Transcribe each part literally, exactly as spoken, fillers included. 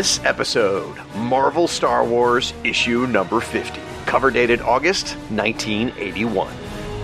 this episode, Marvel Star Wars issue number fifty, cover dated August nineteen eighty-one.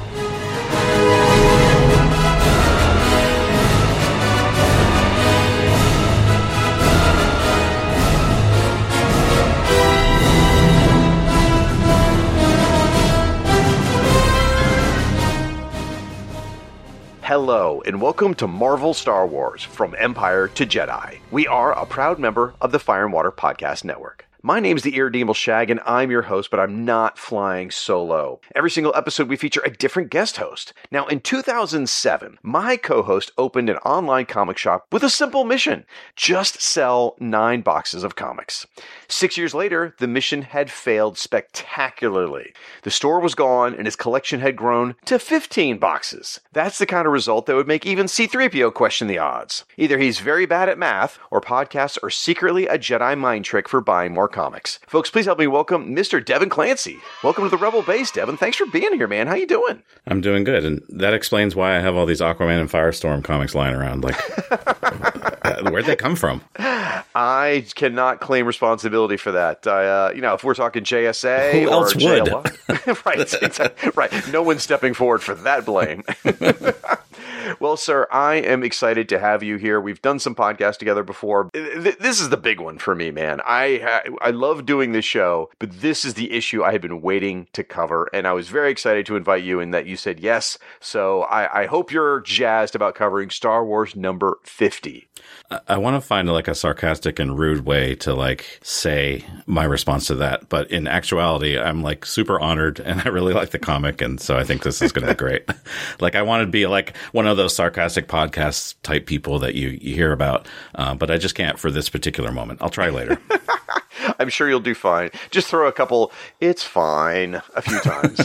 Hello, and welcome to Marvel Star Wars, From Empire to Jedi. We are a proud member of the Fire and Water Podcast Network. My name's the Irredeemable Shag, and I'm your host, but I'm not flying solo. Every single episode, we feature a different guest host. Now, in two thousand seven, my co-host opened an online comic shop with a simple mission: just sell nine boxes of comics. Six years later, the mission had failed spectacularly. The store was gone, and his collection had grown to fifteen boxes. That's the kind of result that would make even C three P O question the odds. Either he's very bad at math, or podcasts are secretly a Jedi mind trick for buying more comics. Folks, please help me welcome Mister Devin Clancy. Welcome to the Rebel Base, Devin. Thanks for being here, man. How you doing? I'm doing good, and that explains why I have all these Aquaman and Firestorm comics lying around. Like, where'd they come from? I cannot claim responsibility for that. I, uh, you know, if we're talking J S A Who or else J L would? right, exactly, right. No one's stepping forward for that blame. Well, sir, I am excited to have you here. We've done some podcasts together before. This is the big one for me, man. I I love doing this show, but this is the issue I had been waiting to cover, and I was very excited to invite you, and that you said yes. So I, I hope you're jazzed about covering Star Wars number fifty. I, I want to find like a sarcastic and rude way to like say my response to that, but in actuality, I'm like super honored, and I really like the comic, and so I think this is going to be great. Like, I want to be like one of those sarcastic podcast type people that you, you hear about, uh, but I just can't for this particular moment. I'll try later. I'm sure you'll do fine. Just throw a couple, it's fine, a few times.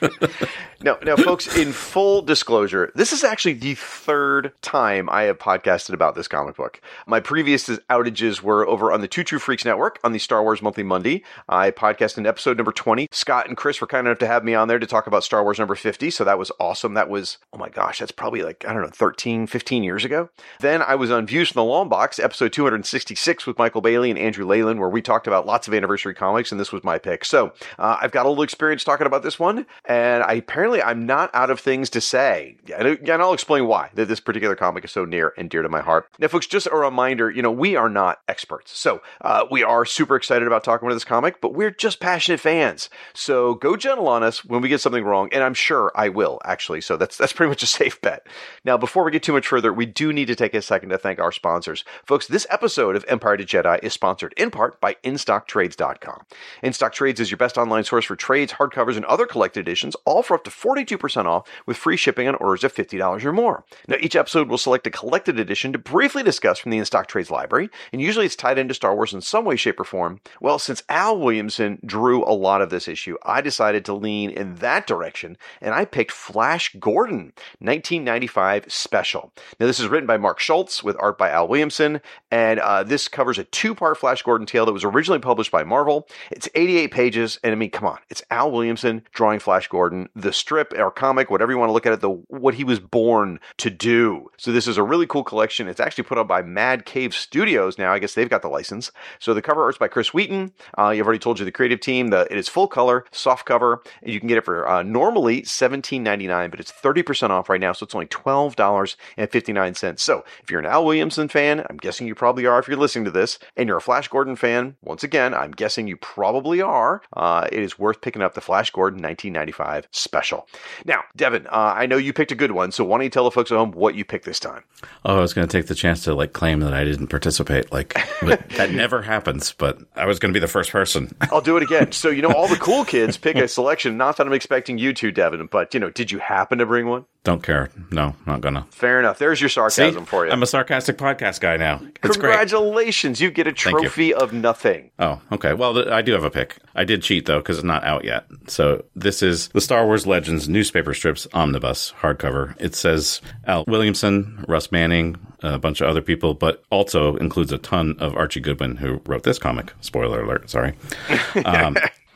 Now, now, folks, in full disclosure, this is actually the third time I have podcasted about this comic book. My previous outages were over on the Two True Freaks Network on the Star Wars Monthly Monday. I podcasted in episode number twenty. Scott and Chris were kind enough to have me on there to talk about Star Wars number fifty, so that was awesome. That was, oh my gosh, that's probably like, I don't know, thirteen, fifteen years ago. Then I was on Views from the Long Box, episode two hundred sixty-six with Michael Bailey and Andrew Leyland, where we talked about lots of anniversary comics, and this was my pick. So uh, I've got a little experience talking about this one, and I apparently I'm not out of things to say. And I'll explain why that this particular comic is so near and dear to my heart. Now, folks, just a reminder, you know, we are not experts. So uh, we are super excited about talking about this comic, but we're just passionate fans. So go gentle on us when we get something wrong, and I'm sure I will, actually. So that's that's pretty much a safe bet. Now, before we get too much further, we do need to take a second to thank our sponsors. Folks, this episode of Empire to Jedi is sponsored in part by in stock trades dot com. InStock Trades is your best online source for trades, hardcovers, and other collected editions, all for up to forty-two percent off with free shipping on orders of fifty dollars or more. Now, each episode will select a collected edition to briefly discuss from the InStock Trades library, and usually it's tied into Star Wars in some way, shape, or form. Well, since Al Williamson drew a lot of this issue, I decided to lean in that direction, and I picked Flash Gordon, nineteen ninety-five Special. Now, this is written by Mark Schultz with art by Al Williamson, and uh, this covers a two-part Flash Gordon tale that was originally published by Marvel. It's eighty-eight pages, and I mean, come on, it's Al Williamson drawing Flash Gordon, the strip or comic, whatever you want to look at it, the what he was born to do. So this is a really cool collection. It's actually put out by Mad Cave Studios now. I guess they've got the license. So the cover art's by Chris Wheaton. Uh, you've already told you the creative team. The, it is full color, soft cover. And you can get it for uh, normally seventeen ninety-nine, but it's thirty percent off right now. So it's only twelve dollars and fifty-nine cents. So if you're an Al Williamson fan, I'm guessing you probably are if you're listening to this, and you're a Flash Gordon fan, once again, I'm guessing you probably are. Uh, it is worth picking up the Flash Gordon nineteen ninety-five Special. Now, Devin, uh, I know you picked a good one, so why don't you tell the folks at home what you picked this time? Oh, I was going to take the chance to like claim that I didn't participate. Like, that never happens, but I was going to be the first person. I'll do it again. So, you know, all the cool kids pick a selection. Not that I'm expecting you to, Devin, but, you know, did you happen to bring one? Don't care. No, not gonna. Fair enough. There's your sarcasm See? for you. I'm a sarcastic podcast guy now. It's Congratulations. Great. You get a trophy of nothing. Oh, okay. Well, th- I do have a pick. I did cheat, though, because it's not out yet. So this is the Star Wars Legends newspaper strips omnibus hardcover. It says Al Williamson, Russ Manning, a bunch of other people, but also includes a ton of Archie Goodwin, who wrote this comic. Spoiler alert, sorry. Um,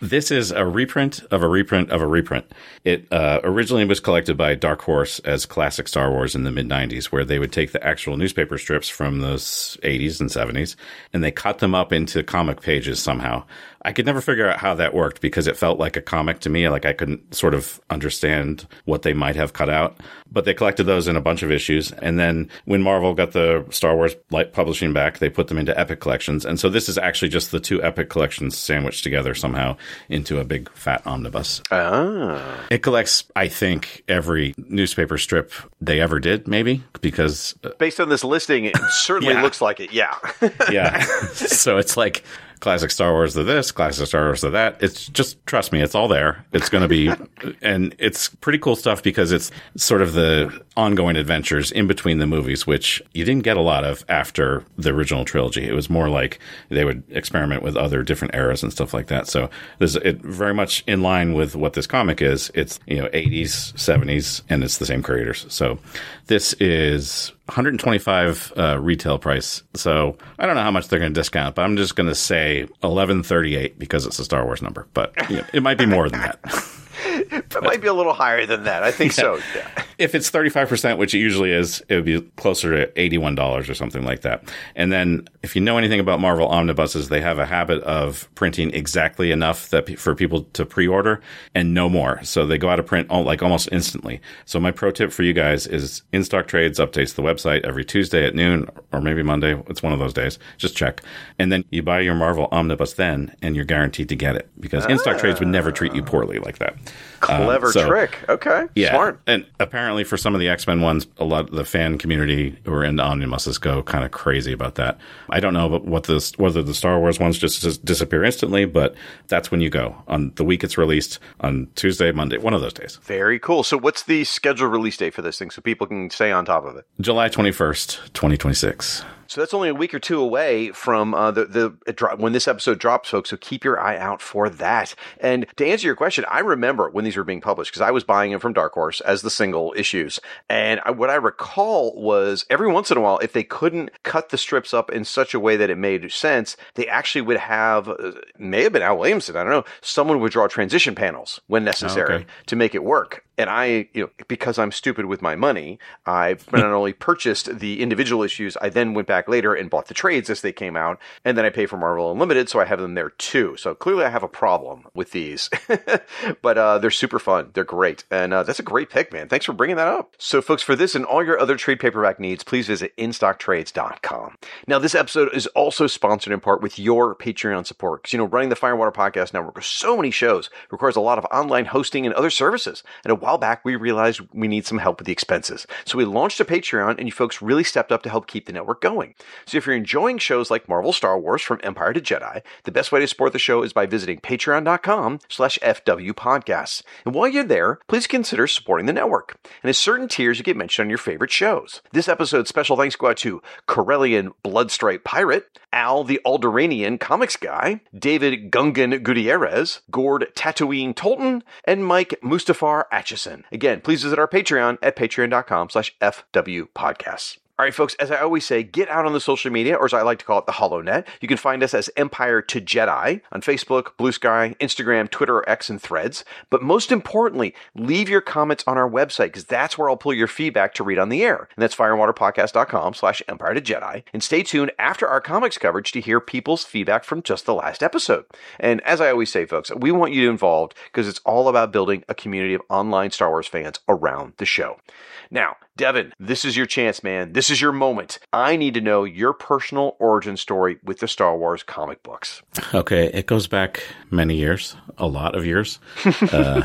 This is a reprint of a reprint of a reprint. It uh, originally was collected by Dark Horse as classic Star Wars in the mid nineties, where they would take the actual newspaper strips from those eighties and seventies, and they cut them up into comic pages somehow. I could never figure out how that worked because it felt like a comic to me. Like I couldn't sort of understand what they might have cut out. But they collected those in a bunch of issues. And then when Marvel got the Star Wars Light Publishing back, they put them into Epic collections. And so this is actually just the two Epic collections sandwiched together somehow into a big fat omnibus. Ah. It collects, I think, every newspaper strip they ever did, maybe, because... Uh, Based on this listing, it certainly yeah. looks like it, yeah. yeah. So it's like... Classic Star Wars to this, classic Star Wars to that. It's just, trust me, it's all there. It's going to be, and it's pretty cool stuff because it's sort of the ongoing adventures in between the movies, which you didn't get a lot of after the original trilogy. It was more like they would experiment with other different eras and stuff like that. So there's it very much in line with what this comic is. It's, you know, eighties, seventies, and it's the same creators. So this is one hundred twenty-five uh, retail price. So I don't know how much they're going to discount, but I'm just going to say eleven thirty-eight because it's a Star Wars number. But you know, it might be more than that. It might be a little higher than that. I think yeah. so. Yeah. If it's thirty-five percent, which it usually is, it would be closer to eighty-one dollars or something like that. And then if you know anything about Marvel omnibuses, they have a habit of printing exactly enough that for people to pre-order and no more. So they go out of print like almost instantly. So my pro tip for you guys is In Stock Trades updates the website every Tuesday at noon or maybe Monday. It's one of those days. Just check. And then you buy your Marvel omnibus then and you're guaranteed to get it because ah. In Stock Trades would never treat you poorly like that. Clever um, so, trick. Okay. Yeah. Smart. And apparently for some of the X-Men ones, a lot of the fan community who are into omnibuses go kind of crazy about that. I don't know about what the, whether the Star Wars ones just, just disappear instantly, but that's when you go. On the week it's released, on Tuesday, Monday, one of those days. Very cool. So what's the scheduled release date for this thing so people can stay on top of it? July twenty-first, twenty twenty-six. So that's only a week or two away from uh, the the it dro- when this episode drops, folks. So keep your eye out for that. And to answer your question, I remember when these were being published because I was buying them from Dark Horse as the single issues. And I, what I recall was every once in a while, if they couldn't cut the strips up in such a way that it made sense, they actually would have, uh, may have been Al Williamson, I don't know, someone would draw transition panels when necessary oh, okay. to make it work. And I, you know, because I'm stupid with my money, I not only purchased the individual issues, I then went back later and bought the trades as they came out, and then I pay for Marvel Unlimited, so I have them there too. So clearly I have a problem with these, but uh, they're super fun. They're great, and uh, that's a great pick, man. Thanks for bringing that up. So folks, for this and all your other trade paperback needs, please visit in stock trades dot com. Now, this episode is also sponsored in part with your Patreon support, because, you know, running the Fire and Water Podcast Network with so many shows requires a lot of online hosting and other services, and a while back, we realized we need some help with the expenses. So we launched a Patreon, and you folks really stepped up to help keep the network going. So if you're enjoying shows like Marvel Star Wars from Empire to Jedi, the best way to support the show is by visiting patreon.com slash FW podcasts. And while you're there, please consider supporting the network. And at certain tiers, you get mentioned on your favorite shows. This episode's special thanks go out to Corellian Bloodstripe Pirate, Al the Alderanian Comics Guy, David Gungan Gutierrez, Gord Tatooine Tolton, and Mike Mustafar Atchison. Again, please visit our Patreon at patreon.com slash FW podcasts. All right, folks, as I always say, get out on the social media, or as I like to call it, the HoloNet. You can find us as Empire to Jedi on Facebook, Blue Sky, Instagram, Twitter, X, and Threads. But most importantly, leave your comments on our website, because that's where I'll pull your feedback to read on the air. And that's fireandwaterpodcast.com slash Empire to Jedi. And stay tuned after our comics coverage to hear people's feedback from just the last episode. And as I always say, folks, we want you involved because it's all about building a community of online Star Wars fans around the show. Now, Devin, this is your chance, man. This is your moment. I need to know your personal origin story with the Star Wars comic books. Okay, it goes back many years, a lot of years. uh,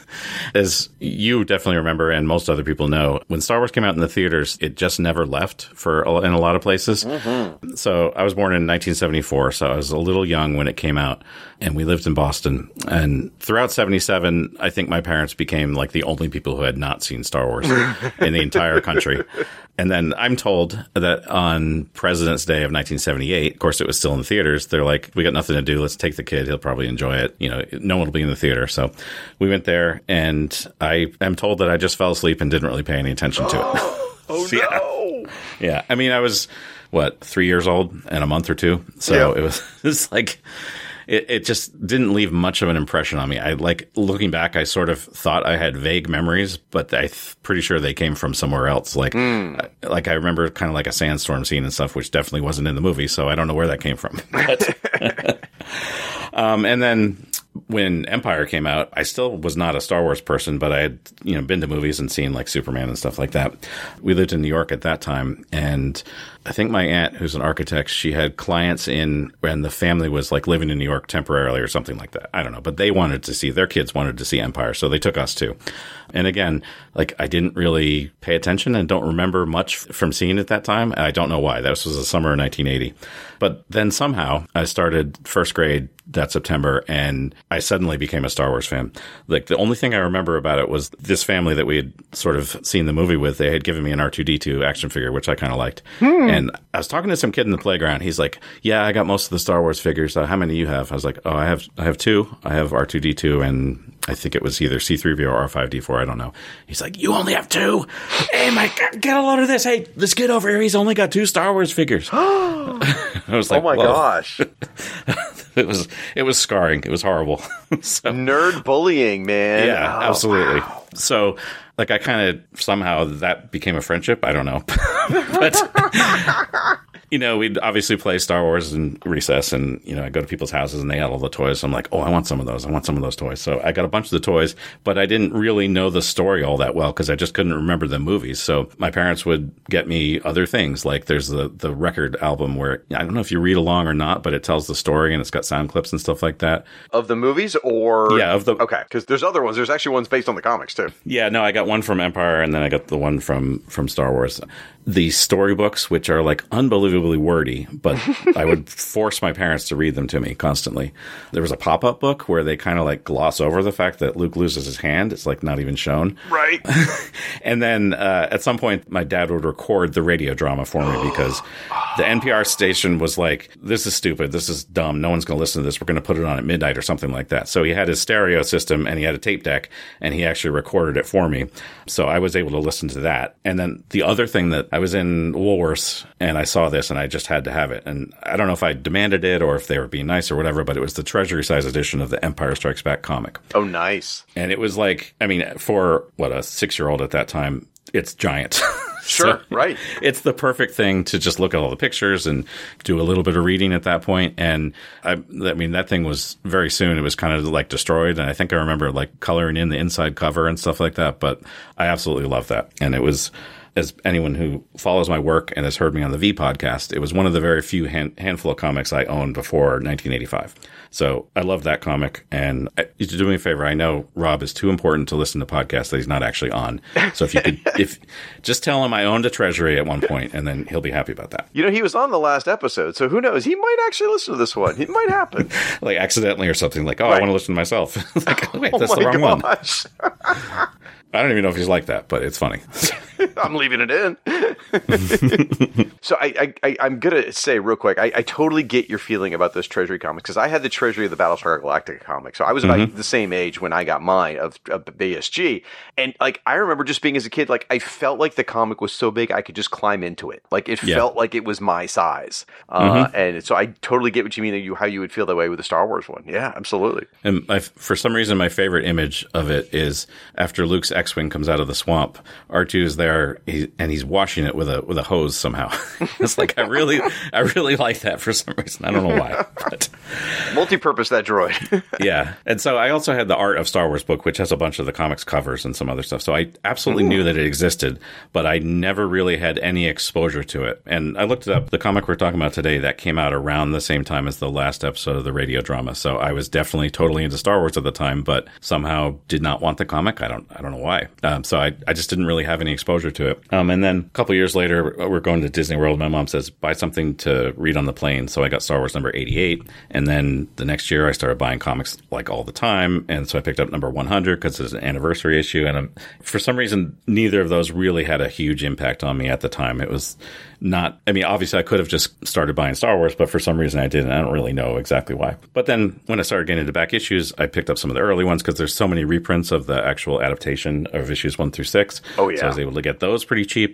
as you definitely remember, and most other people know, when Star Wars came out in the theaters, it just never left for in a lot of places. Mm-hmm. So I was born in nineteen seventy-four, so I was a little young when it came out, and we lived in Boston. And throughout seventy-seven, I think my parents became like the only people who had not seen Star Wars in the entire country. And then I'm told that on President's Day of nineteen seventy-eight, of course, it was still in the theaters. They're like, we got nothing to do. Let's take the kid. He'll probably enjoy it. You know, no one will be in the theater. So we went there, and I am told that I just fell asleep and didn't really pay any attention to it. Oh, so, no. Yeah. yeah. I mean, I was, what, three years old and a month or two. So yeah. it was, it was like... it, it just didn't leave much of an impression on me. I like looking back, I sort of thought I had vague memories, but I'm th- pretty sure they came from somewhere else. Like, mm. like I remember kind of like a sandstorm scene and stuff, which definitely wasn't in the movie. So I don't know where that came from. But, um, and then when Empire came out, I still was not a Star Wars person, but I had, you know, been to movies and seen like Superman and stuff like that. We lived in New York at that time, and I think my aunt, who's an architect, she had clients in when the family was like living in New York temporarily or something like that. I don't know, but they wanted to see, their kids wanted to see Empire, so they took us too. And again, like I didn't really pay attention and don't remember much from seeing it that time. I don't know why. This was the summer of nineteen eighty. But then somehow I started first grade that September, and I suddenly became a Star Wars fan. Like the only thing I remember about it was this family that we had sort of seen the movie with, they had given me an R two D two action figure, which I kind of liked. Hmm. And I was talking to some kid in the playground. He's like, yeah, I got most of the Star Wars figures. Uh, how many do you have? I was like, oh, I have I have two. I have R two D two and I think it was either C three P O or R five D four. I don't know. He's like, you only have two? Hey, my God, get a load of this. Hey, this kid over here, he's only got two Star Wars figures. I was like, oh my whoa. gosh. It was it was scarring. It was horrible. So, nerd bullying, man. Yeah, oh, absolutely. Wow. So, like, I kind of somehow that became a friendship. I don't know, but you know, we'd obviously play Star Wars in recess, and you know, I go to people's houses and they had all the toys. So I'm like, oh, I want some of those. I want some of those toys. So I got a bunch of the toys, but I didn't really know the story all that well because I just couldn't remember the movies. So my parents would get me other things. Like there's the the record album where I don't know if you read along or not, but it tells the story and it's got sound clips and stuff like that. Of the movies, or yeah, of the okay, because there's other ones. There's actually ones based on the comics too. Yeah, no, I got one from Empire, and then I got the one from from Star Wars. The storybooks, which are like unbelievably wordy, but I would force my parents to read them to me constantly. There was a pop-up book where they kind of like gloss over the fact that Luke loses his hand. It's like not even shown. Right. And then uh, at some point, my dad would record the radio drama for me because the N P R station was like, this is stupid. This is dumb. No one's going to listen to this. We're going to put it on at midnight or something like that. So he had his stereo system and he had a tape deck and he actually recorded it for me. So I was able to listen to that. And then the other thing that I was in Woolworths and I saw this and I just had to have it. And I don't know if I demanded it or if they were being nice or whatever, but it was the treasury size edition of the Empire Strikes Back comic. Oh, nice. And it was like, I mean, for what, a six-year-old at that time, it's giant. Sure, so right. It's the perfect thing to just look at all the pictures and do a little bit of reading at that point. And I, I mean, that thing was very soon, it was kind of like destroyed. And I think I remember like coloring in the inside cover and stuff like that. But I absolutely love that. And it was, as anyone who follows my work and has heard me on the V podcast, it was one of the very few hand, handful of comics I owned before nineteen eighty-five. So I love that comic. And you should do me a favor. I know Rob is too important to listen to podcasts that he's not actually on. So if you could, if just tell him I owned a treasury at one point, and then he'll be happy about that. You know, he was on the last episode, so who knows? He might actually listen to this one. It might happen. Like accidentally or something. Like, oh, right. I want to listen to myself. Like, wait, that's oh the wrong gosh. one. I don't even know if he's like that, but it's funny. I'm leaving it in. So I, I, I'm going to say real quick, I, I totally get your feeling about those Treasury comics because I had the Treasury of the Battlestar Galactica comic. So I was about mm-hmm. the same age when I got mine of, of B S G. And like, I remember just being as a kid, like I felt like the comic was so big I could just climb into it. Like it yeah. felt like it was my size. Uh, mm-hmm. And so I totally get what you mean, you, how you would feel that way with the Star Wars one. Yeah, absolutely. And my, for some reason, my favorite image of it is after Luke's X-Wing comes out of the swamp, R two is there he, and he's washing it with a with a hose somehow. It's like I really I really like that for some reason. I don't know why. But multi-purpose that droid. Yeah. And so I also had the Art of Star Wars book, which has a bunch of the comics covers and some other stuff. So I absolutely Ooh. knew that it existed, but I never really had any exposure to it. And I looked it up. The comic we're talking about today, that came out around the same time as the last episode of the radio drama. So I was definitely totally into Star Wars at the time, but somehow did not want the comic. I don't I don't know why. Um, so I, I just didn't really have any exposure to it. Um, and then a couple years later, we're going to Disney World. My mom says, buy something to read on the plane. So I got Star Wars number eighty-eight. And then the next year, I started buying comics like all the time. And so I picked up number one hundred because it's an anniversary issue. And I'm, for some reason, neither of those really had a huge impact on me at the time. It was not, I mean, obviously I could have just started buying Star Wars, but for some reason I didn't. I don't really know exactly why. But then when I started getting into back issues, I picked up some of the early ones because there's so many reprints of the actual adaptation of issues one through six. Oh, yeah. So I was able to get those pretty cheap. And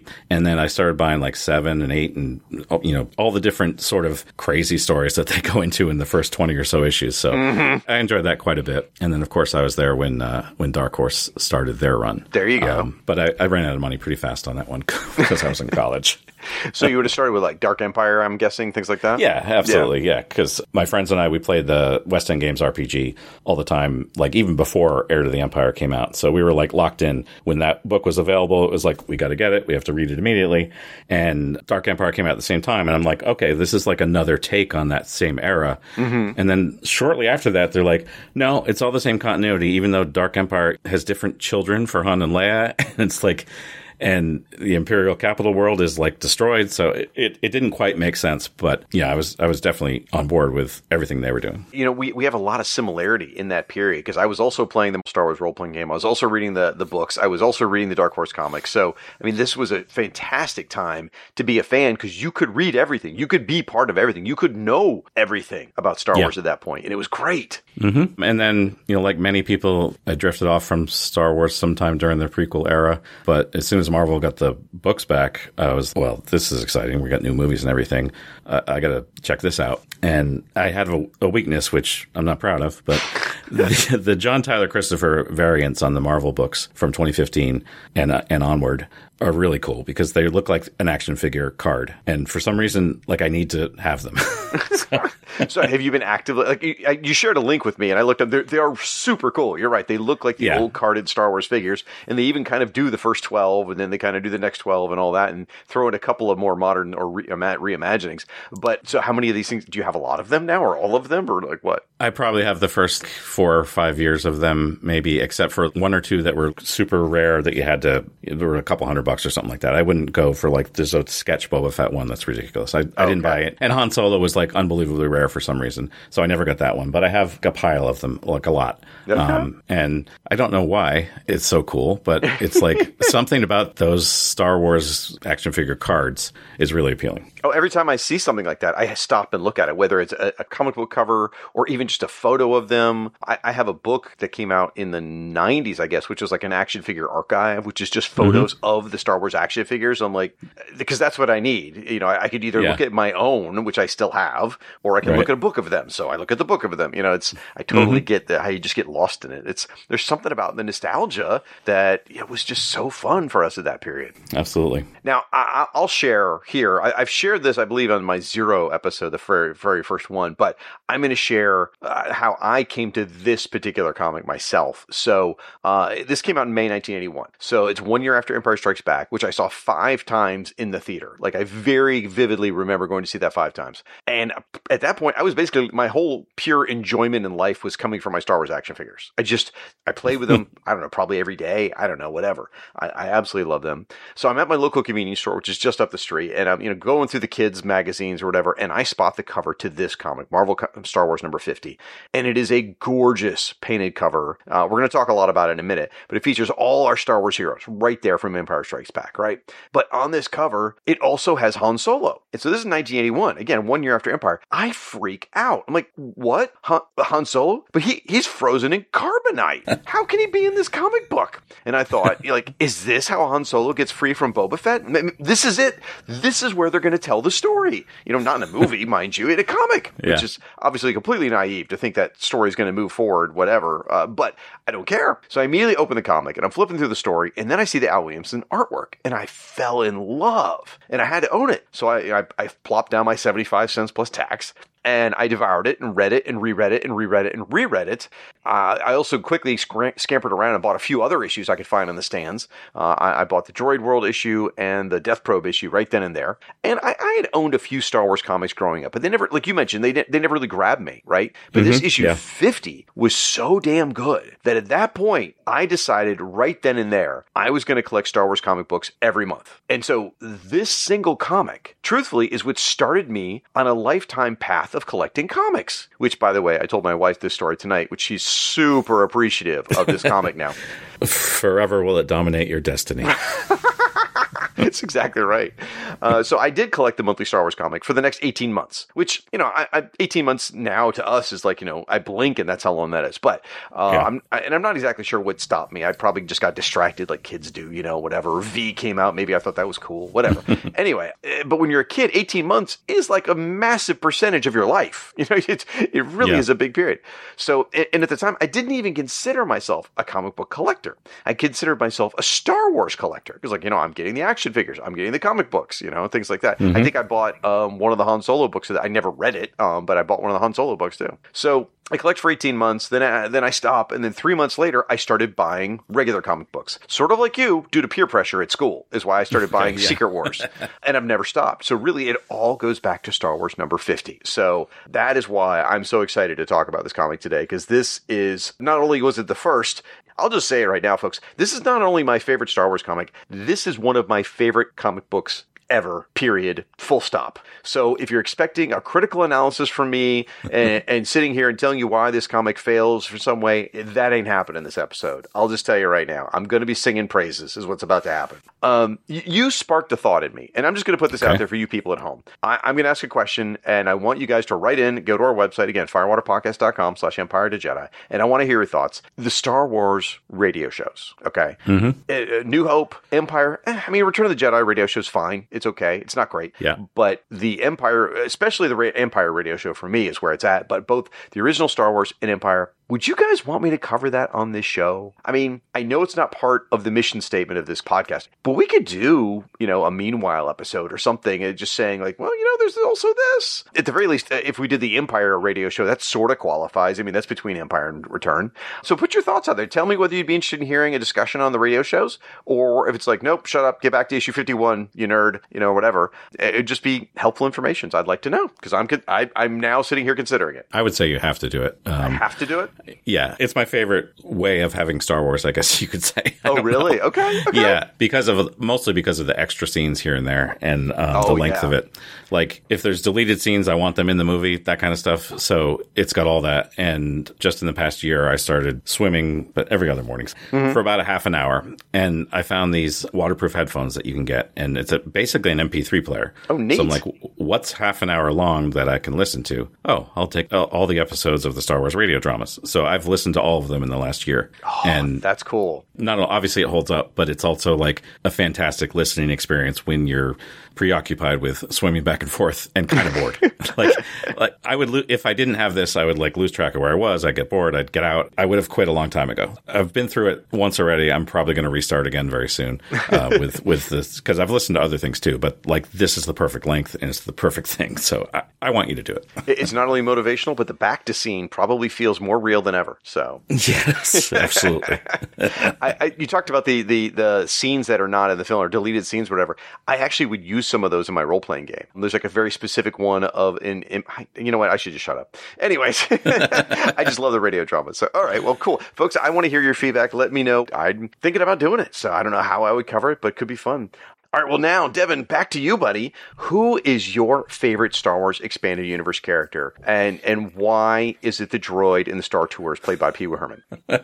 And then I started buying like seven and eight and, you know, all the different sort of crazy stories that they go into in the first twenty or so issues. So mm-hmm. I enjoyed that quite a bit. And then, of course, I was there when uh, when Dark Horse started their run. There you go. Um, but I, I ran out of money pretty fast on that one because I was in college. So you would have started with like Dark Empire, I'm guessing, things like that? Yeah, absolutely. Yeah, because yeah, my friends and I, we played the West End Games R P G all the time, like even before Heir to the Empire came out. So we were like locked in. When that book was available, it was like, we got to get it. We have to read it immediately. And Dark Empire came out at the same time. And I'm like, okay, this is like another take on that same era. Mm-hmm. And then shortly after that, they're like, no, it's all the same continuity, even though Dark Empire has different children for Han and Leia. And it's like... and the Imperial capital world is like destroyed, so it, it, it didn't quite make sense. But yeah, I was I was definitely on board with everything they were doing. You know, we, we have a lot of similarity in that period because I was also playing the Star Wars role-playing game. I was also reading the, the books. I was also reading the Dark Horse comics. So, I mean, this was a fantastic time to be a fan because you could read everything. You could be part of everything. You could know everything about Star yeah. Wars at that point, and it was great. Mm-hmm. And then, you know, like many people, I drifted off from Star Wars sometime during the prequel era. But as soon as Marvel got the books back, I was, well, this is exciting. We got new movies and everything. Uh, I got to check this out. And I had a, a weakness, which I'm not proud of, but the, the John Tyler Christopher variants on the Marvel books from twenty fifteen and uh, and onward are really cool because they look like an action figure card. And for some reason, like, I need to have them. so, so have you been actively, like, you, you shared a link with me and I looked up, they are super cool. You're right. They look like the yeah. old carded Star Wars figures, and they even kind of do the first twelve and then they kind of do the next twelve and all that and throw in a couple of more modern or re- reimaginings. But so how many of these things, do you have a lot of them now or all of them or like what? I probably have the first four or five years of them, maybe, except for one or two that were super rare that you had to, there were a couple hundred bucks or something like that. I wouldn't go for like there's a sketch Boba Fett one that's ridiculous. I, I okay. didn't buy it. And Han Solo was like unbelievably rare for some reason, so I never got that one. But I have a pile of them, like a lot. Okay. Um, and I don't know why it's so cool, but it's like something about those Star Wars action figure cards is really appealing. Oh, every time I see something like that, I stop and look at it, whether it's a, a comic book cover or even just a photo of them. I, I have a book that came out in the nineties, I guess, which was like an action figure archive, which is just photos mm-hmm. of the Star Wars action figures. I'm like, because that's what I need. You know, I, I could either yeah. look at my own, which I still have, or I can right. look at a book of them. So I look at the book of them. You know, it's I totally mm-hmm. get that how you just get lost in it. It's there's something about the nostalgia that it was just so fun for us at that period. Absolutely. Now I, I'll share here. I, I've shared this, I believe, on my Zero episode, the very very first one. But I'm going to share uh, how I came to this particular comic myself. So uh, this came out in May nineteen eighty-one. So it's one year after Empire Strikes Back, which I saw five times in the theater. Like I very vividly remember going to see that five times. And at that point, I was basically, my whole pure enjoyment in life was coming from my Star Wars action figures. I just, I play with them, I don't know, probably every day. I don't know, whatever. I, I absolutely love them. So I'm at my local convenience store, which is just up the street. And I'm, you know, going through the kids' magazines or whatever. And I spot the cover to this comic, Marvel Star Wars number fifty. And it is a gorgeous painted cover. Uh, we're going to talk a lot about it in a minute, but it features all our Star Wars heroes right there from Empire Strikes Back, right? But on this cover, it also has Han Solo. And so this is nineteen eighty-one. Again, one year after Empire. I freak out. I'm like, what? Han, Han Solo? But he he's frozen in carbonite. How can he be in this comic book? And I thought, like, is this how Han Solo gets free from Boba Fett? This is it. This is where they're going to tell the story. You know, not in a movie, mind you, in a comic, yeah. which is obviously completely naive to think that story is going to move forward, whatever. Uh, but I don't care. So I immediately open the comic and I'm flipping through the story, and then I see the Al Williamson artwork, and I fell in love, and I had to own it. So I, I, I plopped down my seventy-five cents plus tax, and I devoured it and read it and reread it and reread it and reread it. Uh, I also quickly scr- scampered around and bought a few other issues I could find on the stands. Uh, I, I bought the Droid World issue and the Death Probe issue right then and there. And I, I had owned a few Star Wars comics growing up, but they never, like you mentioned, they they never really grabbed me, right? But mm-hmm, this issue yeah. fifty was so damn good that at that point, I decided right then and there, I was going to collect Star Wars comic books every month. And so this single comic, truthfully, is what started me on a lifetime path of collecting comics, which, by the way, I told my wife this story tonight, which she's super appreciative of this comic now. Forever will it dominate your destiny. It's exactly right. Uh, so I did collect the monthly Star Wars comic for the next eighteen months, which, you know, I, I, eighteen months now to us is like, you know, I blink and that's how long that is. But, uh, yeah. I'm, I, and I'm not exactly sure what stopped me. I probably just got distracted like kids do, you know, whatever. V came out. Maybe I thought that was cool, whatever. Anyway, but when you're a kid, eighteen months is like a massive percentage of your life. You know, it, it really yeah. is a big period. So, and at the time, I didn't even consider myself a comic book collector. I considered myself a Star Wars collector. Because, like, you know, I'm getting the action figures, I'm getting the comic books, you know, things like that. Mm-hmm. I think I bought um, one of the Han Solo books. I never read it, um, but I bought one of the Han Solo books too. So I collect for eighteen months, then I, then I stop, and then three months later, I started buying regular comic books. Sort of like you, due to peer pressure at school, is why I started buying yeah. Secret Wars. And I've never stopped. So really, it all goes back to Star Wars number fifty. So that is why I'm so excited to talk about this comic today, because this is, not only was it the first, I'll just say it right now, folks, this is not only my favorite Star Wars comic, this is one of my favorite comic books ever, period, full stop. So if you're expecting a critical analysis from me and, and sitting here and telling you why this comic fails for some way, that ain't happening in this episode. I'll just tell you right now, I'm going to be singing praises is what's about to happen. Um, you, you sparked a thought in me, and I'm just going to put this okay. out there for you people at home. I, I'm going to ask a question, and I want you guys to write in, go to our website, again, firewaterpodcast.com slash Empire to Jedi, and I want to hear your thoughts. The Star Wars radio shows, okay? Mm-hmm. Uh, New Hope, Empire, eh, I mean, Return of the Jedi radio show's fine. It's okay. It's not great. Yeah. But the Empire, especially the Ra- Empire radio show for me is where it's at. But both the original Star Wars and Empire, would you guys want me to cover that on this show? I mean, I know it's not part of the mission statement of this podcast, but we could do, you know, a Meanwhile episode or something and just saying like, well, you know, there's also this. At the very least, if we did the Empire radio show, that sort of qualifies. I mean, that's between Empire and Return. So put your thoughts out there. Tell me whether you'd be interested in hearing a discussion on the radio shows, or if it's like, nope, shut up, get back to issue fifty-one, you nerd, you know, whatever. It'd just be helpful information. So I'd like to know, because I'm, I, I'm now sitting here considering it. I would say you have to do it. Um, I have to do it? Yeah, it's my favorite way of having Star Wars, I guess you could say. Oh, really? Okay, okay. Yeah, because of mostly because of the extra scenes here and there and um, oh, the length yeah. of it. Like, if there's deleted scenes, I want them in the movie, that kind of stuff. So it's got all that. And just in the past year, I started swimming, but every other morning mm-hmm. for about a half an hour. And I found these waterproof headphones that you can get. And it's a, basically an M P three player. Oh, neat. So I'm like, what's half an hour long that I can listen to? Oh, I'll take all the episodes of the Star Wars radio dramas. So I've listened to all of them in the last year. Oh, and that's cool. Not obviously it holds up, but it's also like a fantastic listening experience when you're preoccupied with swimming back and forth and kind of bored. like, like I would, lo- if I didn't have this, I would like lose track of where I was. I'd get bored. I'd get out. I would have quit a long time ago. I've been through it once already. I'm probably going to restart again very soon uh, with with this, because I've listened to other things too. But like, this is the perfect length and it's the perfect thing. So I, I want you to do it. It's not only motivational, but the back to scene probably feels more real than ever. So yes, absolutely. I, I, you talked about the, the the scenes that are not in the film or deleted scenes, whatever. I actually would use some of those in my role playing game. There's like a very specific one of in, in you know what? I should just shut up. Anyways, I just love the radio drama. So all right, well, cool, folks. I want to hear your feedback. Let me know. I'm thinking about doing it. So I don't know how I would cover it, but it could be fun. All right, well, now, Devin, back to you, buddy. Who is your favorite Star Wars Expanded Universe character, and and why is it the droid in the Star Tours played by Pee Wee Herman?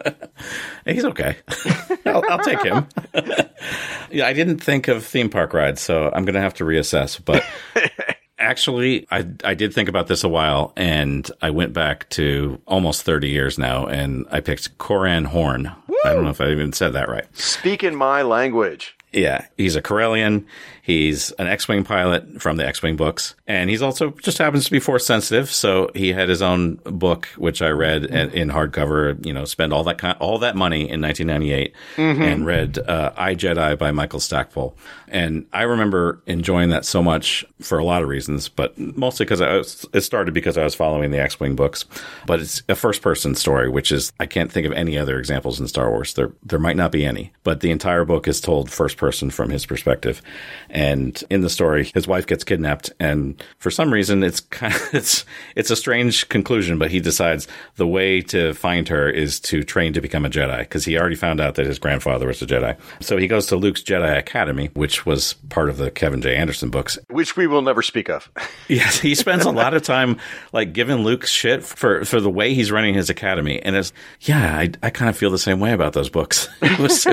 He's okay. I'll, I'll take him. Yeah, I didn't think of theme park rides, so I'm going to have to reassess. But actually, I I did think about this a while, and I went back to almost thirty years now, and I picked Corran Horn. Woo! I don't know if I even said that right. Speaking my language. Yeah, he's a Corellian. He's an X-Wing pilot from the X-Wing books. And he's also just happens to be Force sensitive. So he had his own book, which I read in hardcover, you know, spent all that kind, all that money in nineteen ninety-eight mm-hmm. and read uh, I, Jedi by Michael Stackpole. And I remember enjoying that so much for a lot of reasons, but mostly because I was, it started because I was following the X-Wing books. But it's a first-person story, which is, I can't think of any other examples in Star Wars. There, there might not be any. But the entire book is told first person from his perspective. And in the story, his wife gets kidnapped, and for some reason, it's kind of, it's it's a strange conclusion. But he decides the way to find her is to train to become a Jedi, because he already found out that his grandfather was a Jedi. So he goes to Luke's Jedi Academy, which was part of the Kevin J. Anderson books, which we will never speak of. Yes, he spends a lot of time like giving Luke shit for for the way he's running his academy, and it's yeah, I I kind of feel the same way about those books. It was so,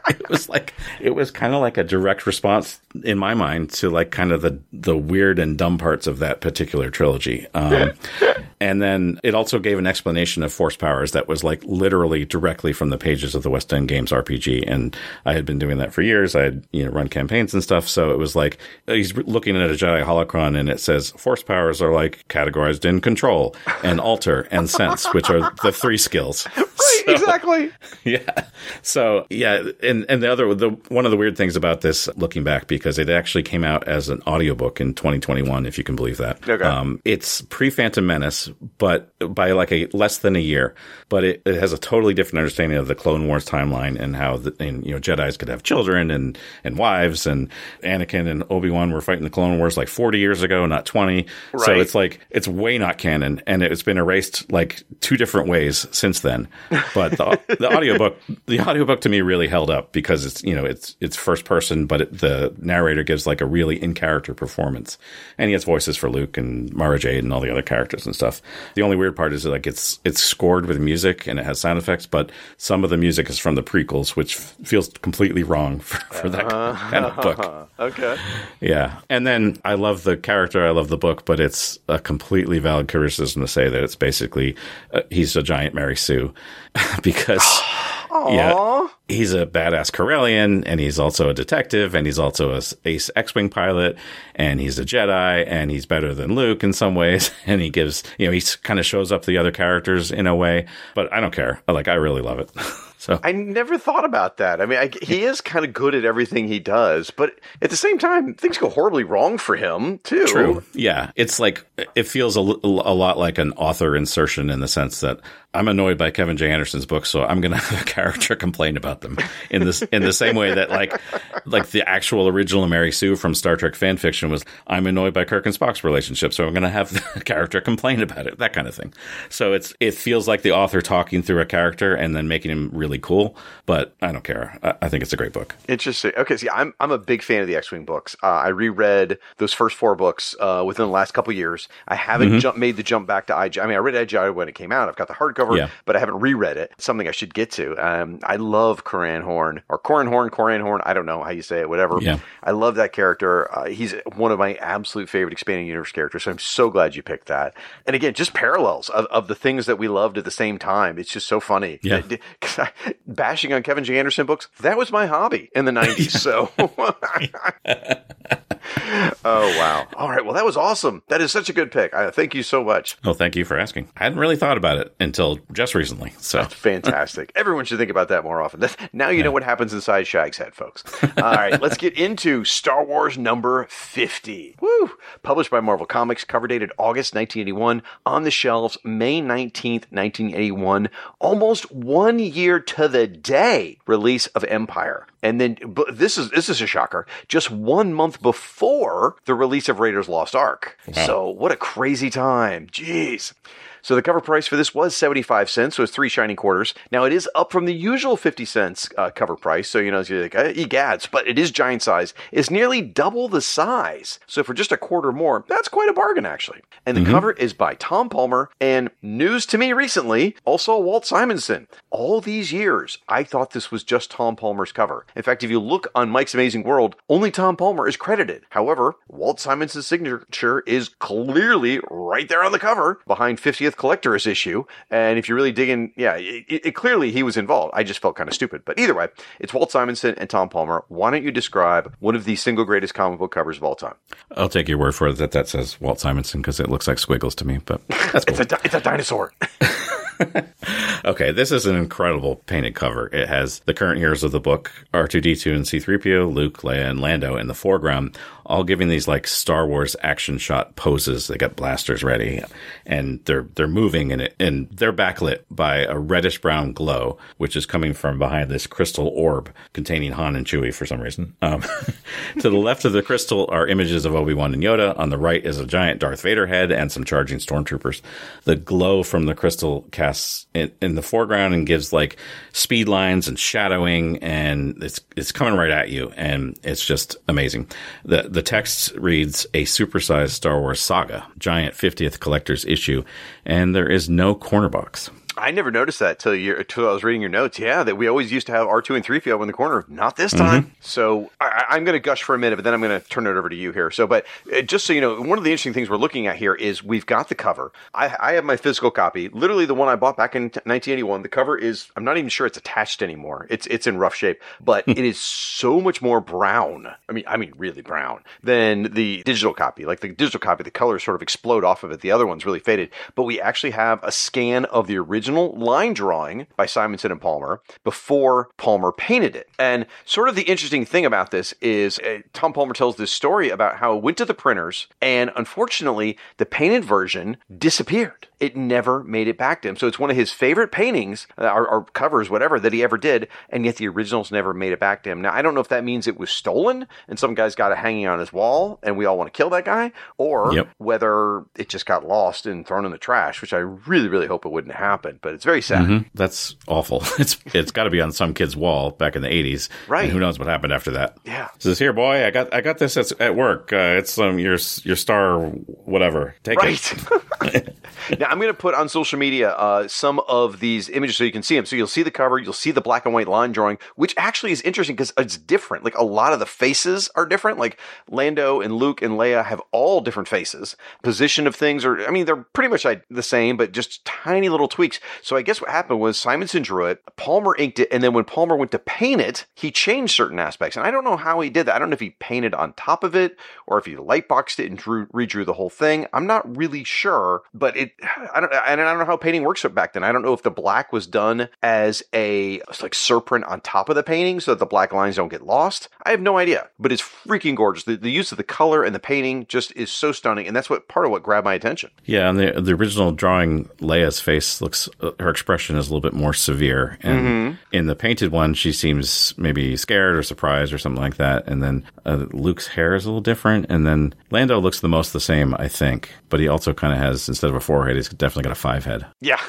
It was like it was kind of like a direct response in my mind to like kind of the the weird and dumb parts of that particular trilogy. Um, and then it also gave an explanation of force powers that was like literally directly from the pages of the West End Games R P G. And I had been doing that for years. I had, you know, run campaigns and stuff. So it was like he's looking at a Jedi holocron and it says force powers are like categorized in control and alter and sense, which are the three skills. Right, so, exactly. Yeah. So yeah, and and the other the one of the weird things about this, looking back, because it actually came out as an audiobook in twenty twenty-one, if you can believe that. Okay. Um, it's pre-Phantom Menace, but by like a less than a year. But it, it has a totally different understanding of the Clone Wars timeline and how the, and, you know, Jedis could have children and and wives, and Anakin and Obi-Wan were fighting the Clone Wars like forty years ago, not twenty. Right. So it's like it's way not canon, and it's been erased like two different ways since then. But the, the audiobook, the audiobook to me really held up because it's, you know, it's it's first person, but it, the narrator gives like a really in character performance, and he has voices for Luke and Mara Jade and all the other characters and stuff. The only weird part is that, like, it's it's scored with music and it has sound effects, but some of the music is from the prequels, which f- feels completely wrong for, for that uh, kind of book. Okay. Yeah. And then I love the character, I love the book, but it's a completely valid criticism to say that it's basically, uh, he's a giant Mary Sue because... Aww. Yeah, he's a badass Corellian, and he's also a detective, and he's also a ace X-Wing pilot, and he's a Jedi, and he's better than Luke in some ways, and he gives, you know, he kind of shows up the other characters in a way, but I don't care. Like, I really love it. So I never thought about that. I mean, I, he is kind of good at everything he does, but at the same time, things go horribly wrong for him, too. True. Yeah. It's like, it feels a, a lot like an author insertion in the sense that I'm annoyed by Kevin J. Anderson's books, so I'm going to have a character complain about them in this, in the same way that like, like the actual original Mary Sue from Star Trek fan fiction was, I'm annoyed by Kirk and Spock's relationship, so I'm going to have the character complain about it, that kind of thing. So it's, it feels like the author talking through a character and then making him really cool, but I don't care. I, I think it's a great book. Interesting. Okay, see, I'm I'm a big fan of the X-Wing books. Uh, I reread those first four books uh, within the last couple years. I haven't mm-hmm. jump, made the jump back to I G. I mean, I read I G I when it came out. I've got the hardcover, yeah. but I haven't reread it. It's something I should get to. Um, I love Coran Horn, or Coran Horn, Coran Horn. I don't know how you say it, whatever. Yeah. I love that character. Uh, he's one of my absolute favorite expanding universe characters, so I'm so glad you picked that. And again, just parallels of, of the things that we loved at the same time. It's just so funny. Yeah. I, bashing on Kevin J. Anderson books, that was my hobby in the nineties. So, oh, wow. All right. Well, that was awesome. That is such a good pick. I, thank you so much. Oh, thank you for asking. I hadn't really thought about it until just recently. So That's fantastic. Everyone should think about that more often. That's, now you yeah. know what happens inside Shag's head, folks. All right. Let's get into Star Wars number fifty. Woo! Published by Marvel Comics, cover dated August nineteen eighty-one, on the shelves May nineteenth, nineteen eighty-one. Almost one year to the day release of Empire. And then, but this is this is a shocker, just one month before the release of Raiders Lost Ark. Wow. So what a crazy time. Jeez. So the cover price for this was seventy-five cents, so it's three shiny quarters. Now, it is up from the usual fifty cents uh, cover price, so, you know, you're like, uh, egads, but it is giant size. It's nearly double the size. So for just a quarter more, that's quite a bargain, actually. And the mm-hmm. cover is by Tom Palmer, and news to me recently, also Walt Simonson. All these years, I thought this was just Tom Palmer's cover. In fact, if you look on Mike's Amazing World, only Tom Palmer is credited. However, Walt Simonson's signature is clearly right there on the cover, behind fiftieth collector's issue. And if you really dig in, yeah, it, it, clearly he was involved. I just felt kind of stupid. But either way, it's Walt Simonson and Tom Palmer. Why don't you describe one of the single greatest comic book covers of all time? I'll take your word for it that that says Walt Simonson because it looks like squiggles to me, but that's cool. it's, a, it's a dinosaur. Okay, this is an incredible painted cover. It has the current heroes of the book, R two D two and C three P O, Luke, Leia, and Lando in the foreground, all giving these like Star Wars action shot poses. They got blasters ready, and they're they're moving, and it, and they're backlit by a reddish brown glow, which is coming from behind this crystal orb containing Han and Chewie for some reason. Um, to the left of the crystal are images of Obi-Wan and Yoda. On the right is a giant Darth Vader head and some charging stormtroopers. The glow from the crystal casts in, in the foreground and gives like speed lines and shadowing, and it's it's coming right at you, and it's just amazing. The the text reads a supersized Star Wars saga, giant fiftieth collector's issue, and there is no corner box. I never noticed that till you till I was reading your notes. Yeah, that we always used to have R two and three P O in the corner. Not this time. Mm-hmm. So I, I'm going to gush for a minute, but then I'm going to turn it over to you here. So, but uh, just so you know, one of the interesting things we're looking at here is we've got the cover. I, I have my physical copy, literally the one I bought back in nineteen eighty-one. The cover is, I'm not even sure it's attached anymore. It's it's in rough shape, but it is so much more brown. I mean, I mean, really brown than the digital copy. Like the digital copy, the colors sort of explode off of it. The other one's really faded, but we actually have a scan of the original line drawing by Simonson and Palmer before Palmer painted it. And sort of the interesting thing about this is uh, Tom Palmer tells this story about how it went to the printers, and unfortunately, the painted version disappeared. It never made it back to him. So it's one of his favorite paintings, uh, or, or covers, whatever, that he ever did, and yet the originals never made it back to him. Now, I don't know if that means it was stolen, and some guy's got it hanging on his wall, and we all want to kill that guy, or yep. whether it just got lost and thrown in the trash, which I really, really hope it wouldn't happen, but it's very sad. Mm-hmm. That's awful. It's It's got to be on some kid's wall back in the eighties. Right. And who knows what happened after that. Yeah. Says, here, boy, I got I got this at, at work. Uh, it's um, your your star, whatever. Take right. it. Now, I'm going to put on social media uh, some of these images so you can see them. So you'll see the cover, you'll see the black and white line drawing, which actually is interesting because it's different. Like a lot of the faces are different. Like Lando and Luke and Leia have all different faces. Position of things are, I mean, they're pretty much like the same, but just tiny little tweaks. So I guess what happened was Simonson drew it, Palmer inked it, and then when Palmer went to paint it, he changed certain aspects. And I don't know how he did that. I don't know if he painted on top of it or if he lightboxed it and drew, redrew the whole thing. I'm not really sure, but it, I don't, and I don't know how painting works back then. I don't know if the black was done as a like surprint on top of the painting so that the black lines don't get lost. I have no idea, but it's freaking gorgeous. The, the use of the color and the painting just is so stunning, and that's what part of what grabbed my attention. Yeah, and the the original drawing, Leia's face looks, uh, her expression is a little bit more severe, and mm-hmm. in the painted one, she seems maybe scared or surprised or something like that. And then uh, Luke's hair is a little different, and then Lando looks the most the same, I think, but he also kind of has, instead of a forehead, he's definitely got a five head. Yeah.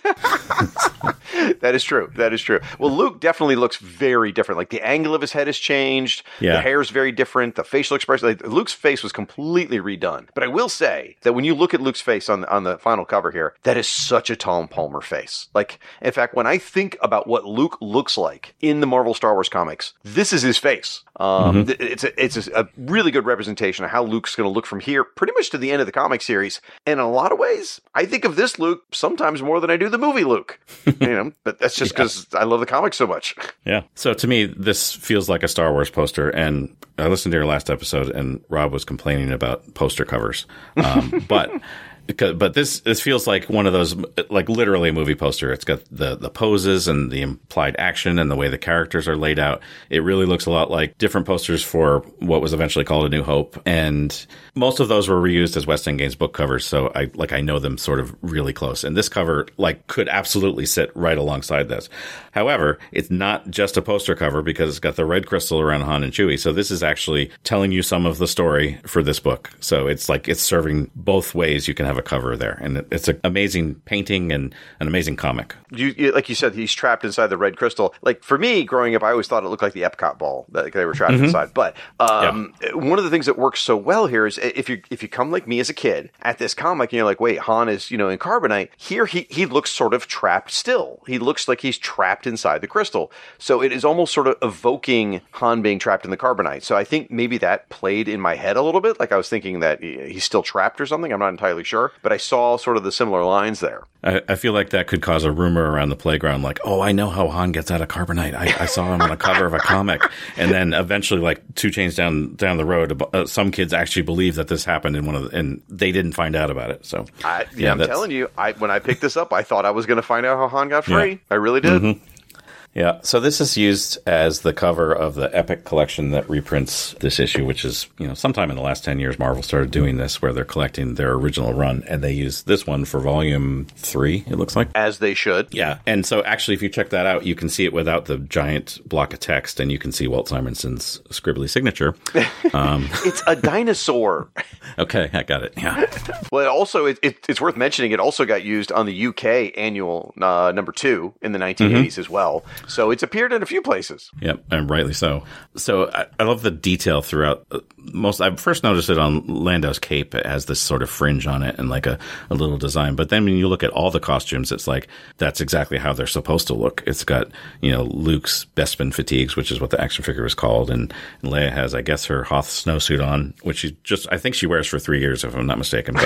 That is true. That is true. Well, Luke definitely looks very different. Like the angle of his head has changed. Yeah. The hair is very different. The facial expression, like, Luke's face was completely redone. But I will say that when you look at Luke's face on, on the final cover here, that is such a Tom Palmer face. Like, in fact, when I think about what Luke looks like in the Marvel Star Wars comics, this is his face. Um, mm-hmm. It's a, it's a, a really good representation of how Luke's going to look from here pretty much to the end of the comic series. And in a lot of ways, I think of this Luke sometimes more than I do the movie Luke. You know, but that's just because yeah. I love the comics so much. Yeah. So to me, this feels like a Star Wars poster. And I listened to your last episode, and Rob was complaining about poster covers. Um, but Because, but this this feels like one of those, like literally a movie poster. It's got the, the poses and the implied action and the way the characters are laid out. It really looks a lot like different posters for what was eventually called A New Hope. And most of those were reused as West End Games book covers. So I like I know them sort of really close. And this cover like could absolutely sit right alongside this. However, it's not just a poster cover because it's got the red crystal around Han and Chewie. So this is actually telling you some of the story for this book. So it's like it's serving both ways. You can have a cover there, and it's an amazing painting and an amazing comic. You, you like you said, he's trapped inside the red crystal. Like for me, growing up, I always thought it looked like the Epcot ball that they were trapped mm-hmm. inside. But um, yeah. one of the things that works so well here is if you if you come like me as a kid at this comic, and you're like, wait, Han is you know in carbonite. Here, he he looks sort of trapped still. He looks like he's trapped inside the crystal. So it is almost sort of evoking Han being trapped in the carbonite. So I think maybe that played in my head a little bit. Like I was thinking that he's still trapped or something. I'm not entirely sure. But I saw sort of the similar lines there. I, I feel like that could cause a rumor around the playground, like, oh, I know how Han gets out of carbonite. I, I saw him on a cover of a comic. And then eventually, like, two chains down down the road, uh, some kids actually believe that this happened in one of the, and they didn't find out about it. So, I, yeah, yeah I'm telling you, I when I picked this up, I thought I was going to find out how Han got free. Yeah. I really did. Mm-hmm. Yeah, so this is used as the cover of the Epic collection that reprints this issue, which is, you know, sometime in the last ten years, Marvel started doing this where they're collecting their original run, and they use this one for volume three, it looks like. As they should. Yeah, and so actually, if you check that out, you can see it without the giant block of text, and you can see Walt Simonson's scribbly signature. Um, it's a dinosaur. Okay, I got it, yeah. Well, it also, it, it, it's worth mentioning, it also got used on the U K annual uh, number two in the nineteen eighties mm-hmm. as well. So it's appeared in a few places. Yep, and rightly so. So I, I love the detail throughout. Most I first noticed it on Lando's cape. It has this sort of fringe on it and like a, a little design. But then when you look at all the costumes, it's like that's exactly how they're supposed to look. It's got, you know, Luke's Bespin fatigues, which is what the action figure is called, and, and Leia has, I guess, her Hoth snowsuit on, which she just I think she wears for three years, if I'm not mistaken.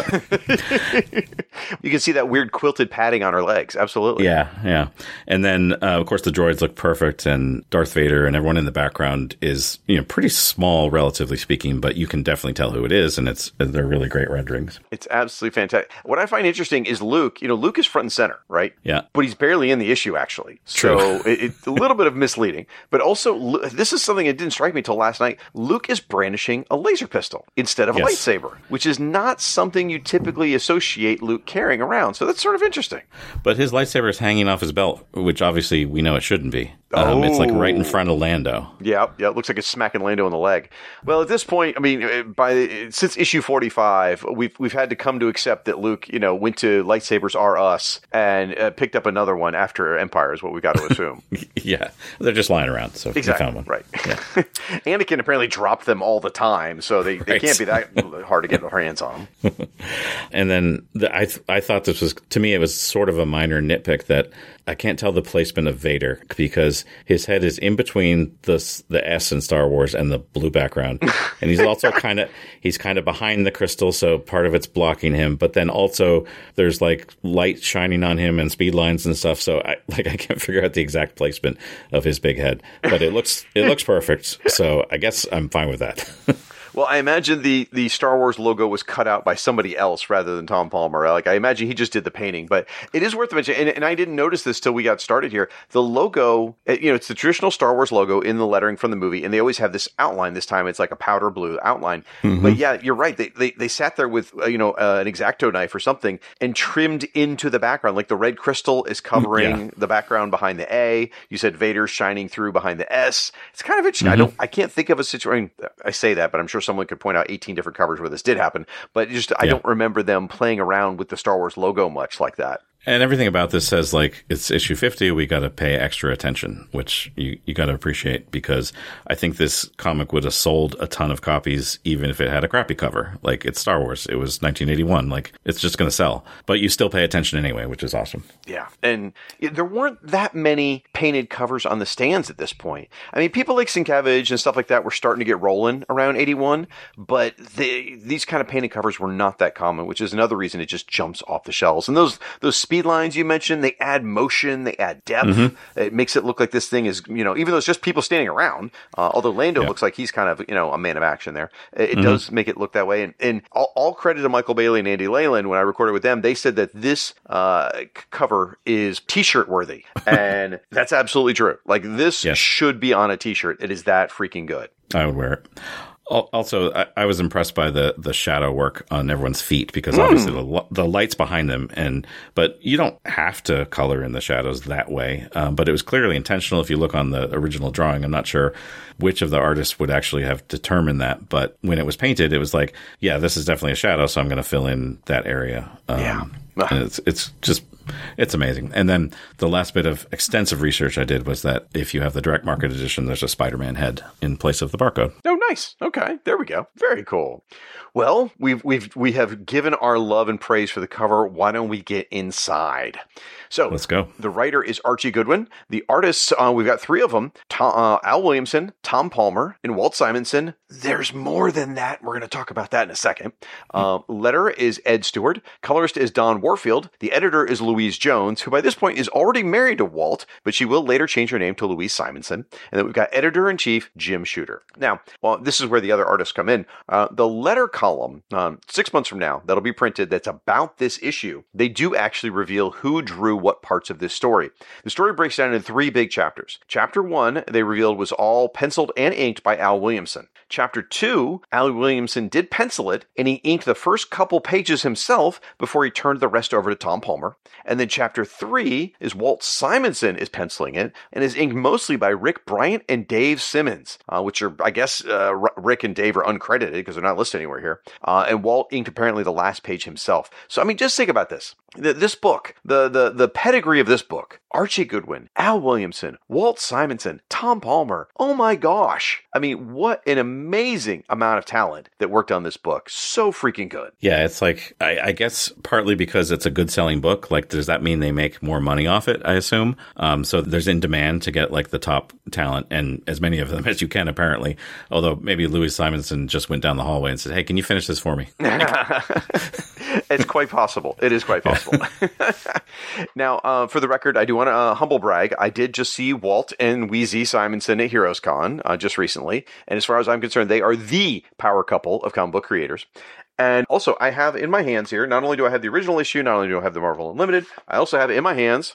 But you can see that weird quilted padding on her legs. Absolutely. Yeah, yeah. And then, uh, of course, the droids look perfect, and Darth Vader and everyone in the background is, you know, pretty small, relatively speaking, but you can definitely tell who it is, and it's they're really great renderings. It's absolutely fantastic. What I find interesting is Luke. You know, Luke is front and center, right? Yeah. But he's barely in the issue, actually. True. So it, it's a little bit of misleading. But also, this is something that didn't strike me until last night. Luke is brandishing a laser pistol instead of a Yes. lightsaber, which is not something you typically associate Luke carrying around. So that's sort of interesting. But his lightsaber is hanging off his belt, which obviously we know it shouldn't be. Um, It's like right in front of Lando. Yeah, yeah, it looks like it's smacking Lando in the leg. Well, at this point, I mean, by since issue forty-five, we've we've had to come to accept that Luke, you know, went to Lightsabers Are Us and uh, picked up another one after Empire, is what we got to assume. Yeah, they're just lying around, so Exactly, we found one. right. Yeah. Anakin apparently dropped them all the time, so they, they Right. can't be that hard to get their hands on them. And then the, I th- I thought this was, to me, it was sort of a minor nitpick that I can't tell the placement of Vader because his head is in between the s- the S in Star Wars and the blue background, and he's also kind of he's kind of behind the crystal, so part of it's blocking him. But then also there's like light shining on him and speed lines and stuff. So I like I can't figure out the exact placement of his big head, but it looks it looks perfect. So I guess I'm fine with that. Well, I imagine the, the Star Wars logo was cut out by somebody else rather than Tom Palmer. Like, I imagine he just did the painting, but it is worth mentioning. And, and I didn't notice this till we got started here. The logo, you know, it's the traditional Star Wars logo in the lettering from the movie, and they always have this outline. This time, it's like a powder blue outline. Mm-hmm. But yeah, you're right. They they, they sat there with uh, you know uh, an X-Acto knife or something and trimmed into the background. Like the red crystal is covering yeah. the background behind the A. You said Vader's shining through behind the S. It's kind of interesting. Mm-hmm. I don't. I can't think of a situation. I say that, but I'm sure someone could point out eighteen different covers where this did happen, but just I yeah. don't remember them playing around with the Star Wars logo much like that. And everything about this says, like, it's issue fifty, we got to pay extra attention, which you, you got to appreciate, because I think this comic would have sold a ton of copies even if it had a crappy cover. Like, it's Star Wars. It was nineteen eighty-one. Like, it's just going to sell. But you still pay attention anyway, which is awesome. Yeah. And there weren't that many painted covers on the stands at this point. I mean, people like Sienkiewicz and stuff like that were starting to get rolling around eighty-one, but they, these kind of painted covers were not that common, which is another reason it just jumps off the shelves. And those those speed lines you mentioned, they add motion, they add depth. Mm-hmm. It makes it look like this thing is, you know, even though it's just people standing around, uh, although Lando yeah. looks like he's kind of, you know, a man of action there. It, it mm-hmm. does make it look that way. And, and all, all credit to Michael Bailey and Andy Leyland. When I recorded with them, they said that this uh, cover is t-shirt worthy. And that's absolutely true. Like, this yes. should be on a t-shirt. It is that freaking good. I would wear it. Also, I, I was impressed by the, the shadow work on everyone's feet, because mm. obviously the the light's behind them, and but you don't have to color in the shadows that way. Um, but it was clearly intentional. If you look on the original drawing, I'm not sure which of the artists would actually have determined that, but when it was painted, it was like, yeah, this is definitely a shadow, so I'm going to fill in that area. Um, yeah, and it's it's just. It's amazing. And then the last bit of extensive research I did was that if you have the direct market edition, there's a Spider-Man head in place of the barcode. Oh, nice. Okay. There we go. Very cool. Well, we've, we've, we have given our love and praise for the cover. Why don't we get inside? So let's go. The writer is Archie Goodwin. The artists, uh, we've got three of them, Tom, uh, Al Williamson, Tom Palmer, and Walt Simonson. There's more than that. We're going to talk about that in a second. Uh, letterer is Ed Stewart. Colorist is Don Warfield. The editor is Louise Jones, who by this point is already married to Walt, but she will later change her name to Louise Simonson. And then we've got editor-in-chief Jim Shooter. Now, well, this is where the other artists come in. Uh, the letter column, um, six months from now, that'll be printed, that's about this issue. They do actually reveal who drew what parts of this story. The story breaks down into three big chapters. Chapter one, they revealed, was all penciled and inked by Al Williamson. Chapter two, Al Williamson did pencil it, and he inked the first couple pages himself before he turned the rest over to Tom Palmer. And then chapter three is Walt Simonson is penciling it, and is inked mostly by Rick Bryant and Dave Simmons, uh, which are, I guess, uh, Rick and Dave are uncredited because they're not listed anywhere here. Uh, and Walt inked apparently the last page himself. So, I mean, just think about this. This book, the, the, the pedigree of this book, Archie Goodwin, Al Williamson, Walt Simonson, Tom Palmer. Oh my gosh. I mean, what an amazing amount of talent that worked on this book. So freaking good. Yeah, it's like, I, I guess partly because it's a good selling book. Like, does that mean they make more money off it, I assume? Um, so there's in demand to get like the top talent and as many of them as you can, apparently. Although maybe Louis Simonson just went down the hallway and said, hey, can you finish this for me? It's quite possible. It is quite possible. Now, uh, for the record, I do want to uh, humble brag. I did just see Walt and Wheezy Simonson at Heroes Con uh, just recently. And as far as I'm concerned, they are the power couple of comic book creators. And also, I have in my hands here, not only do I have the original issue, not only do I have the Marvel Unlimited, I also have in my hands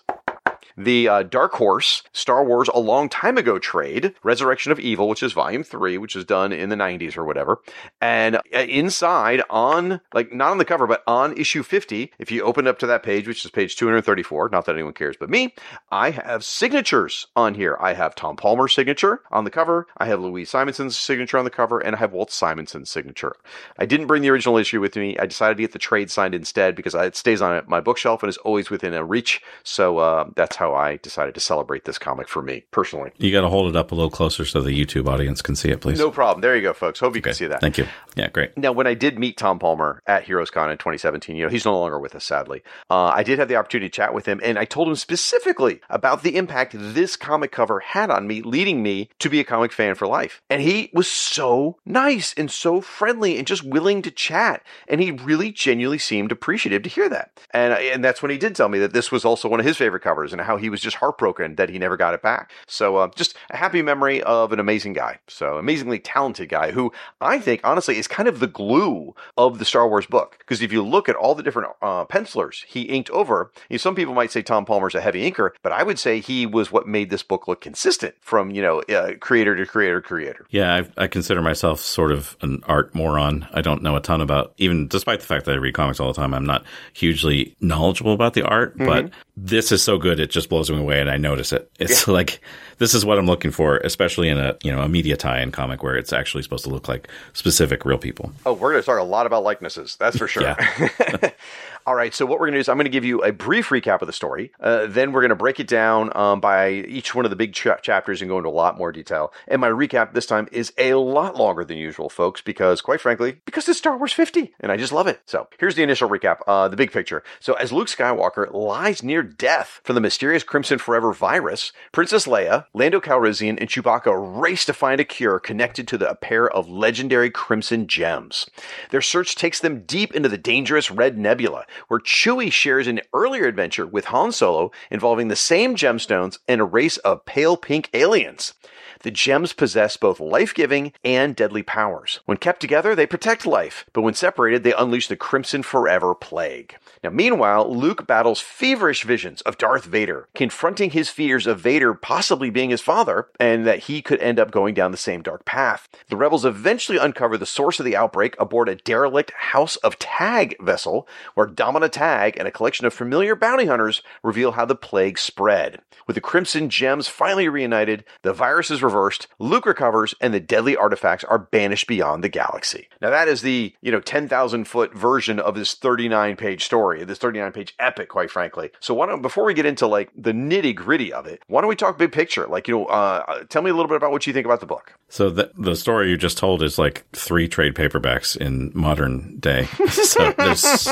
the uh, Dark Horse Star Wars A Long Time Ago trade, Resurrection of Evil, which is volume three, which is done in the nineties or whatever. And inside on, like not on the cover, but on issue fifty, if you open up to that page, which is page two hundred thirty-four, not that anyone cares but me, I have signatures on here. I have Tom Palmer's signature on the cover. I have Louise Simonson's signature on the cover, and I have Walt Simonson's signature. I didn't bring the original issue with me. I decided to get the trade signed instead because it stays on my bookshelf and is always within a reach. So uh, that's how how I decided to celebrate this comic for me personally. You got to hold it up a little closer so the YouTube audience can see it, please. No problem. There you go, folks. Hope you okay. can see that. Thank you. Yeah, great. Now, when I did meet Tom Palmer at Heroes Con in twenty seventeen, you know, he's no longer with us, sadly. Uh, I did have the opportunity to chat with him, and I told him specifically about the impact this comic cover had on me, leading me to be a comic fan for life. And he was so nice and so friendly and just willing to chat. And he really genuinely seemed appreciative to hear that. And, and that's when he did tell me that this was also one of his favorite covers and how he was just heartbroken that he never got it back. So uh, just a happy memory of an amazing guy. So amazingly talented guy who I think, honestly, is kind of the glue of the Star Wars book. Because if you look at all the different uh, pencilers he inked over, you know, some people might say Tom Palmer's a heavy inker, but I would say he was what made this book look consistent from, you know, uh, creator to creator to creator. Yeah, I, I consider myself sort of an art moron. I don't know a ton about, even despite the fact that I read comics all the time, I'm not hugely knowledgeable about the art, mm-hmm. but this is so good, it just blows me away and I notice it. It's yeah. like, this is what I'm looking for, especially in a, you know, a media tie-in comic where it's actually supposed to look like specific real people. Oh, we're going to talk a lot about likenesses. That's for sure. Yeah. All right, so what we're going to do is I'm going to give you a brief recap of the story. Uh, then we're going to break it down um, by each one of the big ch- chapters and go into a lot more detail. And my recap this time is a lot longer than usual, folks, because quite frankly, because it's Star Wars fifty, and I just love it. So here's the initial recap, uh, the big picture. So as Luke Skywalker lies near death from the mysterious Crimson Forever virus, Princess Leia, Lando Calrissian, and Chewbacca race to find a cure connected to the, a pair of legendary Crimson Gems. Their search takes them deep into the dangerous Red Nebula, where Chewie shares an earlier adventure with Han Solo involving the same gemstones and a race of pale pink aliens. The gems possess both life-giving and deadly powers. When kept together, they protect life, but when separated, they unleash the Crimson Forever plague. Now, meanwhile, Luke battles feverish visions of Darth Vader, confronting his fears of Vader possibly being his father, and that he could end up going down the same dark path. The rebels eventually uncover the source of the outbreak aboard a derelict House of Tag vessel, where Domina Tag and a collection of familiar bounty hunters reveal how the plague spread. With the Crimson Gems finally reunited, the virus is reversed, Luke recovers, and the deadly artifacts are banished beyond the galaxy. Now that is the, you know, ten thousand foot version of this thirty-nine page story, this thirty-nine page epic, quite frankly. So why don't, before we get into like the nitty gritty of it, why don't we talk big picture? Like, you know, uh, tell me a little bit about what you think about the book. So the, the story you just told is like three trade paperbacks in modern day. So there's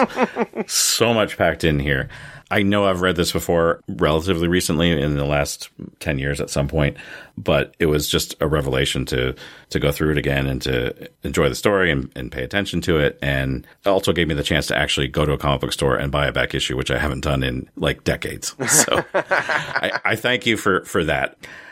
so much packed in here. I know I've read this before relatively recently in the last ten years at some point, but it was just a revelation to to go through it again and to enjoy the story and, and pay attention to it. And it also gave me the chance to actually go to a comic book store and buy a back issue, which I haven't done in like decades. So I, I thank you for, for that.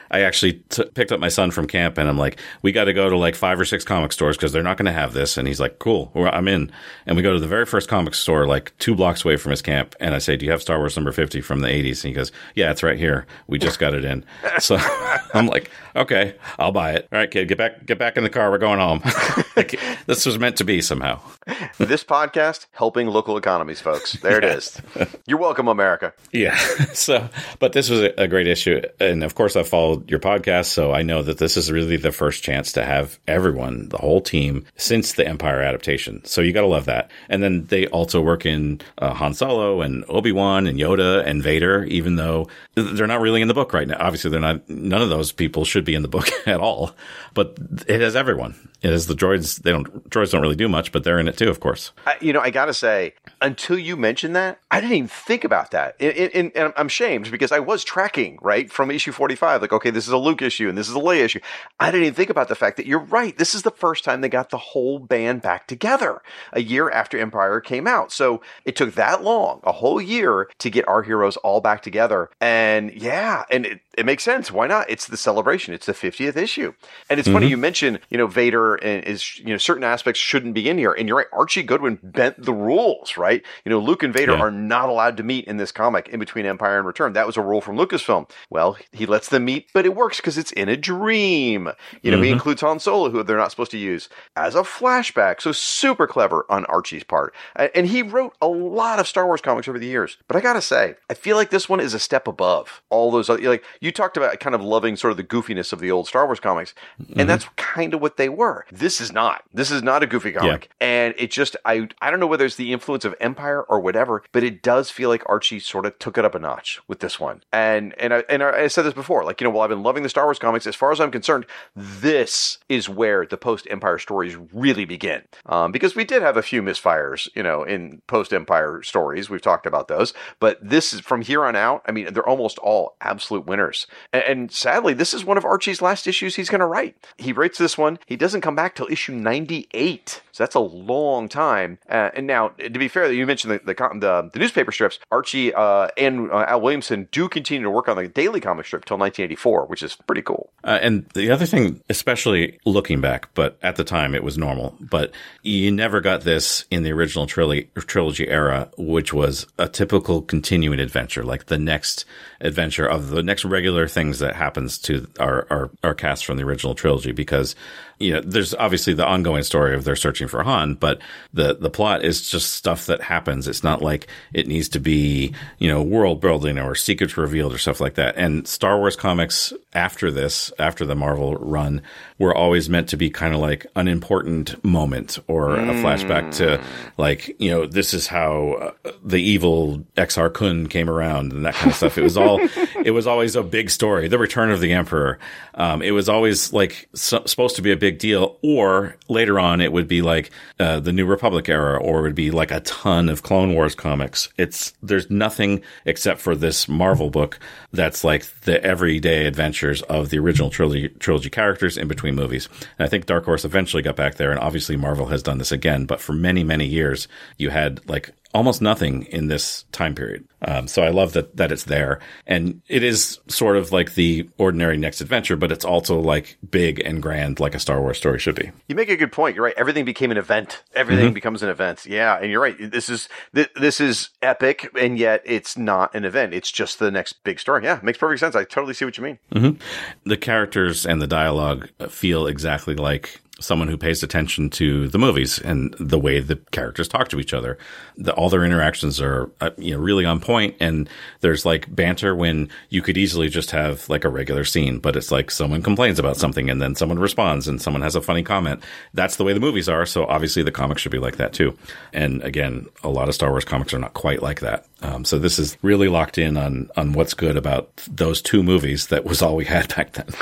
I actually t- picked up my son from camp and I'm like, we got to go to like five or six comic stores because they're not going to have this. And he's like, cool, well, I'm in. And we go to the very first comic store, like two blocks away from his camp. And I say, do you have Star Wars number fifty from the eighties? And he goes, yeah, it's right here. We just got it in. So I'm like, okay, I'll buy it. All right, kid, get back, get back in the car. We're going home. Like, this was meant to be somehow. This podcast helping local economies, folks. There it is. You're welcome, America. Yeah. So, but this was a, a great issue. And of course, I've followed your podcast, so I know that this is really the first chance to have everyone, the whole team, since the Empire adaptation. So you got to love that. And then they also work in uh, Han Solo and Obi-Wan and Yoda and Vader, even though they're not really in the book right now. Obviously, they're not. None of those people should be in the book at all. But it has everyone. It has the droids. They don't. Droids don't really do much, but they're in it too, of course. I, you know, I got to say, until you mentioned that, I didn't even think about that. And, and, and I'm shamed because I was tracking, right, from issue forty-five. Like, okay, this is a Luke issue and this is a Leia issue. I didn't even think about the fact that you're right. This is the first time they got the whole band back together a year after Empire came out. So it took that long, a whole year, to get our heroes all back together. And yeah, and it, it makes sense. Why not? It's the celebration. It's the fiftieth issue. And it's mm-hmm. funny you mentioned, you know, Vader and is, you know, certain aspects shouldn't be in here. And you're right. Archie Goodwin bent the rules, right? You know, Luke and Vader yeah. are not allowed to meet in this comic in between Empire and Return. That was a rule from Lucasfilm. Well, he lets them meet, but it works because it's in a dream. You know, mm-hmm. he includes Han Solo, who they're not supposed to use, as a flashback. So super clever on Archie's part. And he wrote a lot of Star Wars comics over the years. But I gotta say, I feel like this one is a step above all those other, like you talked about kind of loving sort of the goofiness of the old Star Wars comics. Mm-hmm. And that's kind of what they were. This is not. This is not a goofy comic. Yeah. And it just, I I don't know whether it's the influence of Empire or whatever, but it does feel like Archie sort of took it up a notch with this one. And and I, and I said this before, like, you know, while I've been loving the Star Wars comics, as far as I'm concerned, this is where the post-Empire stories really begin. Um, because we did have a few misfires, you know, in post-Empire stories. We've talked about those. But this is, from here on out, I mean, they're almost all absolute winners. And, and sadly, this is one of Archie's last issues he's going to write. He writes this one. He doesn't come back till issue ninety-eight. So that's a long time. Uh, and now, to be fair, you mentioned the the, the, the newspaper strips. Archie uh, and uh, Al Williamson do continue to work on the daily comic strip till nineteen eighty-four, which is pretty cool. Uh, and the other thing, especially looking back, but at the time it was normal, but you never got this in the original trilogy, trilogy era, which was a typical continuing adventure, like the next adventure of the next regular things that happens to our, our, our cast from the original trilogy, because you know, there's obviously the ongoing story of they're searching for Han, but the, the plot is just stuff that happens. It's not like it needs to be, you know, world building or secrets revealed or stuff like that. And Star Wars comics after this, after the Marvel run, were always meant to be kind of like an important moment or mm. a flashback to, like, you know, this is how uh, the evil Exar Kun came around and that kind of stuff. It was all, it was always a big story. The Return of the Emperor. Um, it was always like so, supposed to be a big deal, or later on it would be like uh, the New Republic era, or it would be like a ton of Clone Wars comics. It's there's nothing except for this Marvel book that's like the everyday adventures of the original trilogy trilogy characters in between movies. And I think Dark Horse eventually got back there, and obviously Marvel has done this again. But for many many years, you had like almost nothing in this time period. Um, so I love that that it's there. And it is sort of like the ordinary next adventure, but it's also like big and grand like a Star Wars story should be. You make a good point. You're right. Everything became an event. Everything mm-hmm. becomes an event. Yeah. And you're right. This is, th- this is epic, and yet it's not an event. It's just the next big story. Yeah. Makes perfect sense. I totally see what you mean. Mm-hmm. The characters and the dialogue feel exactly like someone who pays attention to the movies and the way the characters talk to each other. The, all their interactions are, uh, you know, really on point, and there's like banter when you could easily just have like a regular scene, but it's like someone complains about something and then someone responds and someone has a funny comment. That's the way the movies are. So obviously the comics should be like that too. And again, a lot of Star Wars comics are not quite like that. Um, so this is really locked in on, on what's good about those two movies. That was all we had back then.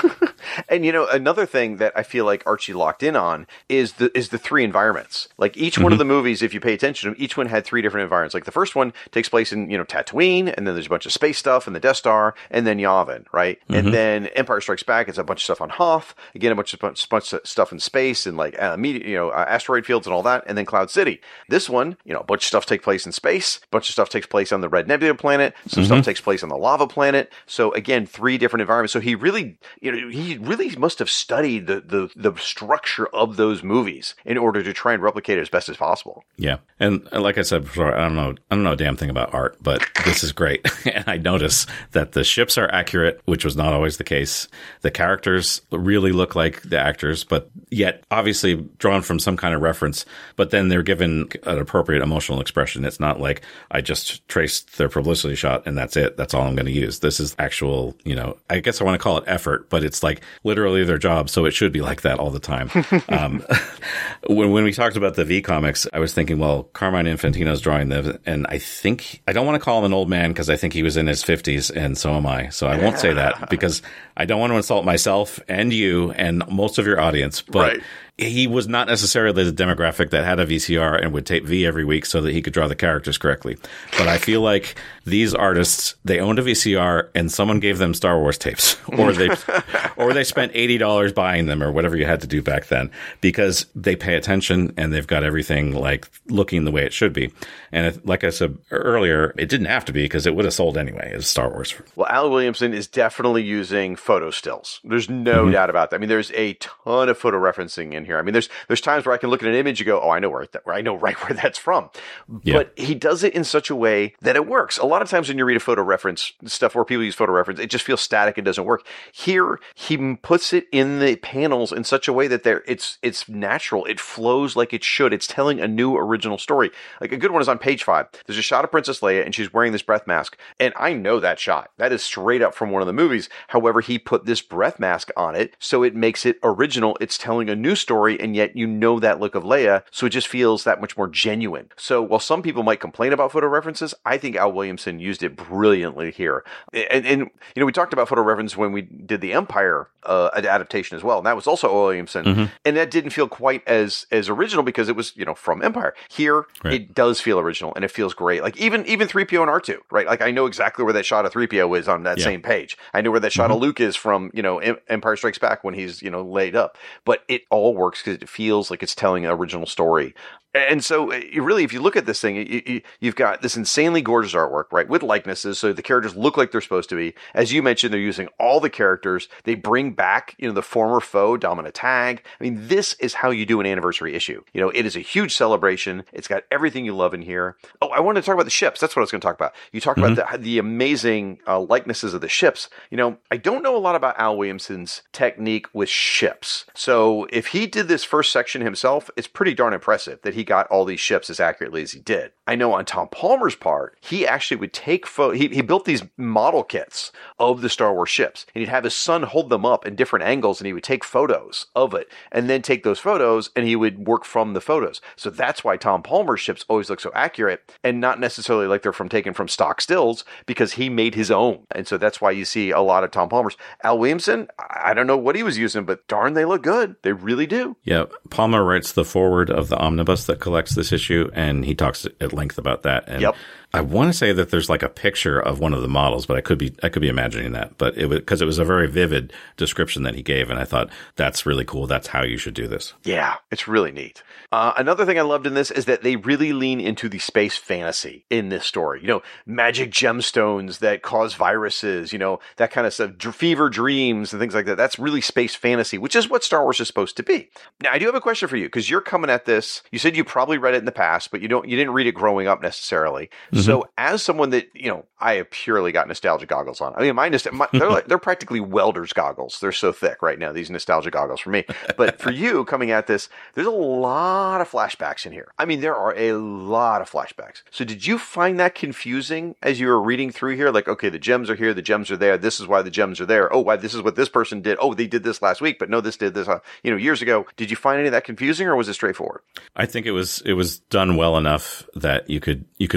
And you know, another thing that I feel like Archie locked in on is the is the three environments. Like each mm-hmm. one of the movies, if you pay attention to them, each one had three different environments. Like the first one takes place in, you know, Tatooine, and then there's a bunch of space stuff and the Death Star, and then Yavin, right? Mm-hmm. And then Empire Strikes Back, it's a bunch of stuff on Hoth, again a bunch of bunch, bunch of stuff in space and like uh, media, you know, uh, asteroid fields and all that, and then Cloud City. This one, you know, a bunch of stuff takes place in space, a bunch of stuff takes place on the Red Nebula planet, some mm-hmm. stuff takes place on the Lava planet. So again, three different environments. So he really, you know, he really must have studied the the the structure of those movies in order to try and replicate it as best as possible. Yeah, and like I said before, I don't know, I don't know a damn thing about art, but this is great. And I notice that the ships are accurate, which was not always the case. The characters really look like the actors, but yet obviously drawn from some kind of reference. But then they're given an appropriate emotional expression. It's not like I just traced their publicity shot and that's it. That's all I'm going to use. This is actual, you know, I guess I want to call it effort, but it's like literally their job. So it should be like that all the time. um, when, when we talked about the V comics, I was thinking, well, Carmine Infantino's drawing them. And I think, I don't want to call him an old man because I think he was in his fifties and so am I. So I won't say that because I don't want to insult myself and you and most of your audience, but right. He was not necessarily the demographic that had a V C R and would tape V every week so that he could draw the characters correctly. But I feel like these artists, they owned a V C R and someone gave them Star Wars tapes, or they or they spent eighty dollars buying them or whatever you had to do back then because they pay attention and they've got everything like looking the way it should be. And it, like I said earlier, it didn't have to be because it would have sold anyway as Star Wars. Well, Al Williamson is definitely using photo stills. There's no mm-hmm. doubt about that. I mean, there's a ton of photo referencing in here. I mean, there's there's times where I can look at an image and go, oh, I know where, that, where I know right where that's from. Yeah. But he does it in such a way that it works. A lot of times when you read a photo reference stuff where people use photo reference, it just feels static and doesn't work. Here, he puts it in the panels in such a way that they're, it's it's natural. It flows like it should. It's telling a new original story. Like a good one is on page five. There's a shot of Princess Leia and she's wearing this breath mask. And I know that shot. That is straight up from one of the movies. However, he put this breath mask on it, so it makes it original. It's telling a new story, and yet you know that look of Leia, so it just feels that much more genuine. So while some people might complain about photo references, I think Al Williamson used it brilliantly here. And, and you know, we talked about photo reference when we did the Empire uh, adaptation as well, and that was also Al Williamson, mm-hmm. and that didn't feel quite as as original because it was, you know, from Empire. Here, right. It does feel original, and it feels great. Like even even three P O and R two, right? Like I know exactly where that shot of three P O is on that yeah. same page. I know where that shot mm-hmm. of Luke is from, you know, Empire Strikes Back when he's, you know, laid up. But it all works because it feels like it's telling an original story. And so, you really, if you look at this thing, you, you, you've got this insanely gorgeous artwork, right, with likenesses, so the characters look like they're supposed to be. As you mentioned, they're using all the characters. They bring back, you know, the former foe, Domina Tag. I mean, this is how you do an anniversary issue. You know, it is a huge celebration. It's got everything you love in here. Oh, I wanted to talk about the ships. That's what I was going to talk about. You talk mm-hmm. about the, the amazing uh, likenesses of the ships. You know, I don't know a lot about Al Williamson's technique with ships. So if he did this first section himself, it's pretty darn impressive that he got all these ships as accurately as he did. I know on Tom Palmer's part, he actually would take photo. He, he built these model kits of the Star Wars ships, and he'd have his son hold them up in different angles, and he would take photos of it, and then take those photos, and he would work from the photos. So that's why Tom Palmer's ships always look so accurate, and not necessarily like they're from taken from stock stills, because he made his own. And so that's why you see a lot of Tom Palmer's. Al Williamson, I don't know what he was using, but darn, they look good. They really do. Yeah, Palmer writes the foreword of the omnibus that collects this issue, and he talks at length about that. And yep. I want to say that there's like a picture of one of the models, but I could be I could be imagining that. But it was because it was a very vivid description that he gave, and I thought that's really cool. That's how you should do this. Yeah, it's really neat. Uh, another thing I loved in this is that they really lean into the space fantasy in this story. You know, magic gemstones that cause viruses, you know, that kind of stuff, d- fever dreams and things like that. That's really space fantasy, which is what Star Wars is supposed to be. Now, I do have a question for you, because you're coming at this. You said you probably read it in the past, but you don't, you didn't read it growing up necessarily. Mm-hmm. So as someone that, you know, I have purely got nostalgia goggles on. I mean, my, my they're like, they're practically welder's goggles. They're so thick right now, these nostalgia goggles for me. But for you coming at this, there's a lot of flashbacks in here. I mean, there are a lot of flashbacks. So did you find that confusing as you were reading through here? Like, okay, the gems are here, the gems are there. This is why the gems are there. Oh, why this is what this person did. Oh, they did this last week, but no, this did this, uh, you know, years ago. Did you find any of that confusing, or was it straightforward? I think it was, it was done well enough that you could, you could follow it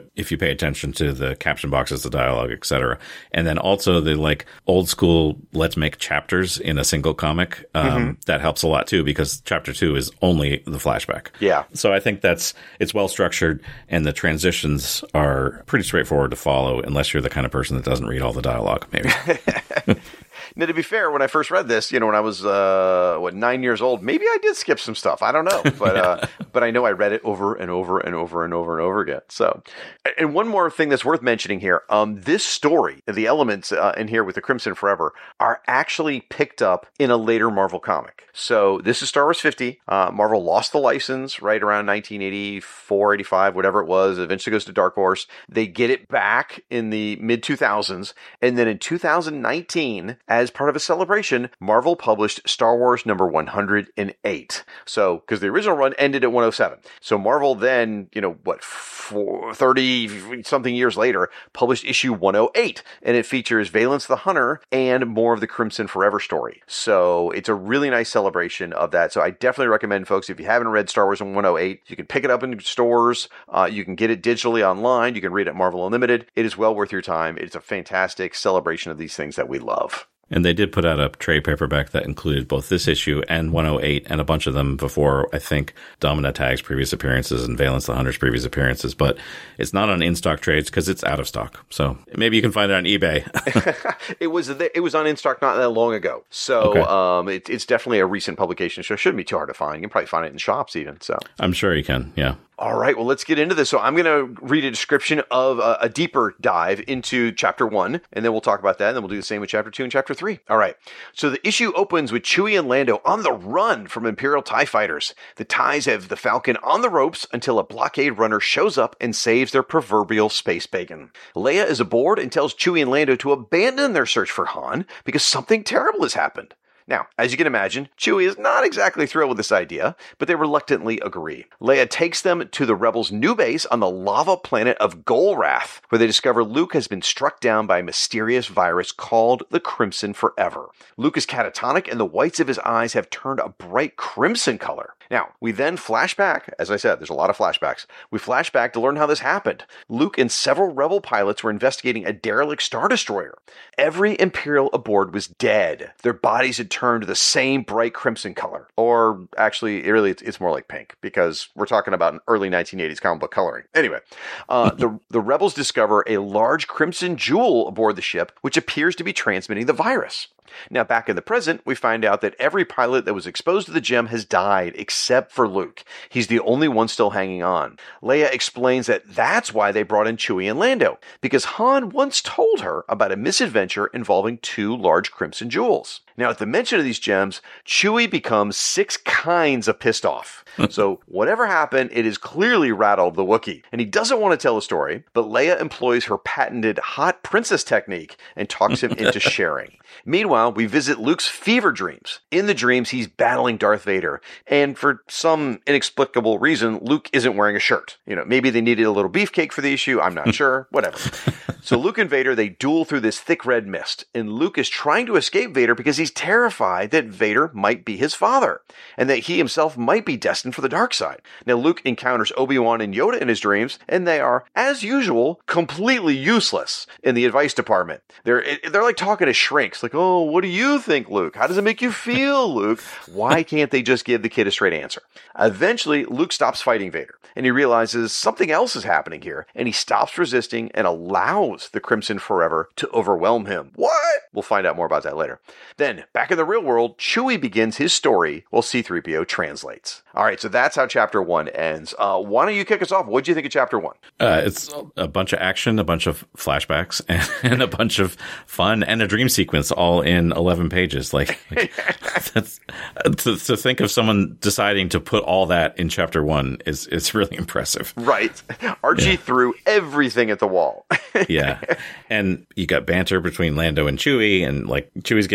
but if you pay attention to the caption boxes, the dialogue, et cetera. And then also the like old school, let's make chapters in a single comic. Um, mm-hmm. That helps a lot too, because chapter two is only the flashback. Yeah. So I think that's, it's well structured, and the transitions are pretty straightforward to follow, unless you're the kind of person that doesn't read all the dialogue, maybe. Now, to be fair, when I first read this, you know, when I was, uh, what, nine years old, maybe I did skip some stuff. I don't know. But, uh, but I know I read it over and over and over and over and over again. So, and one more thing that's worth mentioning here. Um, this story, the elements uh, in here with the Crimson Forever are actually picked up in a later Marvel comic. So this is Star Wars fifty. Uh, Marvel lost the license right around nineteen eighty-four, eighty-five, whatever it was. It eventually goes to Dark Horse. They get it back in the mid two thousands. And then in two thousand nineteen, as part of a celebration, Marvel published Star Wars number one hundred eight. So, because the original run ended at one oh seven. So Marvel then, you know, what, thirty-something years later, published issue one oh eight. And it features Valence the Hunter and more of the Crimson Forever story. So it's a really nice celebration of that. So I definitely recommend, folks, if you haven't read Star Wars one oh eight, you can pick it up in stores. Uh, you can get it digitally online. You can read it at Marvel Unlimited. It is well worth your time. It's a fantastic celebration of these things that we love. And they did put out a trade paperback that included both this issue and one oh eight, and a bunch of them before, I think, Domina Tag's previous appearances and Valence the Hunter's previous appearances. But it's not on in-stock trades because it's out of stock. So maybe you can find it on eBay. it was it was on in-stock not that long ago. So okay. um, it, it's definitely a recent publication, so it shouldn't be too hard to find. You can probably find it in shops even. So I'm sure you can, yeah. All right, well, let's get into this. So I'm going to read a description of a, a deeper dive into chapter one, and then we'll talk about that, and then we'll do the same with chapter two and chapter three. All right, so the issue opens with Chewie and Lando on the run from Imperial TIE fighters. The TIEs have the Falcon on the ropes until a blockade runner shows up and saves their proverbial space bacon. Leia is aboard and tells Chewie and Lando to abandon their search for Han because something terrible has happened. Now, as you can imagine, Chewie is not exactly thrilled with this idea, but they reluctantly agree. Leia takes them to the Rebels' new base on the lava planet of Golrath, where they discover Luke has been struck down by a mysterious virus called the Crimson Forever. Luke is catatonic, and the whites of his eyes have turned a bright crimson color. Now, we then flash back. As I said, there's a lot of flashbacks. We flash back to learn how this happened. Luke and several Rebel pilots were investigating a derelict Star Destroyer. Every Imperial aboard was dead. Their bodies had turned the same bright crimson color. Or actually, it really, it's more like pink, because we're talking about an early nineteen eighties comic book coloring. Anyway, uh, the, the Rebels discover a large crimson jewel aboard the ship, which appears to be transmitting the virus. Now, back in the present, we find out that every pilot that was exposed to the gem has died except for Luke. He's the only one still hanging on. Leia explains that that's why they brought in Chewie and Lando, because Han once told her about a misadventure involving two large crimson jewels. Now, at the mention of these gems, Chewie becomes six kinds of pissed off. So, whatever happened, it has clearly rattled the Wookiee. And he doesn't want to tell the story, but Leia employs her patented hot princess technique and talks him into sharing. Meanwhile, we visit Luke's fever dreams. In the dreams, he's battling Darth Vader. And for some inexplicable reason, Luke isn't wearing a shirt. You know, maybe they needed a little beefcake for the issue. I'm not sure. Whatever. So Luke and Vader, they duel through this thick red mist. And Luke is trying to escape Vader because he's terrified that Vader might be his father. And that he himself might be destined for the dark side. Now, Luke encounters Obi-Wan and Yoda in his dreams. And they are, as usual, completely useless in the advice department. They're, they're like talking to shrinks. Like, oh, what do you think, Luke? How does it make you feel, Luke? Why can't they just give the kid a straight answer? Eventually, Luke stops fighting Vader, and he realizes something else is happening here, and he stops resisting and allows the Crimson Forever to overwhelm him. What? We'll find out more about that later. Then, back in the real world, Chewie begins his story while C three P O translates. All right, so that's how chapter one ends. Uh, why don't you kick us off? What did you think of chapter one? Uh, it's a bunch of action, a bunch of flashbacks, and, and a bunch of fun, and a dream sequence all in eleven pages. Like, that's, to, to think of someone deciding to put all that in chapter one is, is really impressive. Right. Archie yeah. threw everything at the wall. Yeah. And you got banter between Lando and Chewie, and like Chewie's giving him a hard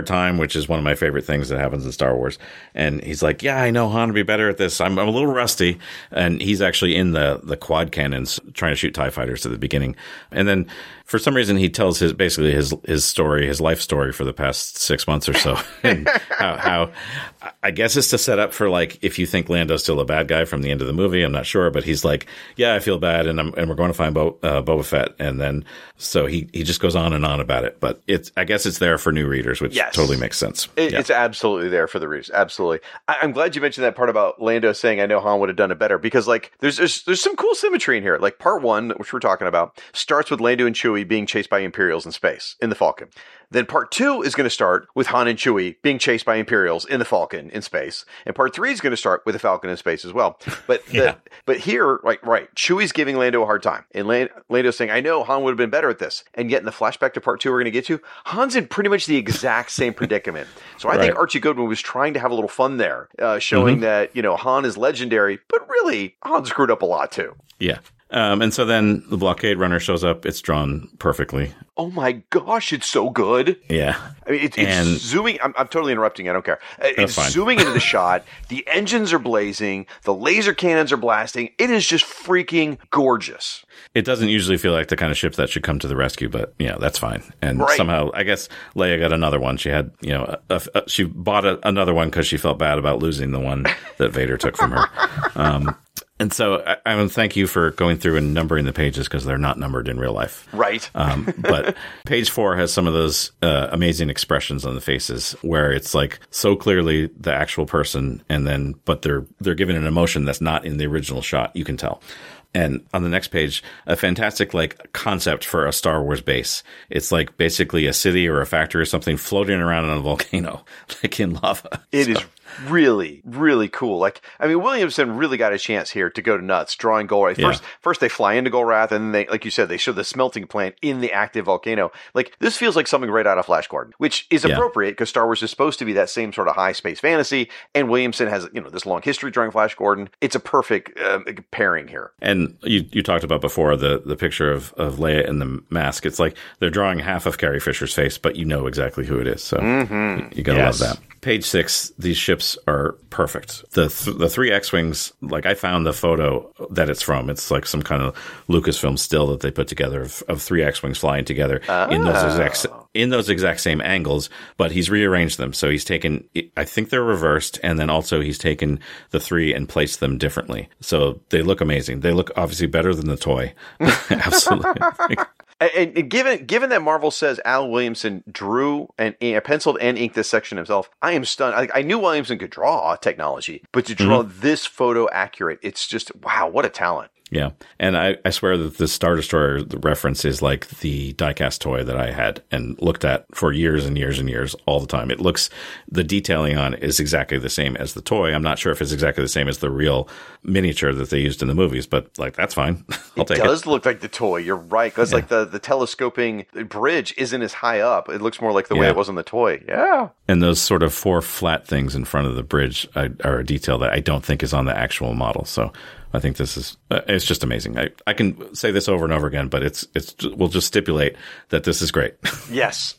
time, which is one of my favorite things that happens in Star Wars. And he's like, yeah, I know Han would be better at this. I'm, I'm a little rusty. And he's actually in the, the quad cannons trying to shoot TIE fighters at the beginning. And then for some reason, he tells his basically his his story, his life story for the past six months or so. And how, how I guess it's to set up for, like, if you think Lando's still a bad guy from the end of the movie, I'm not sure, but he's like, yeah, I feel bad, and I'm and we're going to find Bo, uh, Boba Fett, and then so he he just goes on and on about it. But it's I guess it's there for new readers, which yes. totally makes sense. It, yeah. It's absolutely there for the readers, absolutely. I, I'm glad you mentioned that part about Lando saying, "I know Han would have done it better," because like there's there's, there's some cool symmetry in here. Like part one, which we're talking about, starts with Lando and Chewie being chased by Imperials in space in the Falcon. Then part two is going to start with Han and Chewie being chased by Imperials in the Falcon in space. And part three is going to start with the Falcon in space as well. But the, yeah. but here, like, right, Chewie's giving Lando a hard time. And Lando's saying, I know Han would have been better at this. And yet in the flashback to part two we're going to get to, Han's in pretty much the exact same predicament. So I right. think Archie Goodwin was trying to have a little fun there, uh, showing mm-hmm. that, you know, Han is legendary, but really, Han screwed up a lot too. Yeah. Um, and so then the blockade runner shows up. It's drawn perfectly. Oh my gosh, it's so good. Yeah. I mean, it, it's and, zooming. I'm, I'm totally interrupting. I don't care. It's fine. zooming into the shot. The engines are blazing. The laser cannons are blasting. It is just freaking gorgeous. It doesn't usually feel like the kind of ship that should come to the rescue, but yeah, that's fine. And right. somehow, I guess Leia got another one. She had, you know, a, a, she bought a, another one because she felt bad about losing the one that Vader took from her. Um, And so I, I want to thank you for going through and numbering the pages because they're not numbered in real life. Right. um, but page four has some of those uh, amazing expressions on the faces where it's like so clearly the actual person, and then but they're they're given an emotion that's not in the original shot. You can tell. And on the next page, a fantastic like concept for a Star Wars base. It's like basically a city or a factory or something floating around on a volcano, like in lava. It so. is really, really cool. Like, I mean, Williamson really got a chance here to go to nuts, drawing Golrath. First, yeah. first they fly into Golrath, and then they, like you said, they show the smelting plant in the active volcano. Like, this feels like something right out of Flash Gordon, which is yeah. appropriate because Star Wars is supposed to be that same sort of high space fantasy, and Williamson has, you know, this long history drawing Flash Gordon. It's a perfect uh, pairing here. And you, you talked about before the, the picture of, of Leia in the mask. It's like they're drawing half of Carrie Fisher's face, but you know exactly who it is. So mm-hmm. you, you gotta yes. love that. Page six, these ships are perfect. The th- the three X-Wings, like I found the photo that it's from. It's like some kind of Lucasfilm still that they put together of, of three X-Wings flying together oh. in those exact in those exact same angles, but he's rearranged them. So he's taken, I think they're reversed, and then also he's taken the three and placed them differently. So they look amazing. They look obviously better than the toy. Absolutely. And, and given given that Marvel says Al Williamson drew and uh, penciled and inked this section himself, I am stunned. I, I knew Williamson could draw technology, but to draw mm-hmm. this photo accurate, it's just, wow, what a talent. Yeah. And I, I swear that the Star Destroyer reference is like the diecast toy that I had and looked at for years and years and years all the time. It looks, the detailing on it is exactly the same as the toy. I'm not sure if it's exactly the same as the real miniature that they used in the movies, but like, that's fine. I'll it take does it. look like the toy. You're right. Because yeah. like the, the telescoping bridge isn't as high up. It looks more like the yeah. way it was in the toy. Yeah. And those sort of four flat things in front of the bridge are a detail that I don't think is on the actual model. So I think this is, uh, it's just amazing. I, I can say this over and over again, but it's, it's, we'll just stipulate that this is great. Yes.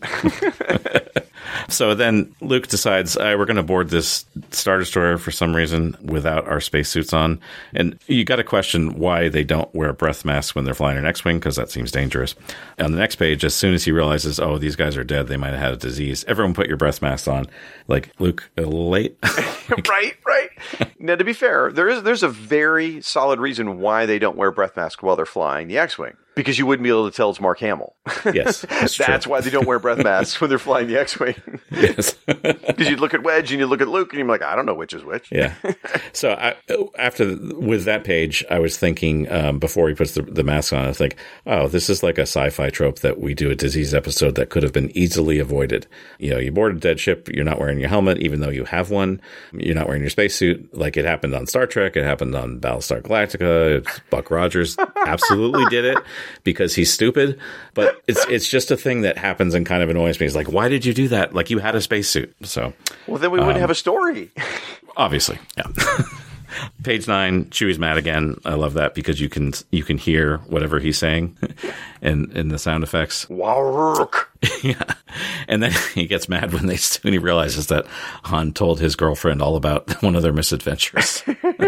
So then Luke decides, uh, we're going to board this Star Destroyer for some reason without our spacesuits on. And you got to question why they don't wear breath masks when they're flying an X-Wing, because that seems dangerous. On the next page, as soon as he realizes, oh, these guys are dead, they might have had a disease, everyone put your breath masks on. Like, Luke, a little late. Right, right. Now, to be fair, there is there's a very solid reason why they don't wear breath masks while they're flying the X-Wing. Because you wouldn't be able to tell it's Mark Hamill. Yes, that's, that's why they don't wear breath masks when they're flying the X-Wing. Yes. Because you'd look at Wedge and you look at Luke and you're like, I don't know which is which. Yeah. So I, after with that page, I was thinking um, before he puts the, the mask on, I was like, oh, this is like a sci-fi trope that we do a disease episode that could have been easily avoided. You know, you board a dead ship, you're not wearing your helmet, even though you have one. You're not wearing your spacesuit. Like it happened on Star Trek. It happened on Battlestar Galactica. It's Buck Rogers absolutely did it. Because he's stupid, but it's it's just a thing that happens and kind of annoys me. It's like, why did you do that? Like you had a spacesuit. So, well, then we wouldn't um, have a story. Obviously, yeah. Page nine, Chewie's mad again. I love that because you can you can hear whatever he's saying, and in the sound effects. Wark. Yeah. And then he gets mad when they when he realizes that Han told his girlfriend all about one of their misadventures.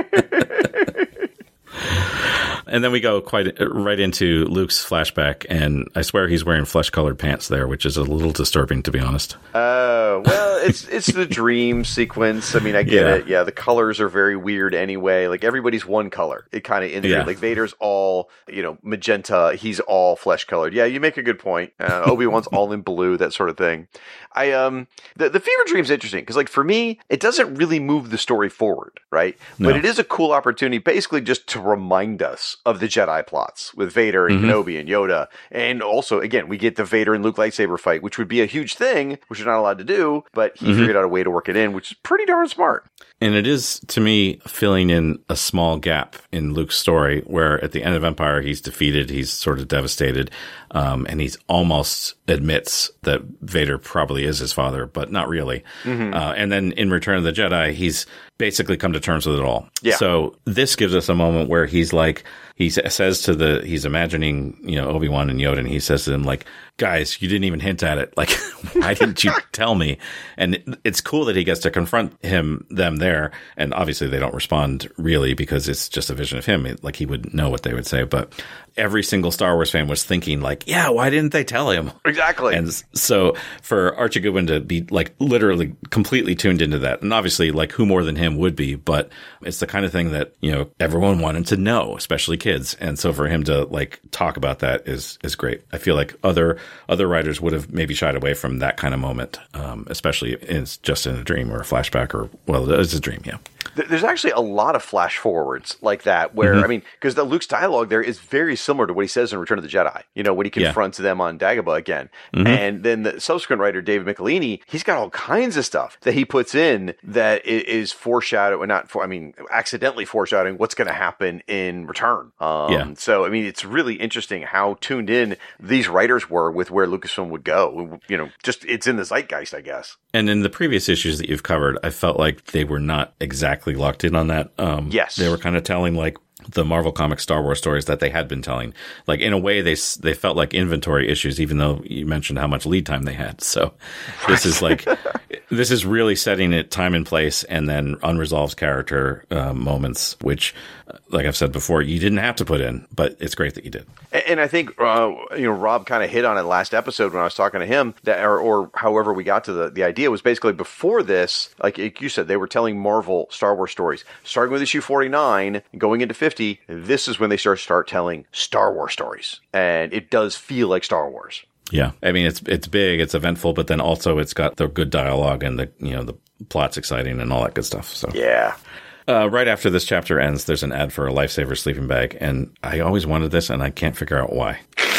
And then we go quite right into Luke's flashback, and I swear he's wearing flesh-colored pants there, which is a little disturbing, to be honest. Oh, uh, well, it's it's the dream sequence. I mean, I get yeah. it. Yeah, the colors are very weird anyway. Like, everybody's one color. It kind of in yeah. Like, Vader's all, you know, magenta. He's all flesh-colored. Yeah, you make a good point. Uh, Obi-Wan's all in blue, that sort of thing. I um The, the fever dream's interesting, because, like, for me, it doesn't really move the story forward, right? No. But it is a cool opportunity, basically, just to remind us of the Jedi plots with Vader and mm-hmm. Kenobi and Yoda. And also, again, we get the Vader and Luke lightsaber fight, which would be a huge thing, which you're not allowed to do, but he mm-hmm. figured out a way to work it in, which is pretty darn smart. And it is, to me, filling in a small gap in Luke's story where at the end of Empire, he's defeated, he's sort of devastated, um, and he's almost admits that Vader probably is his father, but not really. Mm-hmm. Uh, and then in Return of the Jedi, he's basically come to terms with it all. Yeah. So this gives us a moment where he's like, he says to the, he's imagining, you know, Obi-Wan and Yoda, and he says to them, like, guys, you didn't even hint at it. Like, why didn't you tell me? And it's cool that he gets to confront him, them there. And obviously they don't respond really because it's just a vision of him. Like, he would know what they would say. But every single Star Wars fan was thinking, like, yeah, why didn't they tell him? Exactly. And so for Archie Goodwin to be, like, literally completely tuned into that, and obviously, like, who more than him would be, but it's the kind of thing that, you know, everyone wanted to know, especially kids. And so for him to, like, talk about that is is great. I feel like other other writers would have maybe shied away from that kind of moment, um, especially in, just in a dream or a flashback, or, well, it's a dream, yeah. There's actually a lot of flash forwards like that where, mm-hmm. I mean, because the Luke's dialogue there is very similar to what he says in Return of the Jedi, you know, when he confronts yeah. them on Dagobah again. Mm-hmm. And then the subsequent writer, David Michelinie, he's got all kinds of stuff that he puts in that is foreshadowing, not for, I mean, accidentally foreshadowing what's going to happen in Return. Um, yeah. So, I mean, it's really interesting how tuned in these writers were with where Lucasfilm would go. You know, just it's in the zeitgeist, I guess. And in the previous issues that you've covered, I felt like they were not exactly locked in on that. Um, yes. They were kind of telling, like, the Marvel Comics Star Wars stories that they had been telling. Like, in a way, they they felt like inventory issues, even though you mentioned how much lead time they had. So right. this is like, this is really setting it time and place, and then unresolved character uh, moments, which, like I've said before, you didn't have to put in, but it's great that you did. And, and I think, uh, you know, Rob kind of hit on it last episode when I was talking to him, that, or, or however we got to the, the idea was basically before this, like you said, they were telling Marvel Star Wars stories, starting with issue forty-nine, going into fifty. This is when they start start telling Star Wars stories, and it does feel like Star Wars. Yeah, I mean, it's it's big, it's eventful, but then also it's got the good dialogue and the you know the plot's exciting and all that good stuff. So yeah. Uh, right after this chapter ends, there's an ad for a Lifesaver sleeping bag, and I always wanted this, and I can't figure out why.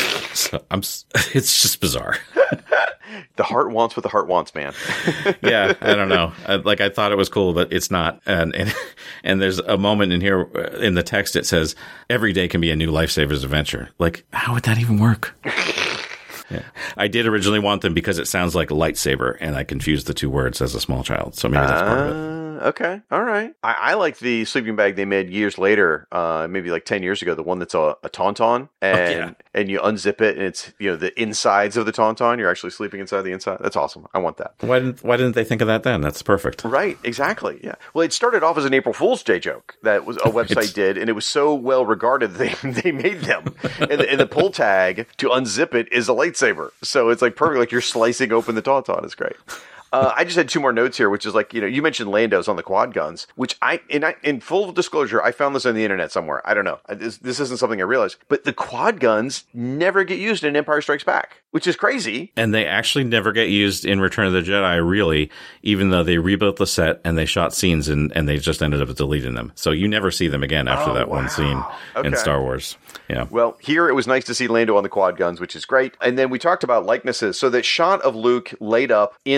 So I'm, it's just bizarre. The heart wants what the heart wants, man. Yeah, I don't know. I, like, I thought it was cool, but it's not. And, and and there's a moment in here in the text it says, "Every day can be a new Lifesaver's adventure." Like, how would that even work? Yeah. I did originally want them because it sounds like lightsaber, and I confused the two words as a small child. So maybe that's part of it. Okay. All right. I, I like the sleeping bag they made years later, uh, maybe like ten years ago, the one that's a, a tauntaun, and oh, yeah. and you unzip it, and it's, you know, the insides of the tauntaun. You're actually sleeping inside the inside. That's awesome. I want that. Why didn't Why didn't they think of that then? That's perfect. Right. Exactly. Yeah. Well, it started off as an April Fool's Day joke that was a website right. did, and it was so well regarded they they made them. and, the, and the pull tag to unzip it is a lightsaber, so it's like perfect. Like you're slicing open the tauntaun. It's great. Uh, I just had two more notes here, which is like, you know, you mentioned Lando's on the quad guns, which I, in, I, in full disclosure, I found this on the internet somewhere. I don't know. This, this isn't something I realized. But the quad guns never get used in Empire Strikes Back, which is crazy. And they actually never get used in Return of the Jedi, really, even though they rebuilt the set and they shot scenes and, and they just ended up deleting them. So you never see them again after oh, that wow. one scene okay. in Star Wars. Yeah. Well, here it was nice to see Lando on the quad guns, which is great. And then we talked about likenesses. So that shot of Luke laid up in the medical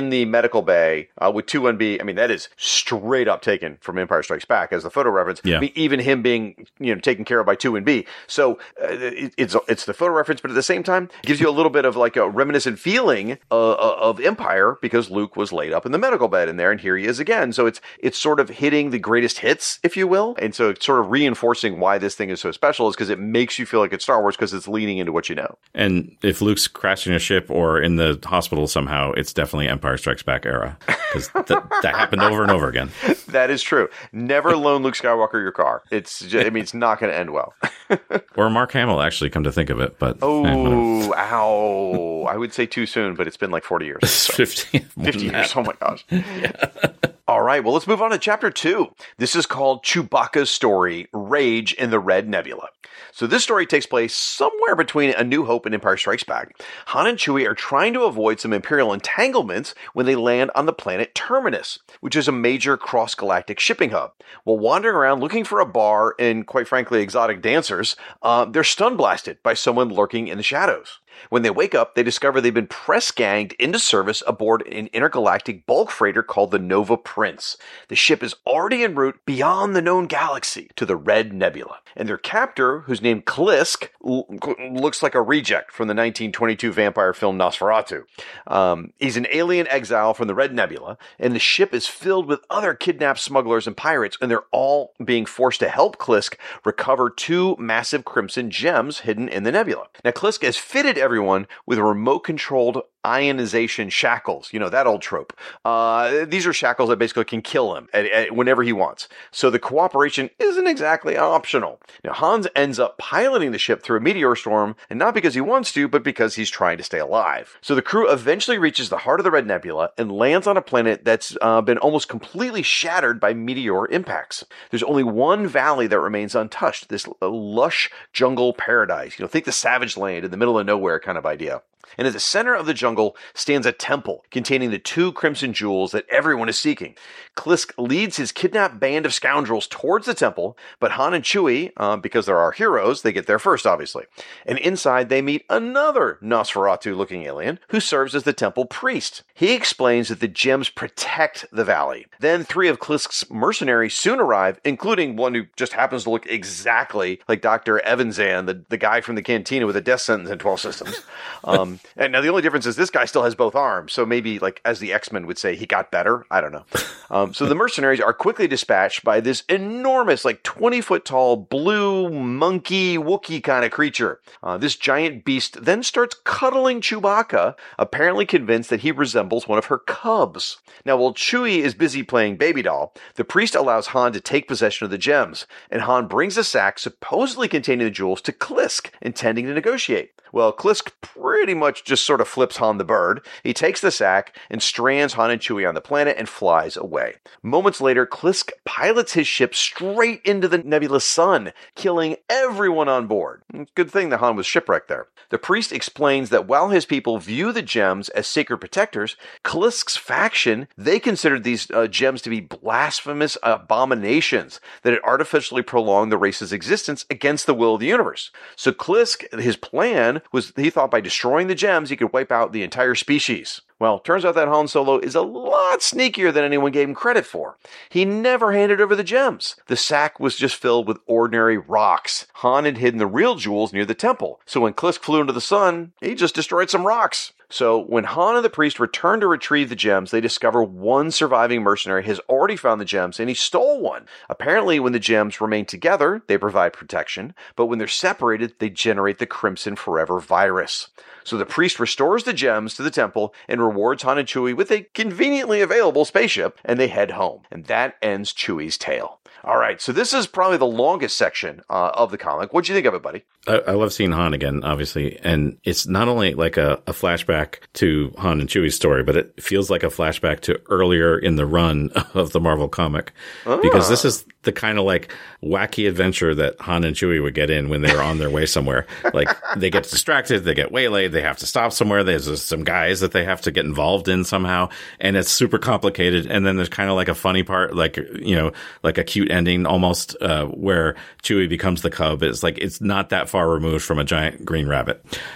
medical bay uh, with two one B. I mean, that is straight up taken from Empire Strikes Back as the photo reference. Yeah. I mean, even him being, you know, taken care of by two one B. So uh, it, it's it's the photo reference, but at the same time, it gives you a little bit of like a reminiscent feeling uh, of Empire because Luke was laid up in the medical bed in there, and here he is again. So it's it's sort of hitting the greatest hits, if you will, and so it's sort of reinforcing why this thing is so special is because it makes you feel like it's Star Wars because it's leaning into what you know. And if Luke's crashing a ship or in the hospital somehow, it's definitely Empire Strikes Back era because th- that happened over and over again. That is true. Never loan Luke Skywalker your car. It's just, I mean, it's not going to end well. Or Mark Hamill, actually, come to think of it. But oh, eh, ow! I would say too soon, but it's been like forty years. So. fifty, fifty years. Oh my gosh. Yeah. All right, well, let's move on to chapter two. This is called Chewbacca's Story, Rage in the Red Nebula. So this story takes place somewhere between A New Hope and Empire Strikes Back. Han and Chewie are trying to avoid some Imperial entanglements when they land on the planet Terminus, which is a major cross-galactic shipping hub. While wandering around looking for a bar and, quite frankly, exotic dancers, uh, they're stun blasted by someone lurking in the shadows. When they wake up, they discover they've been press-ganged into service aboard an intergalactic bulk freighter called the Nova Prince. The ship is already en route beyond the known galaxy to the Red Nebula. And their captor, who's named Klisk, l- looks like a reject from the nineteen twenty-two vampire film Nosferatu. Um, he's an alien exile from the Red Nebula, and the ship is filled with other kidnapped smugglers and pirates, and they're all being forced to help Klisk recover two massive crimson gems hidden in the nebula. Now, Klisk has fitted everyone with remote-controlled ionization shackles. You know, that old trope. Uh, these are shackles that basically can kill him at, at, whenever he wants. So the cooperation isn't exactly optional. Now, Hans ends up piloting the ship through a meteor storm, and not because he wants to, but because he's trying to stay alive. So the crew eventually reaches the heart of the Red Nebula and lands on a planet that's uh, been almost completely shattered by meteor impacts. There's only one valley that remains untouched, this lush jungle paradise. You know, think the Savage Land in the middle of nowhere kind of idea. And at the center of the jungle stands a temple containing the two crimson jewels that everyone is seeking. Klisk leads his kidnapped band of scoundrels towards the temple, but Han and Chewie, uh, because they're our heroes, they get there first, obviously. And inside, they meet another Nosferatu-looking alien who serves as the temple priest. He explains that the gems protect the valley. Then three of Klisk's mercenaries soon arrive, including one who just happens to look exactly like Doctor Evanzan, the, the guy from the cantina with a death sentence in twelve systems. Um, and now the only difference is this guy still has both arms, so maybe, like, as the X-Men would say, he got better. I don't know. Um, so the mercenaries are quickly dispatched by this enormous, like, twenty-foot-tall, blue, monkey, Wookiee kind of creature. Uh, this giant beast then starts cuddling Chewbacca, apparently convinced that he resembles one of her cubs. Now, while Chewie is busy playing baby doll, the priest allows Han to take possession of the gems, and Han brings a sack supposedly containing the jewels to Klisk, intending to negotiate. Well, Klisk pretty much just sort of flips Han the bird. He takes the sack and strands Han and Chewie on the planet and flies away. Moments later, Klisk pilots his ship straight into the nebula's sun, killing everyone on board. Good thing that Han was shipwrecked there. The priest explains that while his people view the gems as sacred protectors, Klisk's faction, they considered these uh, gems to be blasphemous abominations that had artificially prolonged the race's existence against the will of the universe. So Klisk, his plan was, he thought by destroying the gems, he could wipe out the entire species. Well, turns out that Han Solo is a lot sneakier than anyone gave him credit for. He never handed over the gems. The sack was just filled with ordinary rocks. Han had hidden the real jewels near the temple, so when Klisk flew into the sun, he just destroyed some rocks. So when Han and the priest return to retrieve the gems, they discover one surviving mercenary has already found the gems, and he stole one. Apparently, when the gems remain together, they provide protection, but when they're separated, they generate the Crimson Forever virus. So the priest restores the gems to the temple and rewards Han and Chewie with a conveniently available spaceship, and they head home. And that ends Chewie's tale. All right, so this is probably the longest section uh, of the comic. What'd you think of it, buddy? I, I love seeing Han again, obviously. And it's not only like a, a flashback to Han and Chewie's story, but it feels like a flashback to earlier in the run of the Marvel comic. Ah. Because this is the kind of like wacky adventure that Han and Chewie would get in when they were on their way somewhere. Like they get distracted, they get waylaid, they have to stop somewhere. There's some guys that they have to get involved in somehow. And it's super complicated. And then there's kind of like a funny part, like, you know, like a cute ending almost, uh, where Chewie becomes the cub. It's like, it's not that far removed from a giant green rabbit.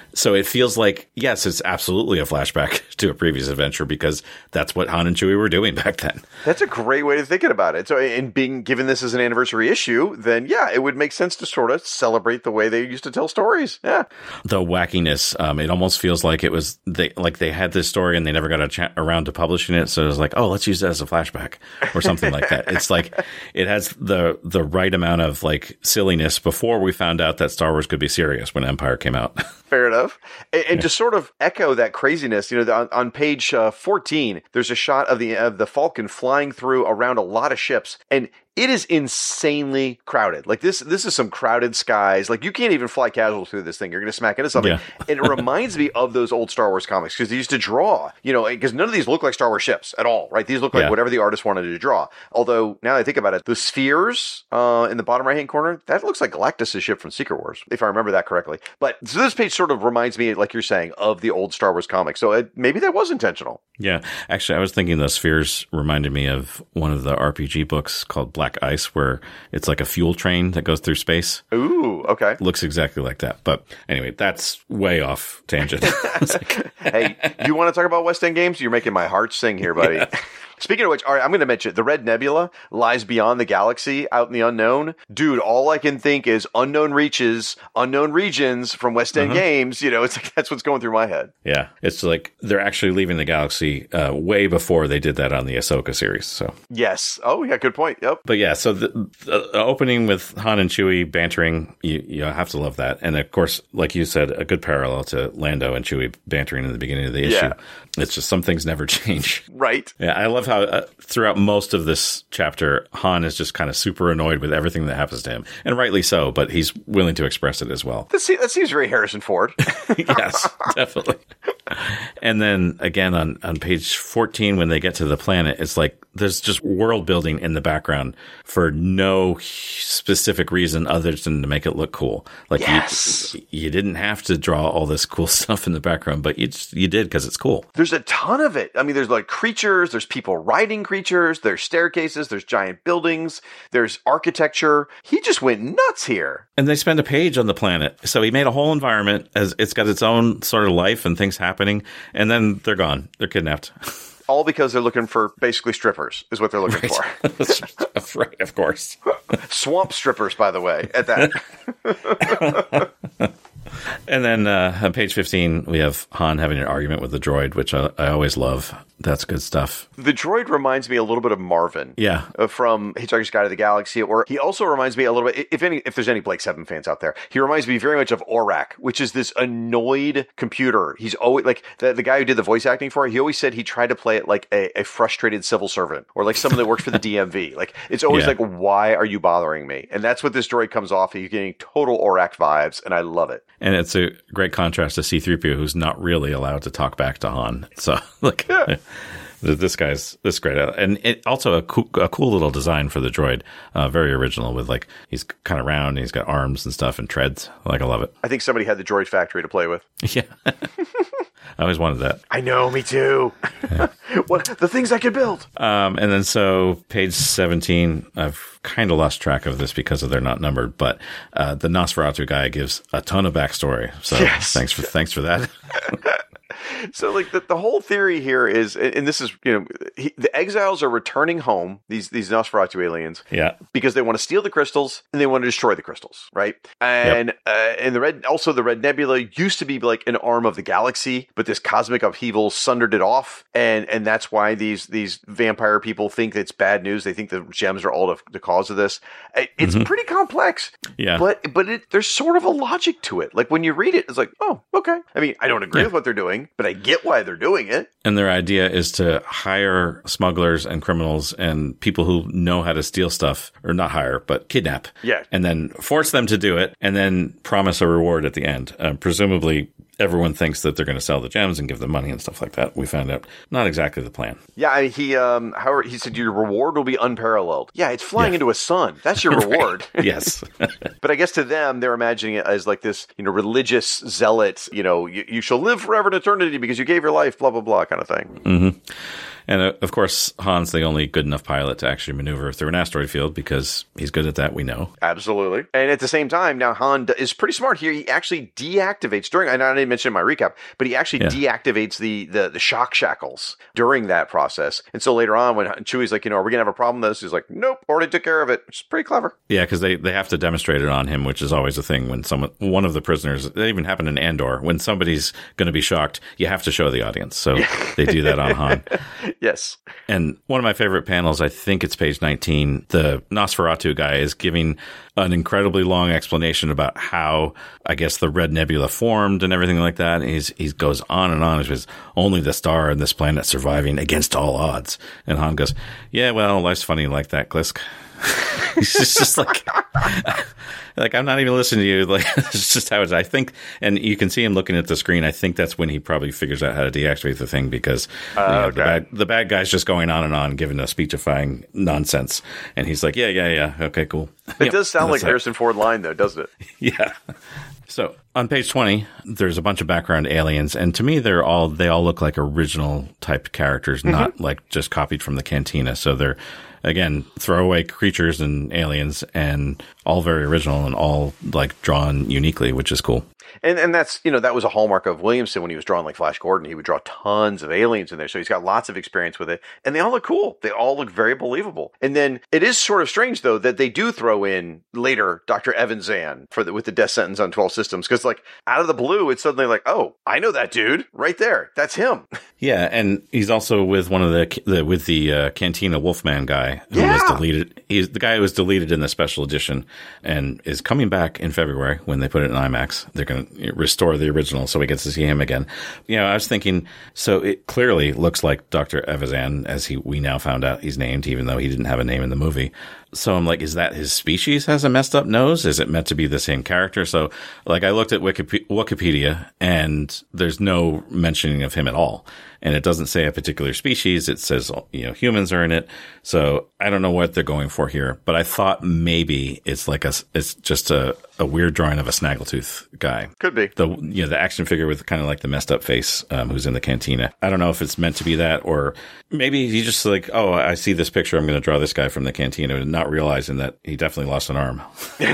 So it feels like, yes, it's absolutely a flashback to a previous adventure because that's what Han and Chewie were doing back then. That's a great way of thinking about it. So, in being given this as an anniversary issue, then yeah, it would make sense to sort of celebrate the way they used to tell stories. Yeah. The wackiness, um, it almost feels like it was they like they had this story and they never got a ch- around to publishing it. So it was like, oh, let's use that as a flashback or something like that. It's like it has the the right amount of like silliness before we found out that Star Wars could be serious when Empire came out. Fair enough. And, and yeah. to sort of echo that craziness, you know, on, on page uh, fourteen, there's a shot of the of the Falcon flying through around a lot of ships, and it is insanely crowded. Like this, this is some crowded skies. Like you can't even fly casual through this thing. You're going to smack into something. Yeah. And it reminds me of those old Star Wars comics because they used to draw, you know, because none of these look like Star Wars ships at all, right? These look like yeah. whatever the artist wanted to draw. Although now I think about it, the spheres uh, in the bottom right-hand corner, that looks like Galactus' ship from Secret Wars, if I remember that correctly. But so this page sort of reminds me, like you're saying, of the old Star Wars comics. So it, maybe that was intentional. Yeah. Actually, I was thinking the spheres reminded me of one of the R P G books called Black Ice, where it's like a fuel train that goes through space. Ooh, okay. Looks exactly like that. But anyway, that's way off tangent. Like, hey, you want to talk about West End games? You're making my heart sing here, buddy. Yeah. Speaking of which, all right, I'm going to mention the Red Nebula lies beyond the galaxy out in the unknown. Dude, all I can think is unknown reaches, unknown regions from West End uh-huh. games. You know, it's like that's what's going through my head. Yeah. It's like they're actually leaving the galaxy uh, way before they did that on the Ahsoka series. So yes. Oh, yeah. Good point. Yep. But yeah, so the, the opening with Han and Chewie bantering, you, you have to love that. And of course, like you said, a good parallel to Lando and Chewie bantering in the beginning of the issue. Yeah. It's just some things never change. Right. Yeah. I love how uh, throughout most of this chapter, Han is just kind of super annoyed with everything that happens to him. And rightly so, but he's willing to express it as well. That seems, that seems very Harrison Ford. Yes, definitely. And then again on, on page fourteen, when they get to the planet, it's like there's just world building in the background for no specific reason other than to make it look cool. Like yes. you, you didn't have to draw all this cool stuff in the background, but you just, you did because it's cool. There's a ton of it. I mean, there's like creatures, there's people riding creatures, there's staircases, there's giant buildings, there's architecture. He just went nuts here. And they spend a page on the planet. So he made a whole environment as it's got its own sort of life and things happening. And then they're gone. They're kidnapped. All because they're looking for basically strippers is what they're looking right. for. Right, of course. Swamp strippers, by the way, at that. And then uh, on page fifteen, we have Han having an argument with the droid, which I, I always love. That's good stuff. The droid reminds me a little bit of Marvin. Yeah. Uh, from Hitchhiker's Guide to the Galaxy, or he also reminds me a little bit, if any, if there's any Blake Seven fans out there, he reminds me very much of Orak, which is this annoyed computer. He's always, like, the, the guy who did the voice acting for it, he always said he tried to play it like a, a frustrated civil servant, or like someone that works for the D M V. Like, it's always yeah. like, why are you bothering me? And that's what this droid comes off. You're getting total Orak vibes, and I love it. And it's a great contrast to C three P O, who's not really allowed to talk back to Han. So, like, yeah. this guy's this great. And it, also a cool, a cool little design for the droid. Uh, very original with, like, he's kind of round, and he's got arms and stuff and treads. Like, I love it. I think somebody had the droid factory to play with. Yeah. I always wanted that. I know, me too. Yeah. What the things I could build. Um, and then so page seventeen, I've kind of lost track of this because of they're not numbered, but uh, the Nosferatu guy gives a ton of backstory. So yes. thanks for thanks for that. So, like, the, the whole theory here is, and this is, you know, he, the exiles are returning home, these these Nosferatu aliens, yeah, because they want to steal the crystals and they want to destroy the crystals, right? And yep. uh, and the red, also the Red Nebula used to be like an arm of the galaxy, but this cosmic upheaval sundered it off, and and that's why these these vampire people think it's bad news. They think the gems are all the, the cause of this. It's mm-hmm. pretty complex, yeah, but but it, there's sort of a logic to it. Like when you read it, it's like, oh, okay. I mean, I don't agree yeah. with what they're doing, but I get why they're doing it. And their idea is to hire smugglers and criminals and people who know how to steal stuff, or not hire, but kidnap. Yeah. And then force them to do it and then promise a reward at the end. Uh, presumably, everyone thinks that they're going to sell the gems and give them money and stuff like that. We found out not exactly the plan. Yeah, I mean, he um, Howard, he said your reward will be unparalleled. Yeah, it's flying yeah. into a sun. That's your reward. Yes. But I guess to them, they're imagining it as like this, you know, religious zealot, you know, you, you shall live forever in eternity because you gave your life, blah, blah, blah kind of thing. Mm-hmm. And uh, of course, Han's the only good enough pilot to actually maneuver through an asteroid field because he's good at that, we know. Absolutely. And at the same time, now Han is pretty smart here. He actually deactivates during, I didn't mention in my recap, but he actually yeah. deactivates the, the, the shock shackles during that process. And so later on, when Chewie's like, you know, are we going to have a problem with this? He's like, nope, already took care of it, which is pretty clever. Yeah, because they, they have to demonstrate it on him, which is always a thing when someone, one of the prisoners, it even happened in Andor, when somebody's going to be shocked, you have to show the audience. So they do that on Han. Yes. And one of my favorite panels, I think it's page nineteen, the Nosferatu guy is giving an incredibly long explanation about how, I guess, the Red Nebula formed and everything like that. And he's, he goes on and on. He says, only the star and this planet surviving against all odds. And Han goes, yeah, well, life's funny like that, Glisk. He's just, just like, like, I'm not even listening to you. Like, it's just how it's, I think, and you can see him looking at the screen. I think that's when he probably figures out how to deactivate the thing because uh, you know, okay. the, bad, the bad guy's just going on and on, giving a speechifying nonsense. And he's like, yeah, yeah, yeah. Okay, cool. It yep. does sound like Harrison Ford line, though, doesn't it? Yeah. So on page twenty, there's a bunch of background aliens, and to me, they're all they all look like original type characters, mm-hmm. not like just copied from the cantina. So they're again throwaway creatures and aliens, and all very original and all like drawn uniquely, which is cool. And and that's, you know, that was a hallmark of Williamson when he was drawing like Flash Gordon. He would draw tons of aliens in there. So he's got lots of experience with it. And they all look cool. They all look very believable. And then it is sort of strange, though, that they do throw in later Doctor Evan Zan for the, with the death sentence on twelve systems. Because like out of the blue, it's suddenly like, oh, I know that dude right there. That's him. Yeah. And he's also with one of the, the with the uh, Cantina Wolfman guy who yeah. was deleted. He's the guy who was deleted in the special edition and is coming back in February when they put it in IMAX. They're going to restore the original so we get to see him again. You know, I was thinking, so it clearly looks like Doctor Evazan, as he we now found out he's named, even though he didn't have a name in the movie. So I'm like, is that his species has a messed up nose? Is it meant to be the same character? So like I looked at Wikip- Wikipedia and there's no mentioning of him at all. And it doesn't say a particular species. It says, you know, humans are in it. So I don't know what they're going for here, but I thought maybe it's like a, it's just a, a weird drawing of a snaggletooth guy. Could be. The, you know, the action figure with kind of like the messed up face, um, who's in the cantina. I don't know if it's meant to be that, or maybe he just like, oh, I see this picture. I'm going to draw this guy from the cantina, not realizing that he definitely lost an arm.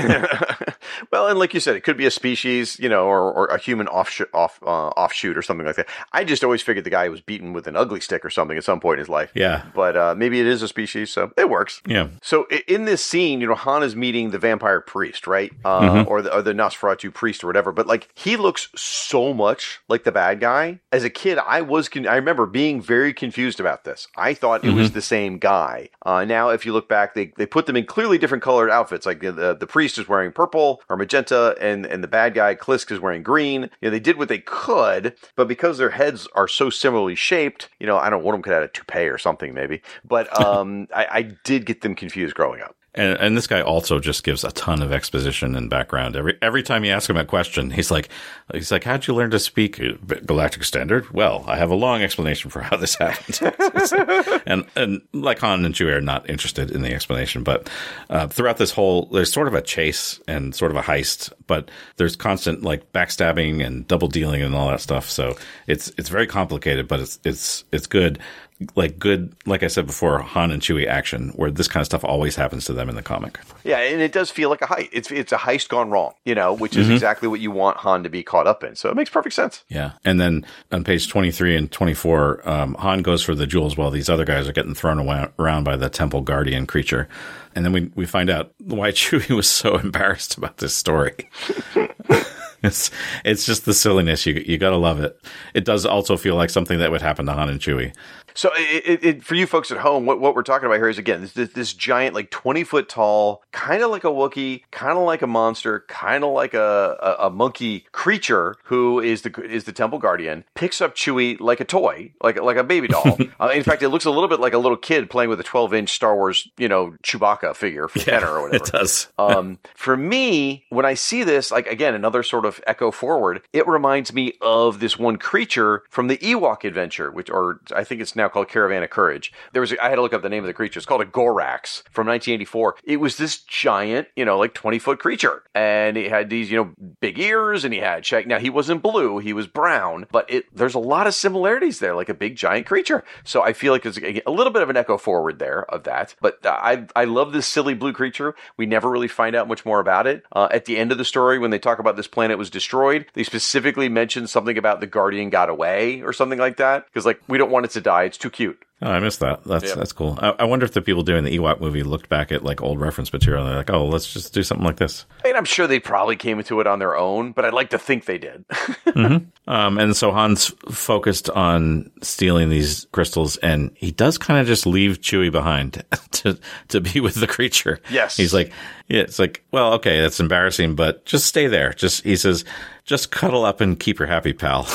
Well, and like you said, it could be a species, you know, or, or a human offshoot, off, uh, offshoot or something like that. I just always figured the guy was beaten with an ugly stick or something at some point in his life. Yeah. But uh, maybe it is a species, so it works. Yeah. So in this scene, you know, Han is meeting the vampire priest, right? Uh, mm-hmm. or, the, or the Nosferatu priest or whatever. But like, he looks so much like the bad guy. As a kid, I was, con- I remember being very confused about this. I thought it mm-hmm. was the same guy. Uh, now, if you look back, they, they put them in clearly different colored outfits. Like the, the, the priest is wearing purple or magenta, and, and the bad guy, Klisk, is wearing green. You know, they did what they could, but because their heads are so similarly shaped, you know, I don't know, one of them could have a toupee or something maybe. But um, I, I did get them confused growing up. And, and this guy also just gives a ton of exposition and background. Every every time you ask him a question, he's like, he's like, how'd you learn to speak Galactic Standard? Well, I have a long explanation for how this happened. and and like Han and Chewie are not interested in the explanation, but uh, throughout this whole, there's sort of a chase and sort of a heist, but there's constant like backstabbing and double dealing and all that stuff. So it's it's very complicated, but it's it's it's good. Like good, like I said before, Han and Chewie action, where this kind of stuff always happens to them in the comic. Yeah, and it does feel like a heist. It's it's a heist gone wrong, you know, which is mm-hmm. exactly what you want Han to be caught up in. So it makes perfect sense. Yeah, and then on page twenty-three and twenty-four, um, Han goes for the jewels while these other guys are getting thrown around by the Temple Guardian creature. And then we, we find out why Chewie was so embarrassed about this story. It's it's just the silliness. You you gotta love it. It does also feel like something that would happen to Han and Chewie. So it, it, it, for you folks at home, what, what we're talking about here is, again, this, this giant, like twenty foot tall, kind of like a Wookiee, kind of like a monster, kind of like a, a, a monkey creature who is the is the Temple Guardian, picks up Chewie like a toy, like, like a baby doll. uh, in fact, it looks a little bit like a little kid playing with a twelve inch Star Wars, you know, Chewbacca figure from yeah, Kenner or whatever. It does. um, for me, when I see this, like, again, another sort of echo forward, it reminds me of this one creature from the Ewok adventure, which, or I think it's now now called Caravan of Courage. There was, a, I had to look up the name of the creature. It's called a Gorax from nineteen eighty-four. It was this giant, you know, like twenty foot creature. And it had these, you know, big ears and he had shag. Now he wasn't blue, he was brown, but it, there's a lot of similarities there, like a big giant creature. So I feel like there's a, a little bit of an echo forward there of that. But I, I love this silly blue creature. We never really find out much more about it. Uh, at the end of the story, when they talk about this planet was destroyed, they specifically mention something about the Guardian got away or something like that. Because like, we don't want it to die. It's too cute. Oh, I missed that. That's yep. that's cool. I, I wonder if the people doing the Ewok movie looked back at like old reference material and they're like, oh, let's just do something like this. I mean, I'm sure they probably came into it on their own, but I'd like to think they did. mm-hmm. um, and so Han's focused on stealing these crystals, and he does kind of just leave Chewie behind to to be with the creature. Yes. He's like, yeah, it's like, well, okay, that's embarrassing, but just stay there. Just, he says, just cuddle up and keep her happy, pal.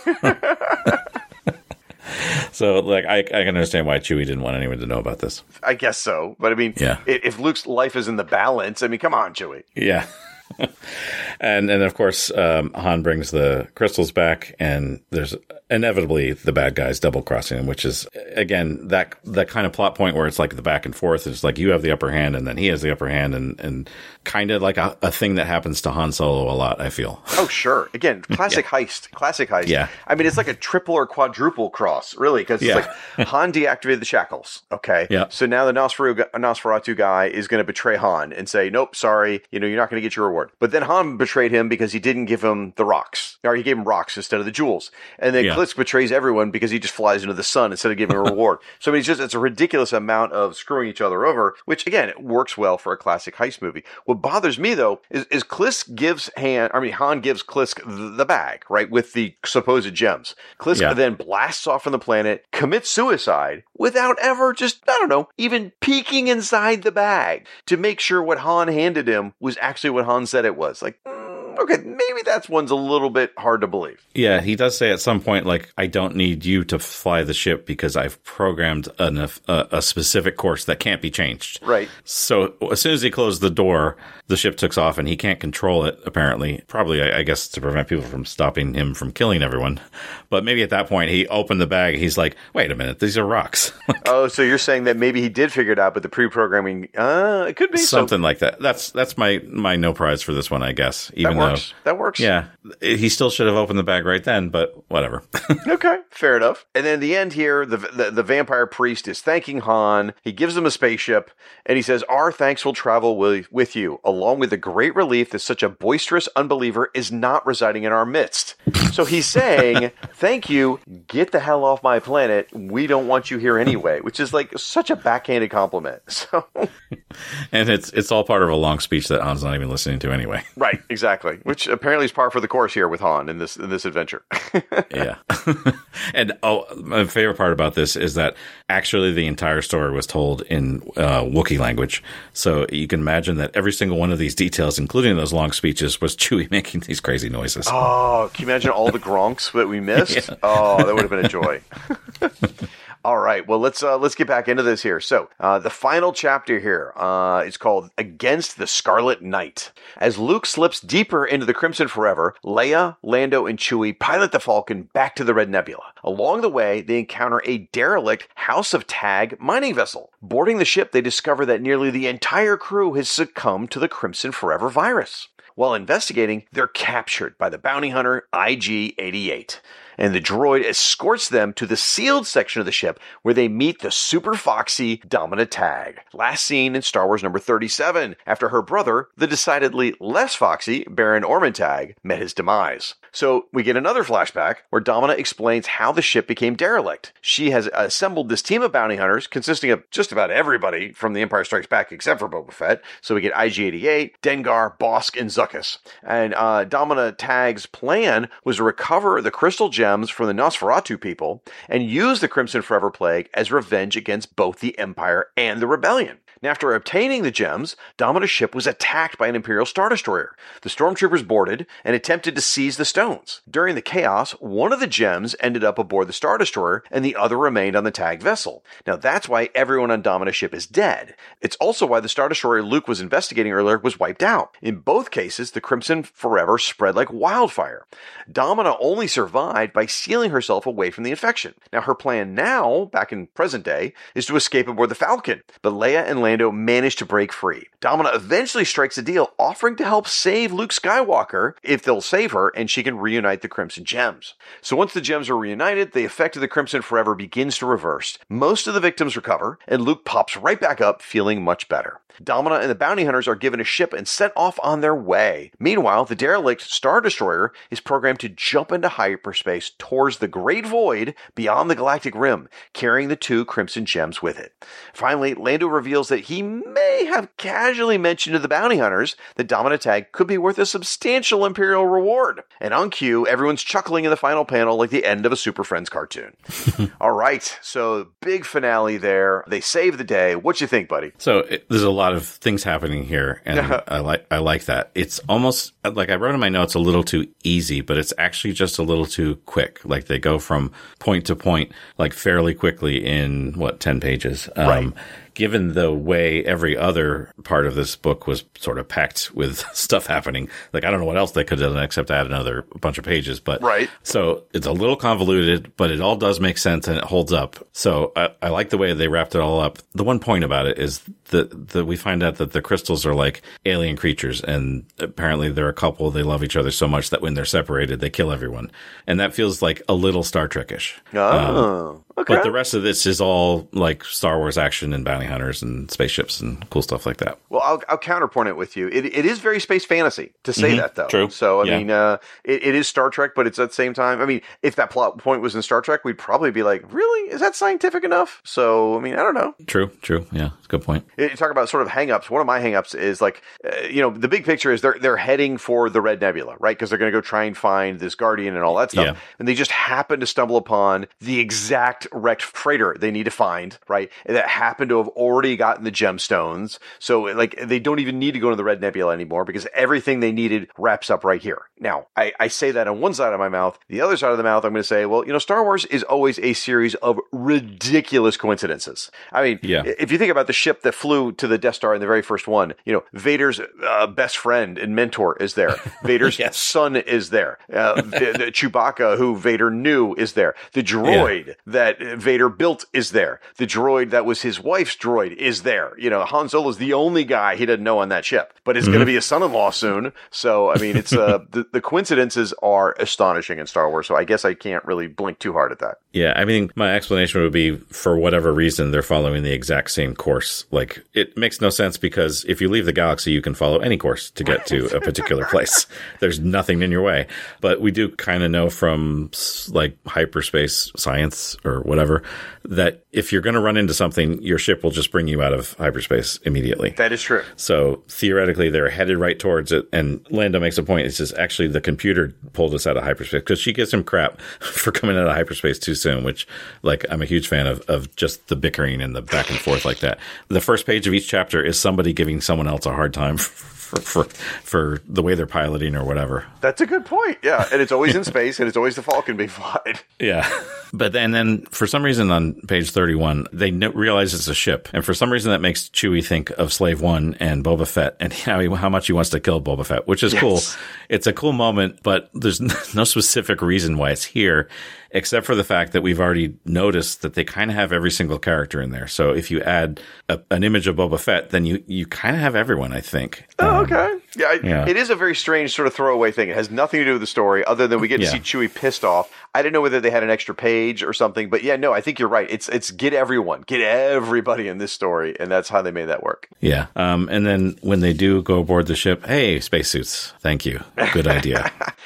So, like, I, I can understand why Chewie didn't want anyone to know about this. I guess so. But, I mean, yeah. if Luke's life is in the balance, I mean, come on, Chewie. Yeah. and, and, of course, um, Han brings the crystals back, and there's inevitably the bad guys double-crossing him, which is, again, that that kind of plot point where it's like the back and forth. It's like you have the upper hand, and then he has the upper hand, and, and kind of like a, a thing that happens to Han Solo a lot, I feel. Oh, sure. Again, classic yeah. heist. Classic heist. Yeah. I mean, it's like a triple or quadruple cross, really, because it's yeah. like Han deactivated the shackles, okay? Yeah. So now the Nosferatu, Nosferatu guy is going to betray Han and say, nope, sorry, you know, you're not going to get your reward. But then Han betrayed him because he didn't give him the rocks. Or he gave him rocks instead of the jewels. And then yeah. Klisk betrays everyone because he just flies into the sun instead of giving a reward. So I mean, it's just, it's a ridiculous amount of screwing each other over, which again, it works well for a classic heist movie. What bothers me though, is, is Klisk gives Han, I mean, Han gives Klisk the, the bag, right? With the supposed gems. Klisk yeah. then blasts off from the planet, commits suicide without ever just, I don't know, even peeking inside the bag to make sure what Han handed him was actually what Han said it was. Like, mm, okay, maybe that's one's a little bit hard to believe. Yeah, he does say at some point, like, I don't need you to fly the ship because I've programmed an, a, a specific course that can't be changed. Right. So as soon as he closed the door, the ship took off and he can't control it, apparently. Probably, I, I guess, to prevent people from stopping him from killing everyone. But maybe at that point, he opened the bag. He's like, wait a minute, these are rocks. Oh, so you're saying that maybe he did figure it out, but the pre-programming, uh, it could be. Something so. like that. That's that's my, my no prize for this one, I guess. Even that works. Though, that works. Yeah. He still should have opened the bag right then, but whatever. Okay, fair enough. And then in the end here, the, the the vampire priest is thanking Han. He gives him a spaceship, and he says, our thanks will travel with, with you, along with the great relief that such a boisterous unbeliever is not residing in our midst. So he's saying, thank you, get the hell off my planet. We don't want you here anyway, which is like such a backhanded compliment. So, and it's it's all part of a long speech that Han's not even listening to anyway. Right, exactly. Which apparently is par for the course here with Han in this in this adventure. Yeah. And oh, my favorite part about this is that actually the entire story was told in uh, Wookiee language. So you can imagine that every single one of these details, including those long speeches, was Chewie making these crazy noises. Oh, can you imagine all the gronks that we missed? Yeah. Oh, that would have been a joy. All right, well, let's uh, let's get back into this here. So, uh, the final chapter here uh, is called Against the Scarlet Knight. As Luke slips deeper into the Crimson Forever, Leia, Lando, and Chewie pilot the Falcon back to the Red Nebula. Along the way, they encounter a derelict House of Tag mining vessel. Boarding the ship, they discover that nearly the entire crew has succumbed to the Crimson Forever virus. While investigating, they're captured by the bounty hunter I G eighty-eight. And the droid escorts them to the sealed section of the ship where they meet the super foxy Domina Tag. Last seen in Star Wars number thirty-seven, after her brother, the decidedly less foxy Baron Ormantag, met his demise. So we get another flashback where Domina explains how the ship became derelict. She has assembled this team of bounty hunters consisting of just about everybody from The Empire Strikes Back except for Boba Fett. So we get I G eighty-eight, Dengar, Bosk, and Zuckuss. And uh, Domina Tag's plan was to recover the crystal gems from the Nosferatu people and use the Crimson Forever Plague as revenge against both the Empire and the Rebellion. And after obtaining the gems, Domina's ship was attacked by an Imperial Star Destroyer. The stormtroopers boarded and attempted to seize the stones. During the chaos, one of the gems ended up aboard the Star Destroyer and the other remained on the tagged vessel. Now that's why everyone on Domina's ship is dead. It's also why the Star Destroyer Luke was investigating earlier was wiped out. In both cases, the Crimson Forever spread like wildfire. Domina only survived by sealing herself away from the infection. Now her plan now, back in present day, is to escape aboard the Falcon, but Leia and Lando manage to break free. Domina eventually strikes a deal, offering to help save Luke Skywalker if they'll save her and she can reunite the Crimson Gems. So once the gems are reunited, the effect of the Crimson Forever begins to reverse. Most of the victims recover, and Luke pops right back up, feeling much better. Domina and the bounty hunters are given a ship and sent off on their way. Meanwhile, the derelict Star Destroyer is programmed to jump into hyperspace towards the Great Void beyond the galactic rim, carrying the two Crimson Gems with it. Finally, Lando reveals that he may have casually mentioned to the bounty hunters that Domina tag could be worth a substantial Imperial reward. And on cue, everyone's chuckling in the final panel like the end of a Super Friends cartoon. All right, so big finale there. They save the day. What you think, buddy? So it, there's a lot of things happening here, and I like I like that. It's almost like I wrote in my notes a little too easy, but it's actually just a little too quick. Like they go from point to point like fairly quickly in what ten pages. Um, right. Given the way every other part of this book was sort of packed with stuff happening, like I don't know what else they could have done except add another bunch of pages. But right. So it's a little convoluted, but it all does make sense and it holds up. So I, I like the way they wrapped it all up. The one point about it is that, that we find out that the crystals are like alien creatures, and apparently they're a couple. They love each other so much that when they're separated, they kill everyone, and that feels like a little Star Trek-ish. Oh. Um, Okay. But the rest of this is all like Star Wars action and bounty hunters and spaceships and cool stuff like that. Well, I'll, I'll counterpoint it with you. It, it is very space fantasy to say Mm-hmm. that, though. True. So, I Yeah. mean, uh, it, it is Star Trek, but it's at the same time. I mean, if that plot point was in Star Trek, we'd probably be like, really? Is that scientific enough? So, I mean, I don't know. True, true. Yeah, it's a good point. You talk about sort of hangups. One of my hangups is like, uh, you know, the big picture is they're they're heading for the Red Nebula, right? Because they're going to go try and find this Guardian and all that stuff. Yeah. And they just happen to stumble upon the exact wrecked freighter they need to find, right? And that happened to have already gotten the gemstones. So, like, they don't even need to go to the Red Nebula anymore because everything they needed wraps up right here. Now, I, I say that on one side of my mouth. The other side of the mouth, I'm going to say, well, you know, Star Wars is always a series of ridiculous coincidences. I mean, Yeah. if you think about the ship that flew to the Death Star in the very first one, you know, Vader's uh, best friend and mentor is there. Vader's Yes. son is there. Uh, the, the Chewbacca, who Vader knew, is there. The droid yeah. that Vader built is there. The droid that was his wife's droid is there. You know, Han Solo's the only guy he didn't know on that ship, but it's mm-hmm. going to be his son-in-law soon. So, I mean, it's uh, the, the coincidences are astonishing in Star Wars. So I guess I can't really blink too hard at that. Yeah, I mean, my explanation would be for whatever reason, they're following the exact same course. Like, it makes no sense because if you leave the galaxy, you can follow any course to get to a particular place. There's nothing in your way. But we do kind of know from, like, hyperspace science or whatever that if you're going to run into something, your ship will just bring you out of hyperspace immediately. That is true. So theoretically, they're headed right towards it. And Lando makes a point. It's just actually the computer pulled us out of hyperspace because she gives him crap for coming out of hyperspace too soon, which, like, I'm a huge fan of, of just the bickering and the back and forth like that. The first page of each chapter is somebody giving someone else a hard time for, for, for the way they're piloting or whatever. That's a good point. Yeah. And it's always in space and it's always the Falcon being flied. Yeah. But then, and then for some reason on page thirty-one, they no- realize it's a ship. And for some reason that makes Chewie think of Slave One and Boba Fett and how, he, how much he wants to kill Boba Fett, which is yes. cool. It's a cool moment, but there's no specific reason why it's here, except for the fact that we've already noticed that they kind of have every single character in there. So if you add a, an image of Boba Fett, then you, you kind of have everyone, I think. Oh, okay. Um, yeah, I, yeah. It is a very strange sort of throwaway thing. It has nothing to do with the story other than we get to yeah. see Chewie pissed off. I didn't know whether they had an extra page or something, but yeah, no, I think you're right. It's it's get everyone, get everybody in this story, and that's how they made that work. Yeah. Um, and then when they do go aboard the ship, hey, spacesuits, thank you. Good idea.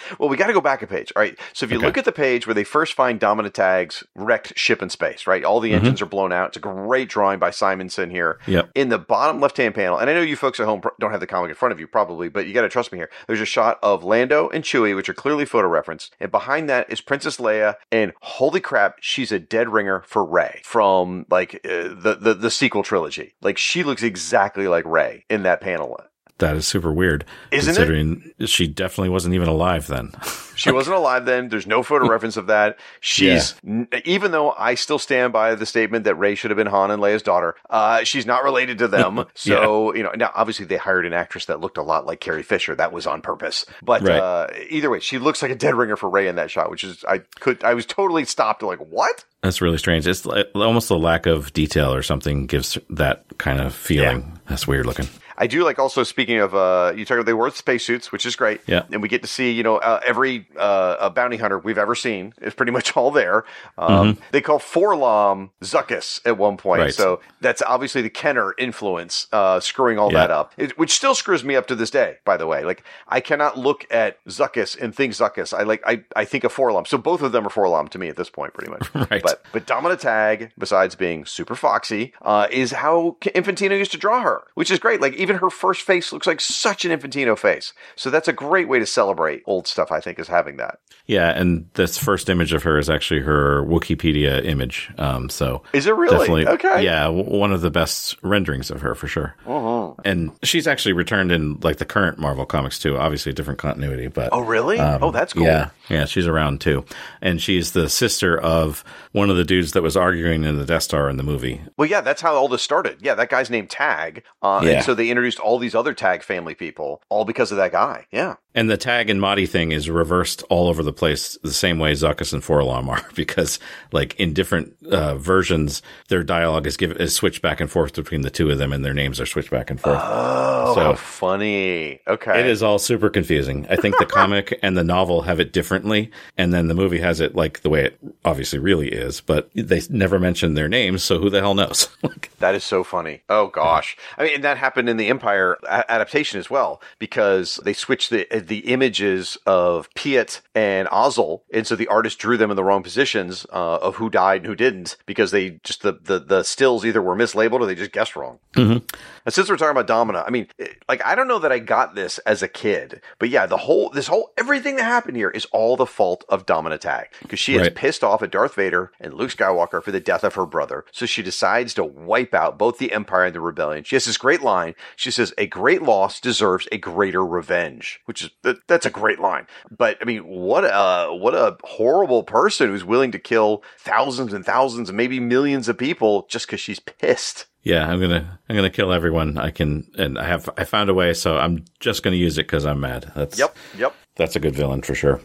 Well, we got to go back a page. All right. So if you Okay. look at the page where they first find Dominatag's wrecked ship in space, right? All the engines mm-hmm. are blown out. It's a great drawing by Simonson here. Yep. In the bottom left-hand panel, and I know you folks at home don't have the comic in front of you probably, but you got to trust me here. There's a shot of Lando and Chewie, which are clearly photo referenced. And behind that is Princess Leia. And holy crap, she's a dead ringer for Rey from like uh, the, the, the sequel trilogy. Like she looks exactly like Rey in that panel. That is super weird. Isn't considering it? She definitely wasn't even alive then. She wasn't alive then. There's no photo reference of that. She's, yeah. n- even though I still stand by the statement that Rey should have been Han and Leia's daughter, uh, she's not related to them. So, yeah. you know, now obviously they hired an actress that looked a lot like Carrie Fisher. That was on purpose. But right. uh, either way, she looks like a dead ringer for Rey in that shot, which is, I could, I was totally stopped like, what? That's really strange. It's like, almost the lack of detail or something gives that kind of feeling. Yeah. That's weird looking. I do like also, speaking of, uh, you talk about they wore spacesuits, which is great. Yeah. And we get to see, you know, uh, every uh, a bounty hunter we've ever seen is pretty much all there. Um, mm-hmm. They call Forlom Zuckuss at one point. Right. So that's obviously the Kenner influence uh, screwing all yeah. that up, it, which still screws me up to this day, by the way. Like, I cannot look at Zuckuss and think Zuckuss. I like, I, I think of Forlom. So both of them are Forlom to me at this point, pretty much. Right. But, but Dominatag, besides being super foxy, uh, is how Infantino used to draw her, which is great. Like, even her first face looks like such an Infantino face. So that's a great way to celebrate old stuff, I think, is having that. Yeah, and this first image of her is actually her Wikipedia image. Um, so is it really? Definitely, okay. Yeah, w- one of the best renderings of her for sure. Uh-huh. And she's actually returned in like the current Marvel comics too. Obviously, a different continuity, but oh really? Um, oh, that's cool. Yeah, yeah, she's around too, and she's the sister of one of the dudes that was arguing in the Death Star in the movie. Well, yeah, that's how all this started. Yeah, that guy's named Tag, uh, yeah. and so they introduced all these other Tag family people, all because of that guy. Yeah. And the Tag and Mahdi thing is reversed all over the place the same way Zuckuss and Forlom are, because like in different uh, versions, their dialogue is given is switched back and forth between the two of them, and their names are switched back and forth. Oh, so how funny. Okay. It is all super confusing. I think the comic and the novel have it differently, and then the movie has it like the way it obviously really is, but they never mention their names, so who the hell knows? That is so funny. Oh, gosh. I mean, and that happened in the Empire a- adaptation as well, because they switched the the images of Piet and Ozzel, and so the artist drew them in the wrong positions uh, of who died and who didn't, because they just, the, the, the stills either were mislabeled or they just guessed wrong. Mm-hmm. And since we're talking about Domina, I mean, like, I don't know that I got this as a kid, but yeah, the whole, this whole, everything that happened here is all the fault of Dominatag, because she is right. pissed off at Darth Vader and Luke Skywalker for the death of her brother. So she decides to wipe out both the Empire and the Rebellion. She has this great line. She says, "A great loss deserves a greater revenge," which is, that, that's a great line. But I mean, what a, what a horrible person who's willing to kill thousands and thousands and maybe millions of people just because she's pissed. Yeah, I'm gonna I'm gonna kill everyone I can, and I have I found a way, so I'm just gonna use it because I'm mad. That's yep, yep. That's a good villain for sure.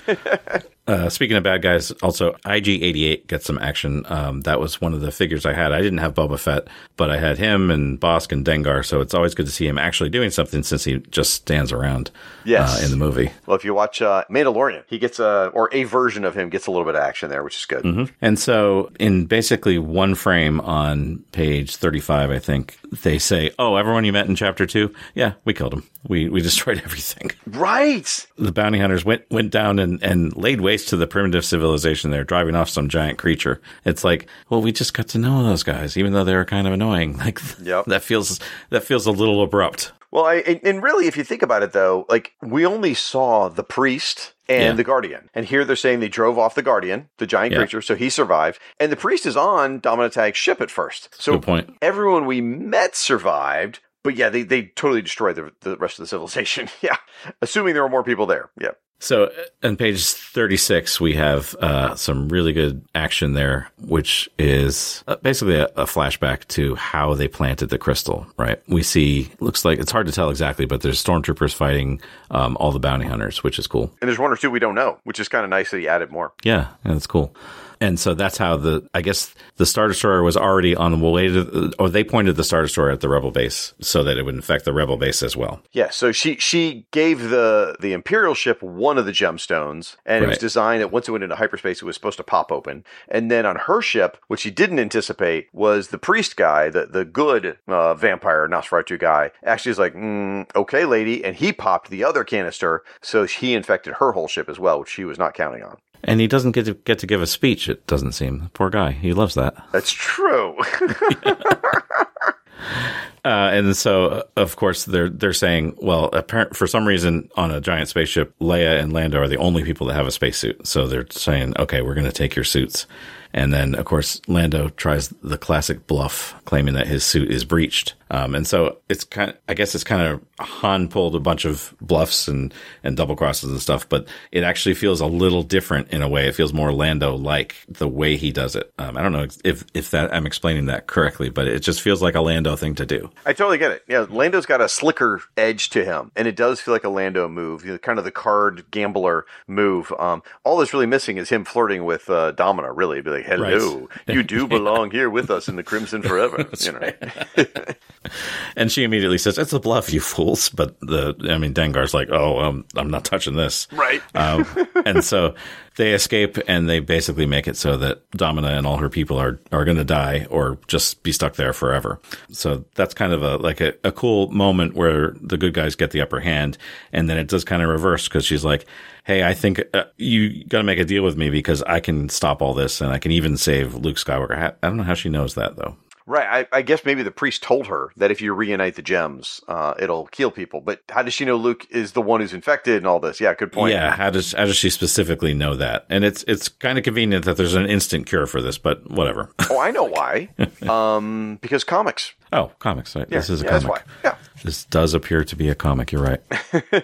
Uh, speaking of bad guys, also I G eighty-eight gets some action. Um, that was one of the figures I had. I didn't have Boba Fett, but I had him and Bosk and Dengar, so it's always good to see him actually doing something, since he just stands around yes. uh, in the movie. Well, if you watch uh, Mandalorian, he gets a, or a version of him gets a little bit of action there, which is good. Mm-hmm. And so in basically one frame on page thirty-five, I think, they say, "Oh, everyone you met in chapter two? Yeah, we killed him. We we destroyed everything." Right. The bounty hunters went went down and, and laid waste to the primitive civilization there, driving off some giant creature. It's like, well, we just got to know those guys, even though they were kind of annoying. Like, yep. that feels that feels a little abrupt. Well, I, and really, if you think about it, though, like, we only saw the priest and yeah. the Guardian. And here they're saying they drove off the Guardian, the giant yeah. creature, so he survived. And the priest is on Dominatag's ship at first. So good point. Everyone we met survived. But yeah, they, they totally destroyed the, the rest of the civilization. Yeah. Assuming there were more people there. Yeah. So on page thirty-six, we have uh, some really good action there, which is basically a, a flashback to how they planted the crystal, right? We see, looks like, it's hard to tell exactly, but there's stormtroopers fighting um, all the bounty hunters, which is cool. And there's one or two we don't know, which is kind of nice that he added more. Yeah, yeah, that's cool. And so that's how the, I guess the Star Destroyer was already on the way to, or they pointed the Star Destroyer at the Rebel base so that it would infect the Rebel base as well. Yeah, so she she gave the, the Imperial ship one of the gemstones, and right. it was designed that once it went into hyperspace, it was supposed to pop open. And then on her ship, what she didn't anticipate was the priest guy, the, the good uh, vampire Nosferatu guy, actually is like, mm, okay, lady, and he popped the other canister, so he infected her whole ship as well, which she was not counting on. And he doesn't get to get to give a speech, it doesn't seem. Poor guy. He loves that. That's true. Uh, and so, of course, they're they're saying, well, apparent, for some reason, on a giant spaceship, Leia and Lando are the only people that have a spacesuit. So they're saying, okay, we're going to take your suits. And then, of course, Lando tries the classic bluff, claiming that his suit is breached. Um, and so it's kind of, I guess it's kind of, Han pulled a bunch of bluffs and, and double crosses and stuff, but it actually feels a little different in a way. It feels more Lando-like the way he does it. Um, I don't know if, if that, I'm explaining that correctly, but it just feels like a Lando thing to do. I totally get it. Yeah. Lando's got a slicker edge to him, and it does feel like a Lando move, you know, kind of the card gambler move. Um, all that's really missing is him flirting with, uh, Domina, really. Be like, hello, right. You do belong here with us in the Crimson Forever. You know? Right. And she immediately says, "It's a bluff, you fools." But the, I mean, Dengar's like, "Oh, um, I'm not touching this." Right. um, and so they escape, and they basically make it so that Domina and all her people are, are going to die or just be stuck there forever. So that's kind of a, like a, a cool moment where the good guys get the upper hand. And then it does kind of reverse, because she's like, hey, I think uh, you got to make a deal with me because I can stop all this and I can even save Luke Skywalker. I don't know how she knows that, though. Right. I, I guess maybe the priest told her that if you reunite the gems, uh, it'll kill people. But how does she know Luke is the one who's infected and all this? Yeah, good point. Yeah, how does how does she specifically know that? And it's it's kind of convenient that there's an instant cure for this, but whatever. Oh, I know why. um, because comics. Oh, comics. Right. Yeah, this is a yeah, comic. That's why. Yeah. This does appear to be a comic. You're right.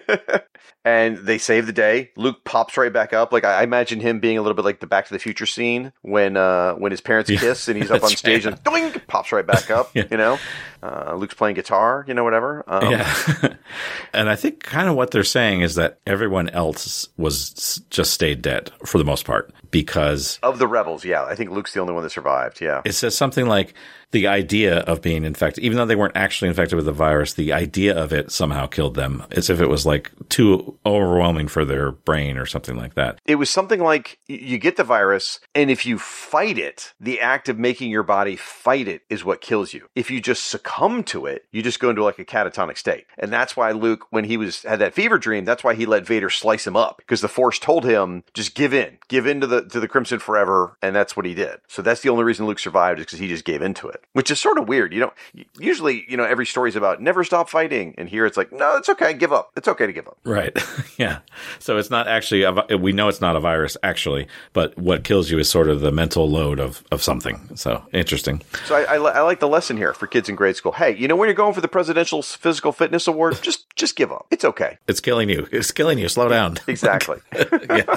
And they save the day. Luke pops right back up. Like, I imagine him being a little bit like the Back to the Future scene when uh, when his parents Yeah, kiss and he's up on stage right. and doink, pops right back up. Yeah. You know, uh, Luke's playing guitar. You know, whatever. Um, Yeah. And I think kind of what they're saying is that everyone else was just stayed dead for the most part, because of the rebels. Yeah, I think Luke's the only one that survived. Yeah. it says something like the idea of being infected, even though they weren't actually infected with the virus, the idea of it somehow killed them, as if it was like too overwhelming for their brain or something like that. It was something like you get the virus, and if you fight it, the act of making your body fight it is what kills you. If you just succumb to it, you just go into like a catatonic state. And that's why Luke, when he was had that fever dream, that's why he let Vader slice him up, because the Force told him, just give in, give in to the to the Crimson Forever, and that's what he did. So that's the only reason Luke survived, is because he just gave into it, which is sort of weird. You know, usually, you know, every story's about never stop fighting, and here it's like, no, it's okay, give up. It's okay to give up. Right. Yeah. So it's not actually, a, we know it's not a virus actually, but what kills you is sort of the mental load of, of something. So interesting. So I, I, I like the lesson here for kids in grade school. Hey, you know, when you're going for the Presidential Physical Fitness Award, just just give up. It's okay. It's killing you. It's killing you. Slow down. Exactly. Yeah.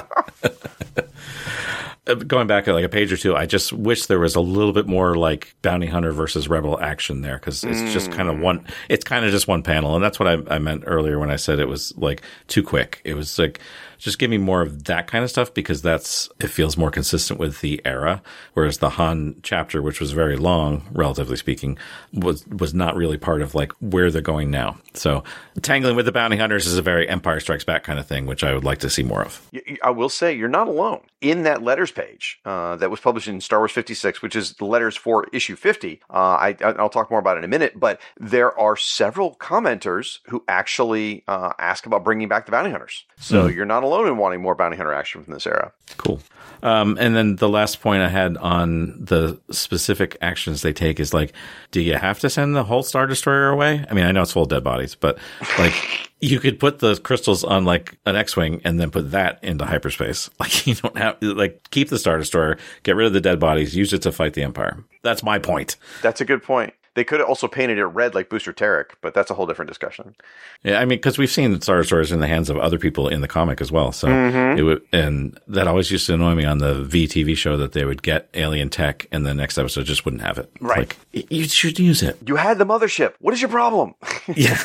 Going back like a page or two, I just wish there was a little bit more like bounty hunter versus rebel action there, because it's mm. just kind of one. It's kind of just one panel, and that's what I, I meant earlier when I said it was like too quick. It was like, just give me more of that kind of stuff, because that's it feels more consistent with the era. Whereas the Han chapter, which was very long, relatively speaking, was was not really part of like where they're going now. So tangling with the bounty hunters is a very Empire Strikes Back kind of thing, which I would like to see more of. I will say you're not alone in that letters page uh, that was published in Star Wars fifty-six, which is the letters for issue fifty. Uh, I, I'll talk more about it in a minute, but there are several commenters who actually uh, ask about bringing back the bounty hunters. So mm. you're not alone in wanting more bounty hunter action from this era. Cool. Um, and then the last point I had on the specific actions they take is like, do you have to send the whole Star Destroyer away? I mean, I know it's full of dead bodies, but like you could put the crystals on like an X-Wing and then put that into hyperspace. Like you don't have like keep the Star Destroyer, get rid of the dead bodies, use it to fight the Empire. That's my point. That's a good point. They could have also painted it red like Booster Tarek, but that's a whole different discussion. Yeah, I mean, because we've seen Star Destroyers in the hands of other people in the comic as well. So mm-hmm. it would, and that always used to annoy me on the V T V show that they would get alien tech and the next episode just wouldn't have it. Right. Like, you should use it. You had the mothership. What is your problem? Yeah.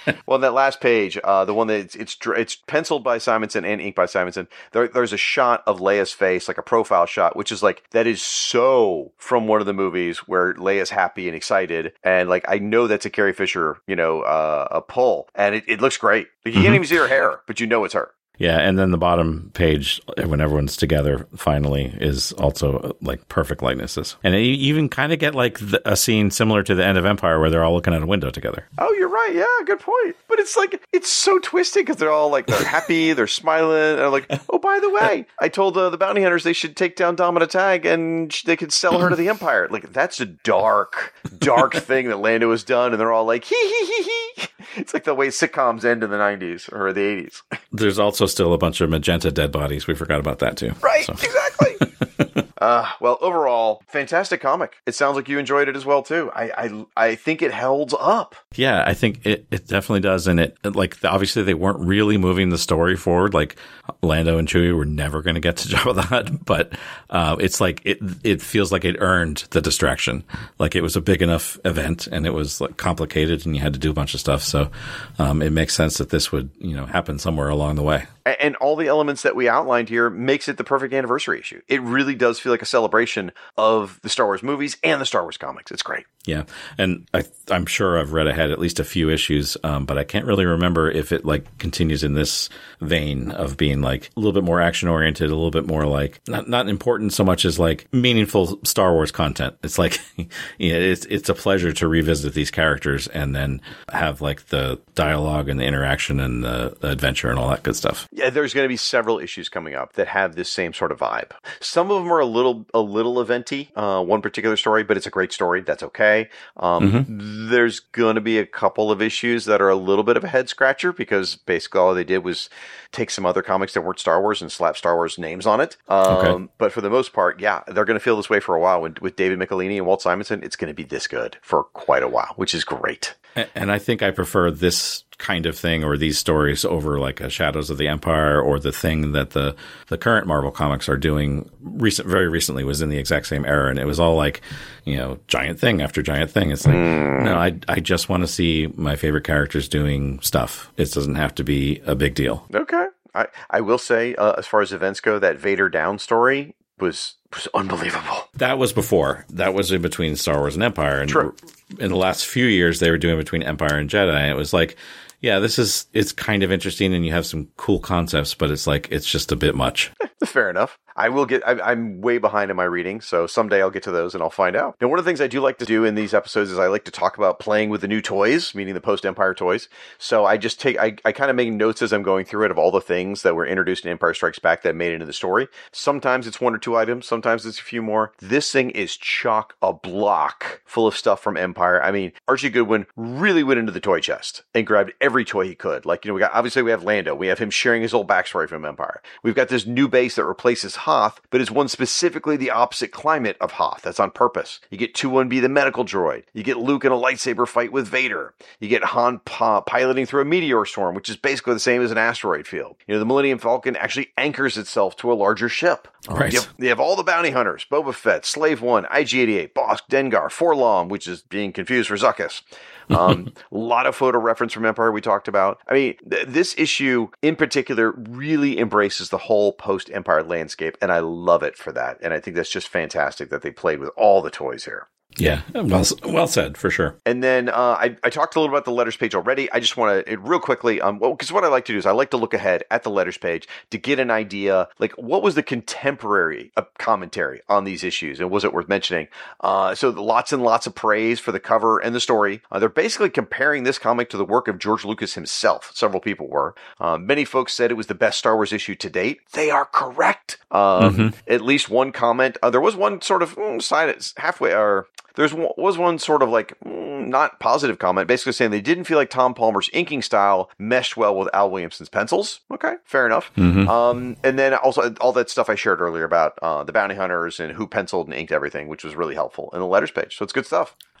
Well, that last page, uh, the one that it's, it's it's penciled by Simonson and inked by Simonson. There, there's a shot of Leia's face, like a profile shot, which is like that is so from one of the movies where Leia's happy and excited, and like I know that's a Carrie Fisher, you know, uh, a pull, and it, it looks great. Like, you mm-hmm. can't even see her hair, but you know it's her. Yeah, and then the bottom page, when everyone's together, finally, is also like perfect likenesses. And you even kind of get like the, a scene similar to the end of Empire where they're all looking at a window together. Oh, you're right. Yeah, good point. But it's like, it's so twisted because they're all like, they're happy, they're smiling, and they're like, oh, by the way, I told uh, the bounty hunters they should take down Domina Tag and sh- they could sell her to the Empire. Like, that's a dark, dark thing that Lando has done, and they're all like, hee hee hee hee. It's like the way sitcoms end in the nineties or the eighties. There's also still a bunch of magenta dead bodies. We forgot about that too. Right, so. Exactly. uh, well, overall, fantastic comic. It sounds like you enjoyed it as well too. I I, I think it holds up. Yeah, I think it, it definitely does. And it, it like obviously they weren't really moving the story forward. Like Lando and Chewie were never going to get to Jabba the Hutt, but uh, it's like it it feels like it earned the distraction. Like it was a big enough event and it was like complicated and you had to do a bunch of stuff. So um, it makes sense that this would you know happen somewhere along the way. And all the elements that we outlined here makes it the perfect anniversary issue. It really does feel like a celebration of the Star Wars movies and the Star Wars comics. It's great. Yeah. And I, I'm sure I've read ahead at least a few issues, um, but I can't really remember if it like continues in this vein of being like a little bit more action oriented, a little bit more like not, not important so much as like meaningful Star Wars content. It's like, you know, it's, it's a pleasure to revisit these characters and then have like the dialogue and the interaction and the, the adventure and all that good stuff. Yeah, there's going to be several issues coming up that have this same sort of vibe. Some of them are a little, a little eventy, uh, one particular story, but it's a great story. That's okay. Um, mm-hmm. There's going to be a couple of issues that are a little bit of a head scratcher because basically all they did was take some other comics that weren't Star Wars and slap Star Wars names on it. Um, okay. But for the most part, yeah, they're going to feel this way for a while. With, with David Michelini and Walt Simonson, it's going to be this good for quite a while, which is great. And, and I think I prefer this kind of thing or these stories over like a Shadows of the Empire or the thing that the the current Marvel comics are doing recent very recently was in the exact same era, and it was all like, you know, giant thing after giant thing. It's like mm. no, I I just want to see my favorite characters doing stuff. It doesn't have to be a big deal. Okay. I, I will say, uh, as far as events go, that Vader down story was was unbelievable. That was before. That was in between Star Wars and Empire. And True. In the last few years, they were doing between Empire and Jedi. And it was like, yeah, this is, it's kind of interesting and you have some cool concepts, but it's like, it's just a bit much. Fair enough. I will get, I, I'm way behind in my reading, so someday I'll get to those and I'll find out. Now, one of the things I do like to do in these episodes is I like to talk about playing with the new toys, meaning the post-Empire toys. So I just take, I, I kind of make notes as I'm going through it of all the things that were introduced in Empire Strikes Back that made it into the story. Sometimes it's one or two items, sometimes it's a few more. This thing is chock a block full of stuff from Empire. I mean, Archie Goodwin really went into the toy chest and grabbed every toy he could. Like, you know, we got, obviously we have Lando. We have him sharing his whole backstory from Empire. We've got this new base that replaces Hoth, but is one specifically the opposite climate of Hoth. That's on purpose. You get two one B, the medical droid. You get Luke in a lightsaber fight with Vader. You get Han pa- piloting through a meteor storm, which is basically the same as an asteroid field. You know, the Millennium Falcon actually anchors itself to a larger ship. Right. You have, you have all the bounty hunters, Boba Fett, Slave One, I G eighty-eight, Bossk, Dengar, Forlom, which is being confused for Zuckuss. Um, a lot of photo reference from Empire we talked about. I mean, th- this issue in particular really embraces the whole post-Empire landscape, and I love it for that. And I think that's just fantastic that they played with all the toys here. Yeah, well, well said, for sure. And then uh, I, I talked a little about the letters page already. I just want to, real quickly, um, well, because what I like to do is I like to look ahead at the letters page to get an idea, like, what was the contemporary uh, commentary on these issues, and was it worth mentioning? Uh, so lots and lots of praise for the cover and the story. Uh, they're basically comparing this comic to the work of George Lucas himself. Several people were. Uh, many folks said it was the best Star Wars issue to date. They are correct. Um, mm-hmm. At least one comment. Uh, there was one sort of mm, side halfway, or There's was one sort of like mm, not positive comment, basically saying they didn't feel like Tom Palmer's inking style meshed well with Al Williamson's pencils. Okay, fair enough. Mm-hmm. Um, and then also all that stuff I shared earlier about uh, the bounty hunters and who penciled and inked everything, which was really helpful in the letters page. So it's good stuff.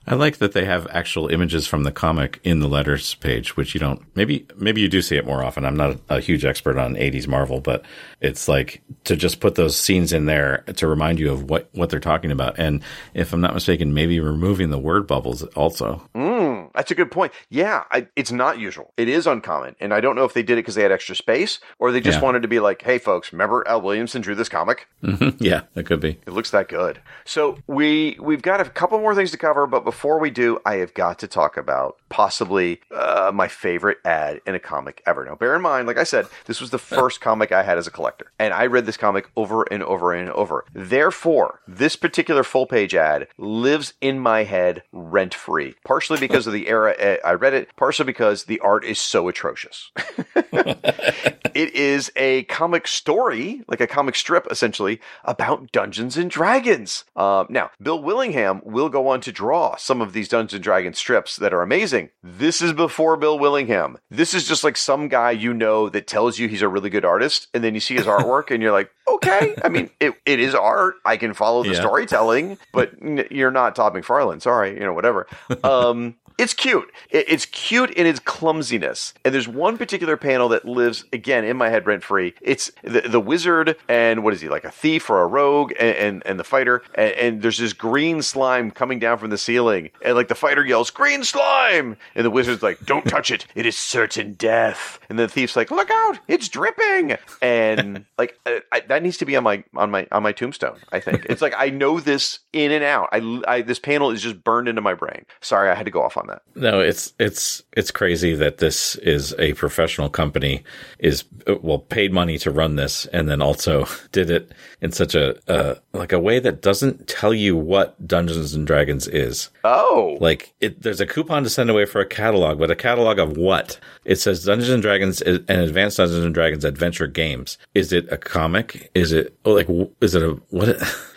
I like that they have actual images from the comic in the letters page, which you don't, maybe, maybe you do see it more often. I'm not a, a huge expert on eighties Marvel, but it's like to just put those scenes in there to remind you of what, what they're talking about. And if I'm not mistaken, maybe removing the word bubbles also. Mm, that's a good point. Yeah, I, it's not usual. It is uncommon. And I don't know if they did it because they had extra space or they just Yeah. wanted to be like, hey, folks, remember Al Williamson drew this comic? Mm-hmm. Yeah, that could be. It looks that good. So we, we've got a couple more things to cover, but before we do, I have got to talk about possibly uh, my favorite ad in a comic ever. Now, bear in mind, like I said, this was the first comic I had as a collector, and I read this comic over and over and over. Therefore, this particular full-page ad lives in my head rent-free, partially because of the era I read it, partially because the art is so atrocious. It is a comic story, like a comic strip, essentially, about Dungeons and Dragons. Um, now, Bill Willingham will go on to draw some of these Dungeons and Dragons strips that are amazing. This is before Bill Willingham. This is just like some guy you know that tells you he's a really good artist, and then you see his artwork, and you're like, okay. I mean, it, it is art. I can follow the Yeah. storytelling, but n- you're not Todd McFarlane. Sorry, you know, whatever. Um, It's cute. It, it's cute in its clumsiness. And there's one particular panel that lives, again, in my head rent-free. It's the, the wizard and, what is he, like a thief or a rogue, and, and, and the fighter. And, and there's this green slime coming down from the ceiling. And, like, the fighter yells, green slime! And the wizard's like, don't touch it. It is certain death. And the thief's like, look out! It's dripping! And, like, I, I, that needs to be on my on my, on my tombstone, I think. It's like, I know this in and out. I, I, this panel is just burned into my brain. Sorry, I had to go off on that. No, it's it's it's crazy that this is a professional company, is well paid money to run this, and then also did it in such a uh, like a way that doesn't tell you what Dungeons and Dragons is. Oh, Like it, there's a coupon to send away for a catalog, but a catalog of what? It says Dungeons and Dragons and Advanced Dungeons and Dragons Adventure Games. Is it a comic? Is it oh, like is it a what?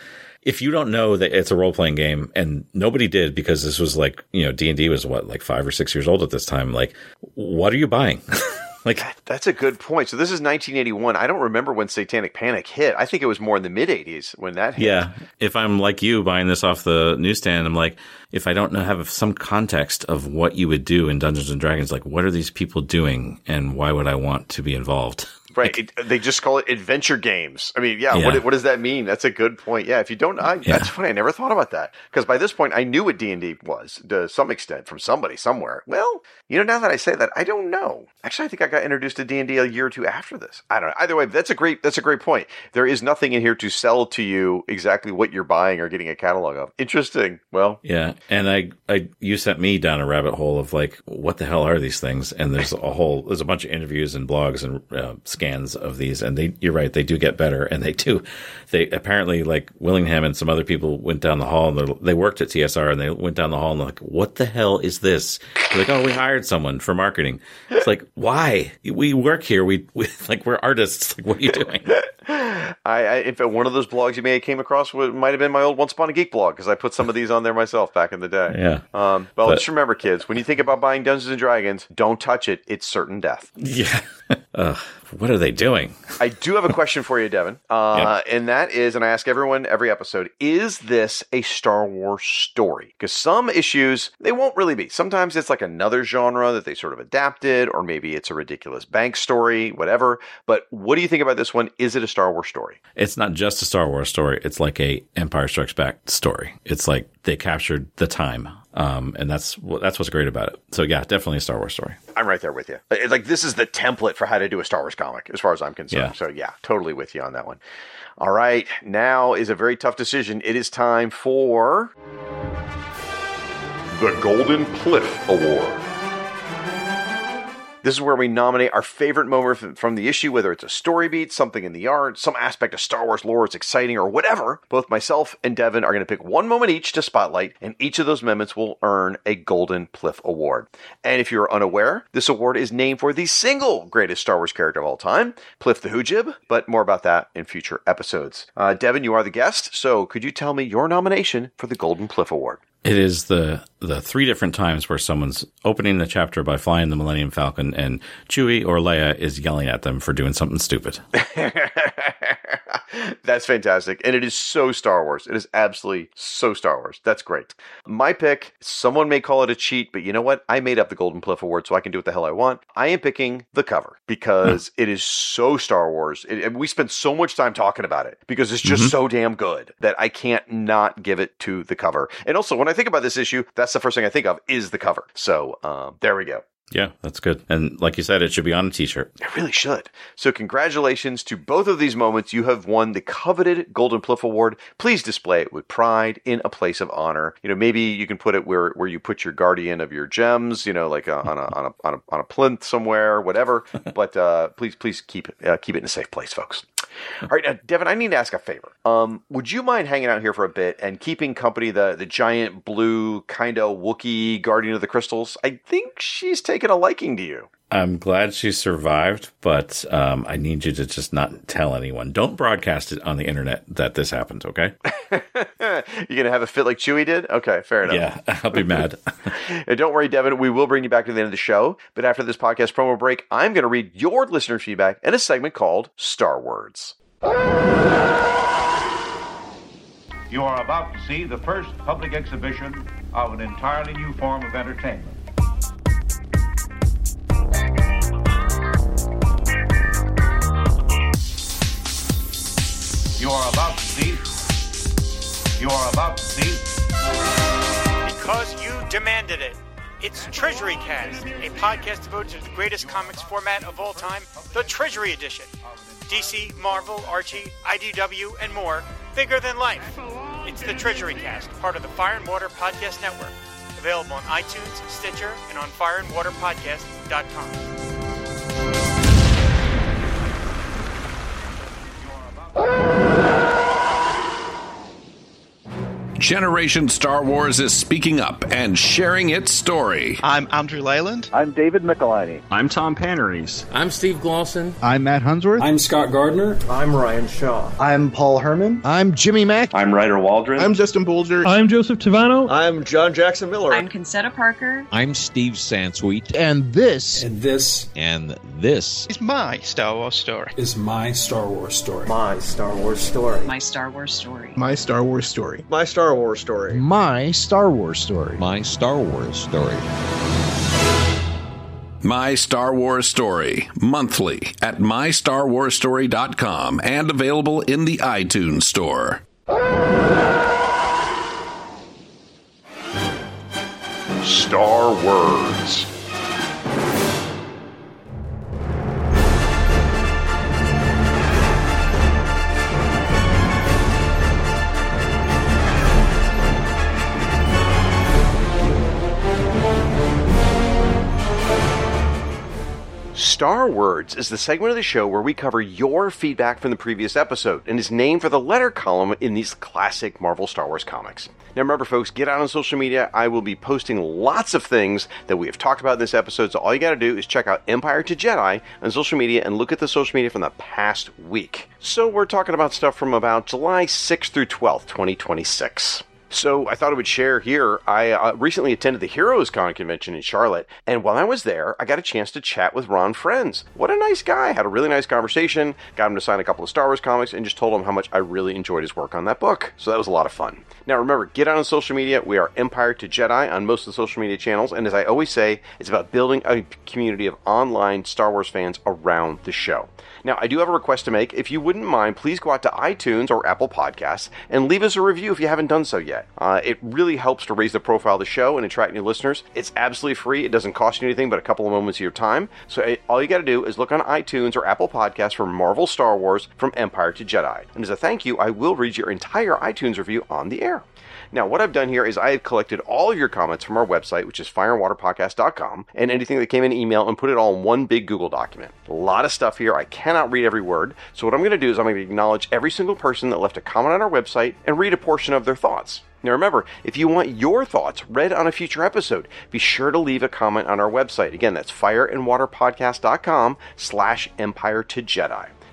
If you don't know that it's a role-playing game, and nobody did because this was like, you know, D and D was what, like five or six years old at this time, like, what are you buying? Like, that's a good point. So this is nineteen eighty-one. I don't remember when Satanic Panic hit. I think it was more in the mid-eighties when that hit. yeah, if I'm like you buying this off the newsstand, I'm like, if I don't know, have some context of what you would do in Dungeons and Dragons, like, what are these people doing and why would I want to be involved? Right. It, they just call it adventure games. I mean, yeah, Yeah. What, what does that mean? That's a good point. Yeah, if you don't, I, Yeah. that's funny. I never thought about that. Because by this point, I knew what D and D was to some extent from somebody somewhere. Well, you know, now that I say that, I don't know. Actually, I think I got introduced to D and D a year or two after this. I don't know. Either way, that's a great that's a great point. There is nothing in here to sell to you exactly what you're buying or getting a catalog of. Interesting. Well, Yeah, and I, I, you sent me down a rabbit hole of like, what the hell are these things? And there's a whole, there's a bunch of interviews and blogs and uh, scans of these, and they, you're right, they do get better, and they do, they apparently like Willingham and some other people went down the hall, and they're- they worked at T S R, and they went down the hall and they're like, what the hell is this? They're like, oh, we hired someone for marketing. It's like, why? We work here. We, we like we're artists. Like, what are you doing? I, I in fact, one of those blogs you may have came across would, might have been my old Once Upon a Geek blog because I put some of these on there myself back in the day. Yeah. Um, well, But- just remember, kids, when you think about buying Dungeons and Dragons, don't touch it. It's certain death. Yeah. Ugh, what are they doing? I do have a question for you, Devin. Uh, and that is, and I ask everyone every episode, is this a Star Wars story? Because some issues, they won't really be. Sometimes it's like another genre that they sort of adapted, or maybe it's a ridiculous bank story, whatever. But what do you think about this one? Is it a Star Wars story? It's not just a Star Wars story. It's like a Empire Strikes Back story. It's like they captured the time. Um, and that's what that's what's great about it. So yeah, definitely a Star Wars story. I'm right there with you. It's like, this is the template for how to do a Star Wars comic, as far as I'm concerned. Yeah. So yeah, totally with you on that one. All right, now is a very tough decision. It is time for the Golden Pliff Award. This is where we nominate our favorite moment from the issue, whether it's a story beat, something in the art, some aspect of Star Wars lore is exciting, or whatever. Both myself and Devin are going to pick one moment each to spotlight, and each of those moments will earn a Golden Pliff Award. And if you're unaware, this award is named for the single greatest Star Wars character of all time, Pliff the Hoojib, but more about that in future episodes. Uh, Devin, you are the guest, so could you tell me your nomination for the Golden Pliff Award? It is the the three different times where someone's opening the chapter by flying the Millennium Falcon, and Chewie or Leia is yelling at them for doing something stupid. That's fantastic. And it is so Star Wars. It is absolutely so Star Wars. That's great. My pick, someone may call it a cheat, but you know what? I made up the Golden Pliff Award, so I can do what the hell I want. I am picking the cover because it is so Star Wars. It, and we spent so much time talking about it because it's just mm-hmm. so damn good that I can't not give it to the cover. And also, when I think about this issue, that's the first thing I think of is the cover. So um, there we go. Yeah, that's good. And like you said, it should be on a t-shirt. It really should. So congratulations to both of these moments. You have won the coveted Golden Pliff Award. Please display it with pride in a place of honor. You know, maybe you can put it where, where you put your guardian of your gems, you know, like uh, on, a, on, a, on, a, on a plinth somewhere, whatever. But uh, please, please keep it, uh, keep it in a safe place, folks. All right, now, Devin, I need to ask a favor. Um, would you mind hanging out here for a bit and keeping company the, the giant blue kind of Wookiee guardian of the crystals? I think she's taken a liking to you. I'm glad she survived, but um, I need you to just not tell anyone. Don't broadcast it on the internet that this happened, okay? You're going to have a fit like Chewie did? Okay, fair enough. Yeah, I'll be mad. And don't worry, Devin, we will bring you back to the end of the show. But after this podcast promo break, I'm going to read your listener feedback in a segment called Star Words. You are about to see the first public exhibition of an entirely new form of entertainment. You are about to see. You are about to see. Because you demanded it. It's Treasury Cast, a podcast devoted to the greatest comics format of all time, the Treasury Edition. D C, Marvel, Archie, I D W, and more, bigger than life. It's the Treasury Cast, part of the Fire and Water Podcast Network. Available on iTunes, Stitcher, and on fire and water podcast dot com. Generation Star Wars is speaking up and sharing its story. I'm Andrew Leyland. I'm David Michelini. I'm Tom Paneris. I'm Steve Glosson. I'm Matt Hunsworth. I'm Scott Gardner. I'm Ryan Shaw. I'm Paul Herman. I'm Jimmy Mack. I'm Ryder Waldron. I'm Justin Bolger. I'm Joseph Tavano. I'm John Jackson Miller. I'm Concetta Parker. I'm Steve Sansweet. And this. And this. And this. Is my Star Wars story. Is my Star Wars story. My Star Wars story. My Star Wars story. My Star Wars story. My Star Wars story. My Star Wars story. My Star Wars story. My Star Wars Story, monthly at my star wars story dot com and available in the iTunes Store. Star Words. Star Words is the segment of the show where we cover your feedback from the previous episode and is named for the letter column in these classic Marvel Star Wars comics. Now remember, folks, get out on social media. I will be posting lots of things that we have talked about in this episode, so all you got to do is check out Empire to Jedi on social media and look at the social media from the past week. So we're talking about stuff from about July sixth through twelfth, twenty twenty-six. So I thought I would share here, I uh, recently attended the Heroes Con convention in Charlotte, and while I was there, I got a chance to chat with Ron Frenz. What a nice guy. Had a really nice conversation, got him to sign a couple of Star Wars comics, and just told him how much I really enjoyed his work on that book. So that was a lot of fun. Now remember, get out on social media. We are Empire to Jedi on most of the social media channels, and as I always say, it's about building a community of online Star Wars fans around the show. Now, I do have a request to make. If you wouldn't mind, please go out to iTunes or Apple Podcasts and leave us a review if you haven't done so yet. Uh, it really helps to raise the profile of the show and attract new listeners. It's absolutely free. It doesn't cost you anything but a couple of moments of your time. So it, all you got to do is look on iTunes or Apple Podcasts for Marvel Star Wars from Empire to Jedi. And as a thank you, I will read your entire iTunes review on the air. Now, what I've done here is I have collected all of your comments from our website, which is fire and water podcast dot com, and anything that came in email, and put it all in one big Google document. A lot of stuff here. I cannot read every word. So what I'm going to do is I'm going to acknowledge every single person that left a comment on our website and read a portion of their thoughts. Now remember, if you want your thoughts read on a future episode, be sure to leave a comment on our website. Again, that's fire and water podcast dot com slash empire to Jedi.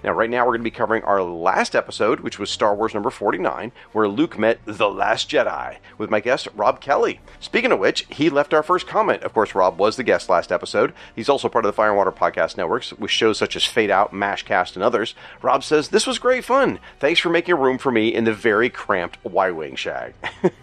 Now, right now, we're going to be covering our last episode, which was Star Wars number forty-nine, where Luke met The Last Jedi, with my guest, Rob Kelly. Speaking of which, he left our first comment. Of course, Rob was the guest last episode. He's also part of the Fire and Water Podcast Networks, with shows such as Fade Out, Mashcast, and others. Rob says, "This was great fun. Thanks for making room for me in the very cramped Y-Wing shag."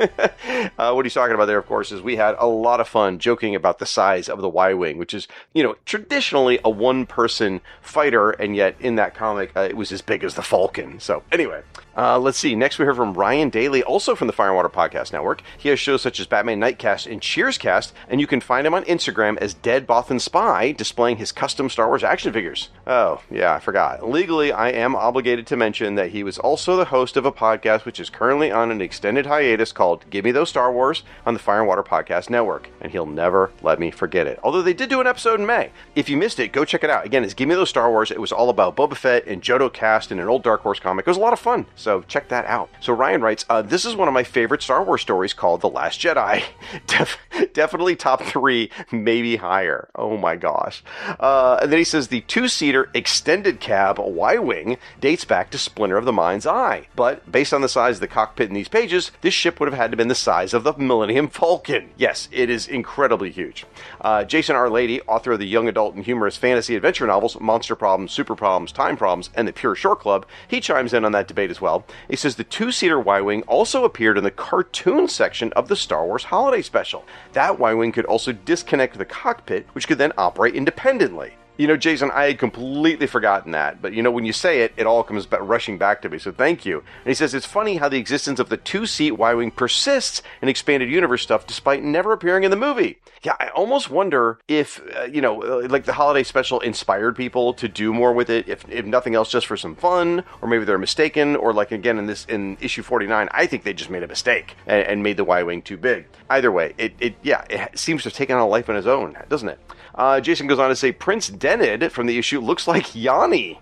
uh, what he's talking about there, of course, is we had a lot of fun joking about the size of the Y-Wing, which is, you know, traditionally a one-person fighter, and yet in that comic, uh, it was as big as the Falcon. So, anyway, uh, let's see. Next, we heard from Ryan Daly, also from the Fire and Water Podcast Network. He has shows such as Batman Nightcast and Cheerscast, and you can find him on Instagram as Dead Bothan Spy, displaying his custom Star Wars action figures. Oh, yeah, I forgot. Legally, I am obligated to mention that he was also the host of a podcast which is currently on an extended hiatus called Give Me Those Star Wars on the Fire and Water Podcast Network, and he'll never let me forget it. Although they did do an episode in May. If you missed it, go check it out. Again, it's Give Me Those Star Wars. It was all about Boba Fett and Jodo Cast and an old Dark Horse comic. It was a lot of fun, so check that out. So Ryan writes, uh, this is one of my favorite Star Wars stories called The Last Jedi. Def- definitely top three, maybe higher. Oh my gosh. Uh, and then he says, the two-seater extended cab Y-Wing dates back to Splinter of the Mind's Eye. But based on the size of the cockpit in these pages, this ship would have had to have been the size of the Millennium Falcon. Yes, it is incredibly huge. Uh, Jason R. Lady, author of the young adult and humorous fantasy adventure novels Monster Problems, Super Problems, Time Problems, and the Pure Short Club, he chimes in on that debate as well. He says the two-seater Y-Wing also appeared in the cartoon section of the Star Wars Holiday Special. That Y-Wing could also disconnect the cockpit, which could then operate independently. You know, Jason, I had completely forgotten that, but you know, when you say it, it all comes back, rushing back to me, so thank you. And he says, it's funny how the existence of the two-seat Y-Wing persists in Expanded Universe stuff despite never appearing in the movie. Yeah, I almost wonder if, uh, you know, like the Holiday Special inspired people to do more with it, if, if nothing else, just for some fun, or maybe they're mistaken, or like, again, in this, in issue forty-nine, I think they just made a mistake and, and made the Y-Wing too big. Either way, it, it, yeah, it seems to have taken on a life on its own, doesn't it? Uh, Jason goes on to say, Prince Denid from the issue looks like Yanni.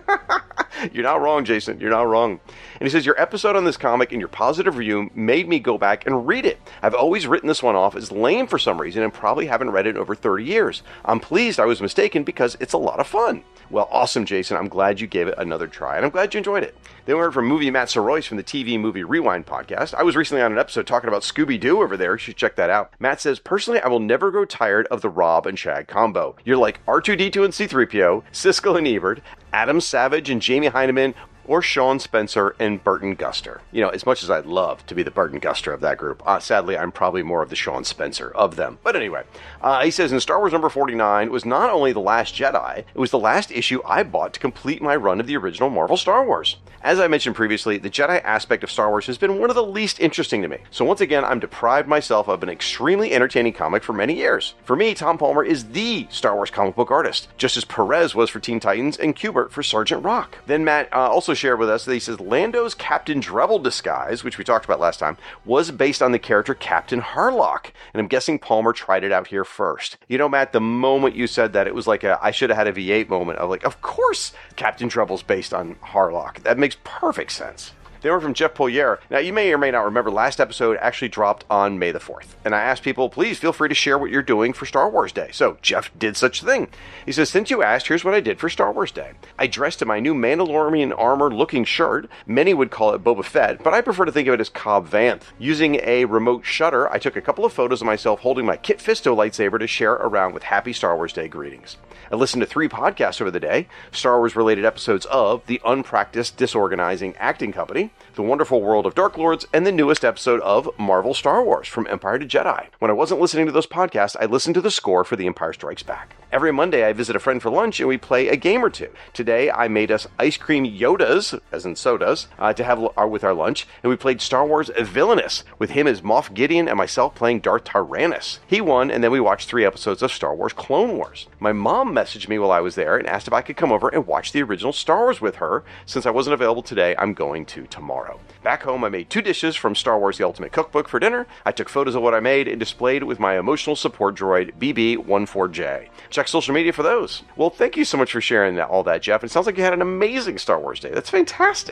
You're not wrong, Jason. You're not wrong. And he says, your episode on this comic and your positive review made me go back and read it. I've always written this one off as lame for some reason and probably haven't read it in over thirty years. I'm pleased I was mistaken because it's a lot of fun. Well, awesome, Jason. I'm glad you gave it another try, and I'm glad you enjoyed it. Then we heard from Movie Matt Soroyce from the T V Movie Rewind podcast. I was recently on an episode talking about Scooby-Doo over there. You should check that out. Matt says, personally, I will never grow tired of the Rob and Shag combo. You're like R two D two and C three P O, Siskel and Ebert, Adam Savage and Jamie Heineman, or Sean Spencer and Burton Guster. You know, as much as I'd love to be the Burton Guster of that group, uh, sadly, I'm probably more of the Sean Spencer of them. But anyway, uh, he says, in Star Wars number forty-nine was not only The Last Jedi, it was the last issue I bought to complete my run of the original Marvel Star Wars. As I mentioned previously, the Jedi aspect of Star Wars has been one of the least interesting to me. So once again, I'm deprived myself of an extremely entertaining comic for many years. For me, Tom Palmer is the Star Wars comic book artist, just as Perez was for Teen Titans and Kubert for Sergeant Rock. Then Matt uh, also shared with us that he says Lando's Captain Drebble disguise, which we talked about last time, was based on the character Captain Harlock, and I'm guessing Palmer tried it out here first. You know, Matt, the moment you said that, it was like a I should have had a V eight moment of like, of course Captain Drebble's based on Harlock. That makes perfect sense. They were from Jeff Polier. Now, you may or may not remember, last episode actually dropped on May the fourth. And I asked people, please feel free to share what you're doing for Star Wars Day. So Jeff did such a thing. He says, since you asked, here's what I did for Star Wars Day. I dressed in my new Mandalorian armor-looking shirt. Many would call it Boba Fett, but I prefer to think of it as Cobb Vanth. Using a remote shutter, I took a couple of photos of myself holding my Kit Fisto lightsaber to share around with happy Star Wars Day greetings. I listened to three podcasts over the day, Star Wars-related episodes of The Unpracticed Disorganizing Acting Company, The Wonderful World of Dark Lords, and the newest episode of Marvel Star Wars From Empire to Jedi. When I wasn't listening to those podcasts, I listened to the score for The Empire Strikes Back. Every Monday, I visit a friend for lunch and we play a game or two. Today, I made us ice cream Yodas, as in sodas, uh, to have uh, with our lunch, and we played Star Wars Villainous, with him as Moff Gideon and myself playing Darth Tyrannus. He won, and then we watched three episodes of Star Wars Clone Wars. My mom messaged me while I was there and asked if I could come over and watch the original Star Wars with her. Since I wasn't available today, I'm going to tomorrow. Back home, I made two dishes from Star Wars The Ultimate Cookbook for dinner. I took photos of what I made and displayed with my emotional support droid, B B fourteen J. Check social media for those. Well, thank you so much for sharing that, all that, Jeff. It sounds like you had an amazing Star Wars Day. That's fantastic.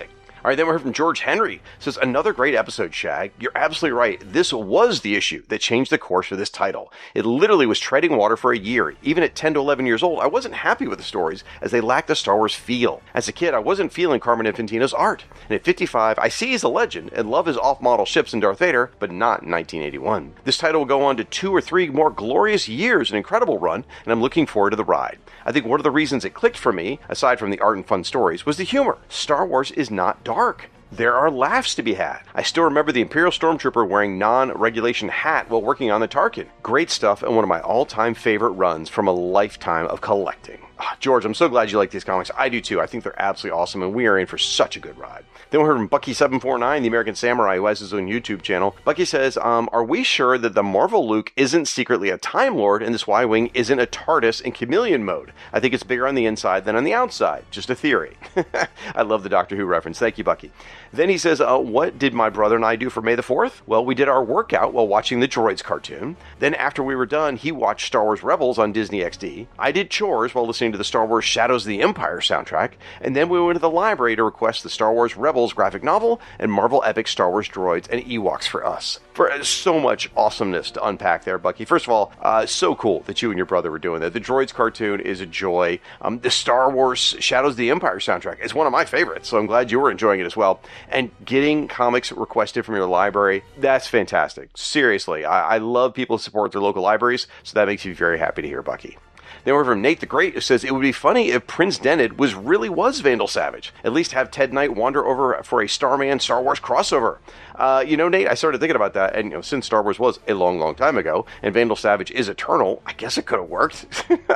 All right, then we heard from George Henry. Says, another great episode, Shag. You're absolutely right. This was the issue that changed the course for this title. It literally was treading water for a year. Even at ten to eleven years old, I wasn't happy with the stories as they lacked the Star Wars feel. As a kid, I wasn't feeling Carmen Infantino's art. And at fifty-five, I see he's a legend and love his off-model ships in Darth Vader, but not in nineteen eighty-one. This title will go on to two or three more glorious years, an incredible run, and I'm looking forward to the ride. I think one of the reasons it clicked for me, aside from the art and fun stories, was the humor. Star Wars is not dark. There are laughs to be had. I still remember the Imperial Stormtrooper wearing non-regulation hat while working on the Tarkin. Great stuff and one of my all-time favorite runs from a lifetime of collecting. Oh, George, I'm so glad you like these comics. I do too. I think they're absolutely awesome, and we are in for such a good ride. Then we heard from Bucky seven four nine, the American Samurai, who has his own YouTube channel. Bucky says, um, are we sure that the Marvel Luke isn't secretly a Time Lord and this Y-Wing isn't a TARDIS in chameleon mode? I think it's bigger on the inside than on the outside. Just a theory. I love the Doctor Who reference. Thank you, Bucky. Then he says, uh, what did my brother and I do for May the fourth? Well, we did our workout while watching the Droids cartoon. Then after we were done, he watched Star Wars Rebels on Disney X D. I did chores while listening to the Star Wars Shadows of the Empire soundtrack. And then we went to the library to request the Star Wars Rebels graphic novel and Marvel Epic Star Wars Droids and Ewoks for us. For uh, so much awesomeness to unpack there, Bucky. First of all, uh, so cool that you and your brother were doing that. The Droids cartoon is a joy. Um, the Star Wars Shadows of the Empire soundtrack is one of my favorites, so I'm glad you were enjoying it as well. And getting comics requested from your library, that's fantastic. Seriously, I, I love people who support their local libraries, so that makes me very happy to hear, Bucky. Then we're from Nate the Great, who says, it would be funny if Prince Dened was really was Vandal Savage. At least have Ted Knight wander over for a Starman Star Wars crossover. Uh, you know, Nate, I started thinking about that, and you know, since Star Wars was a long, long time ago, and Vandal Savage is eternal, I guess it could have worked.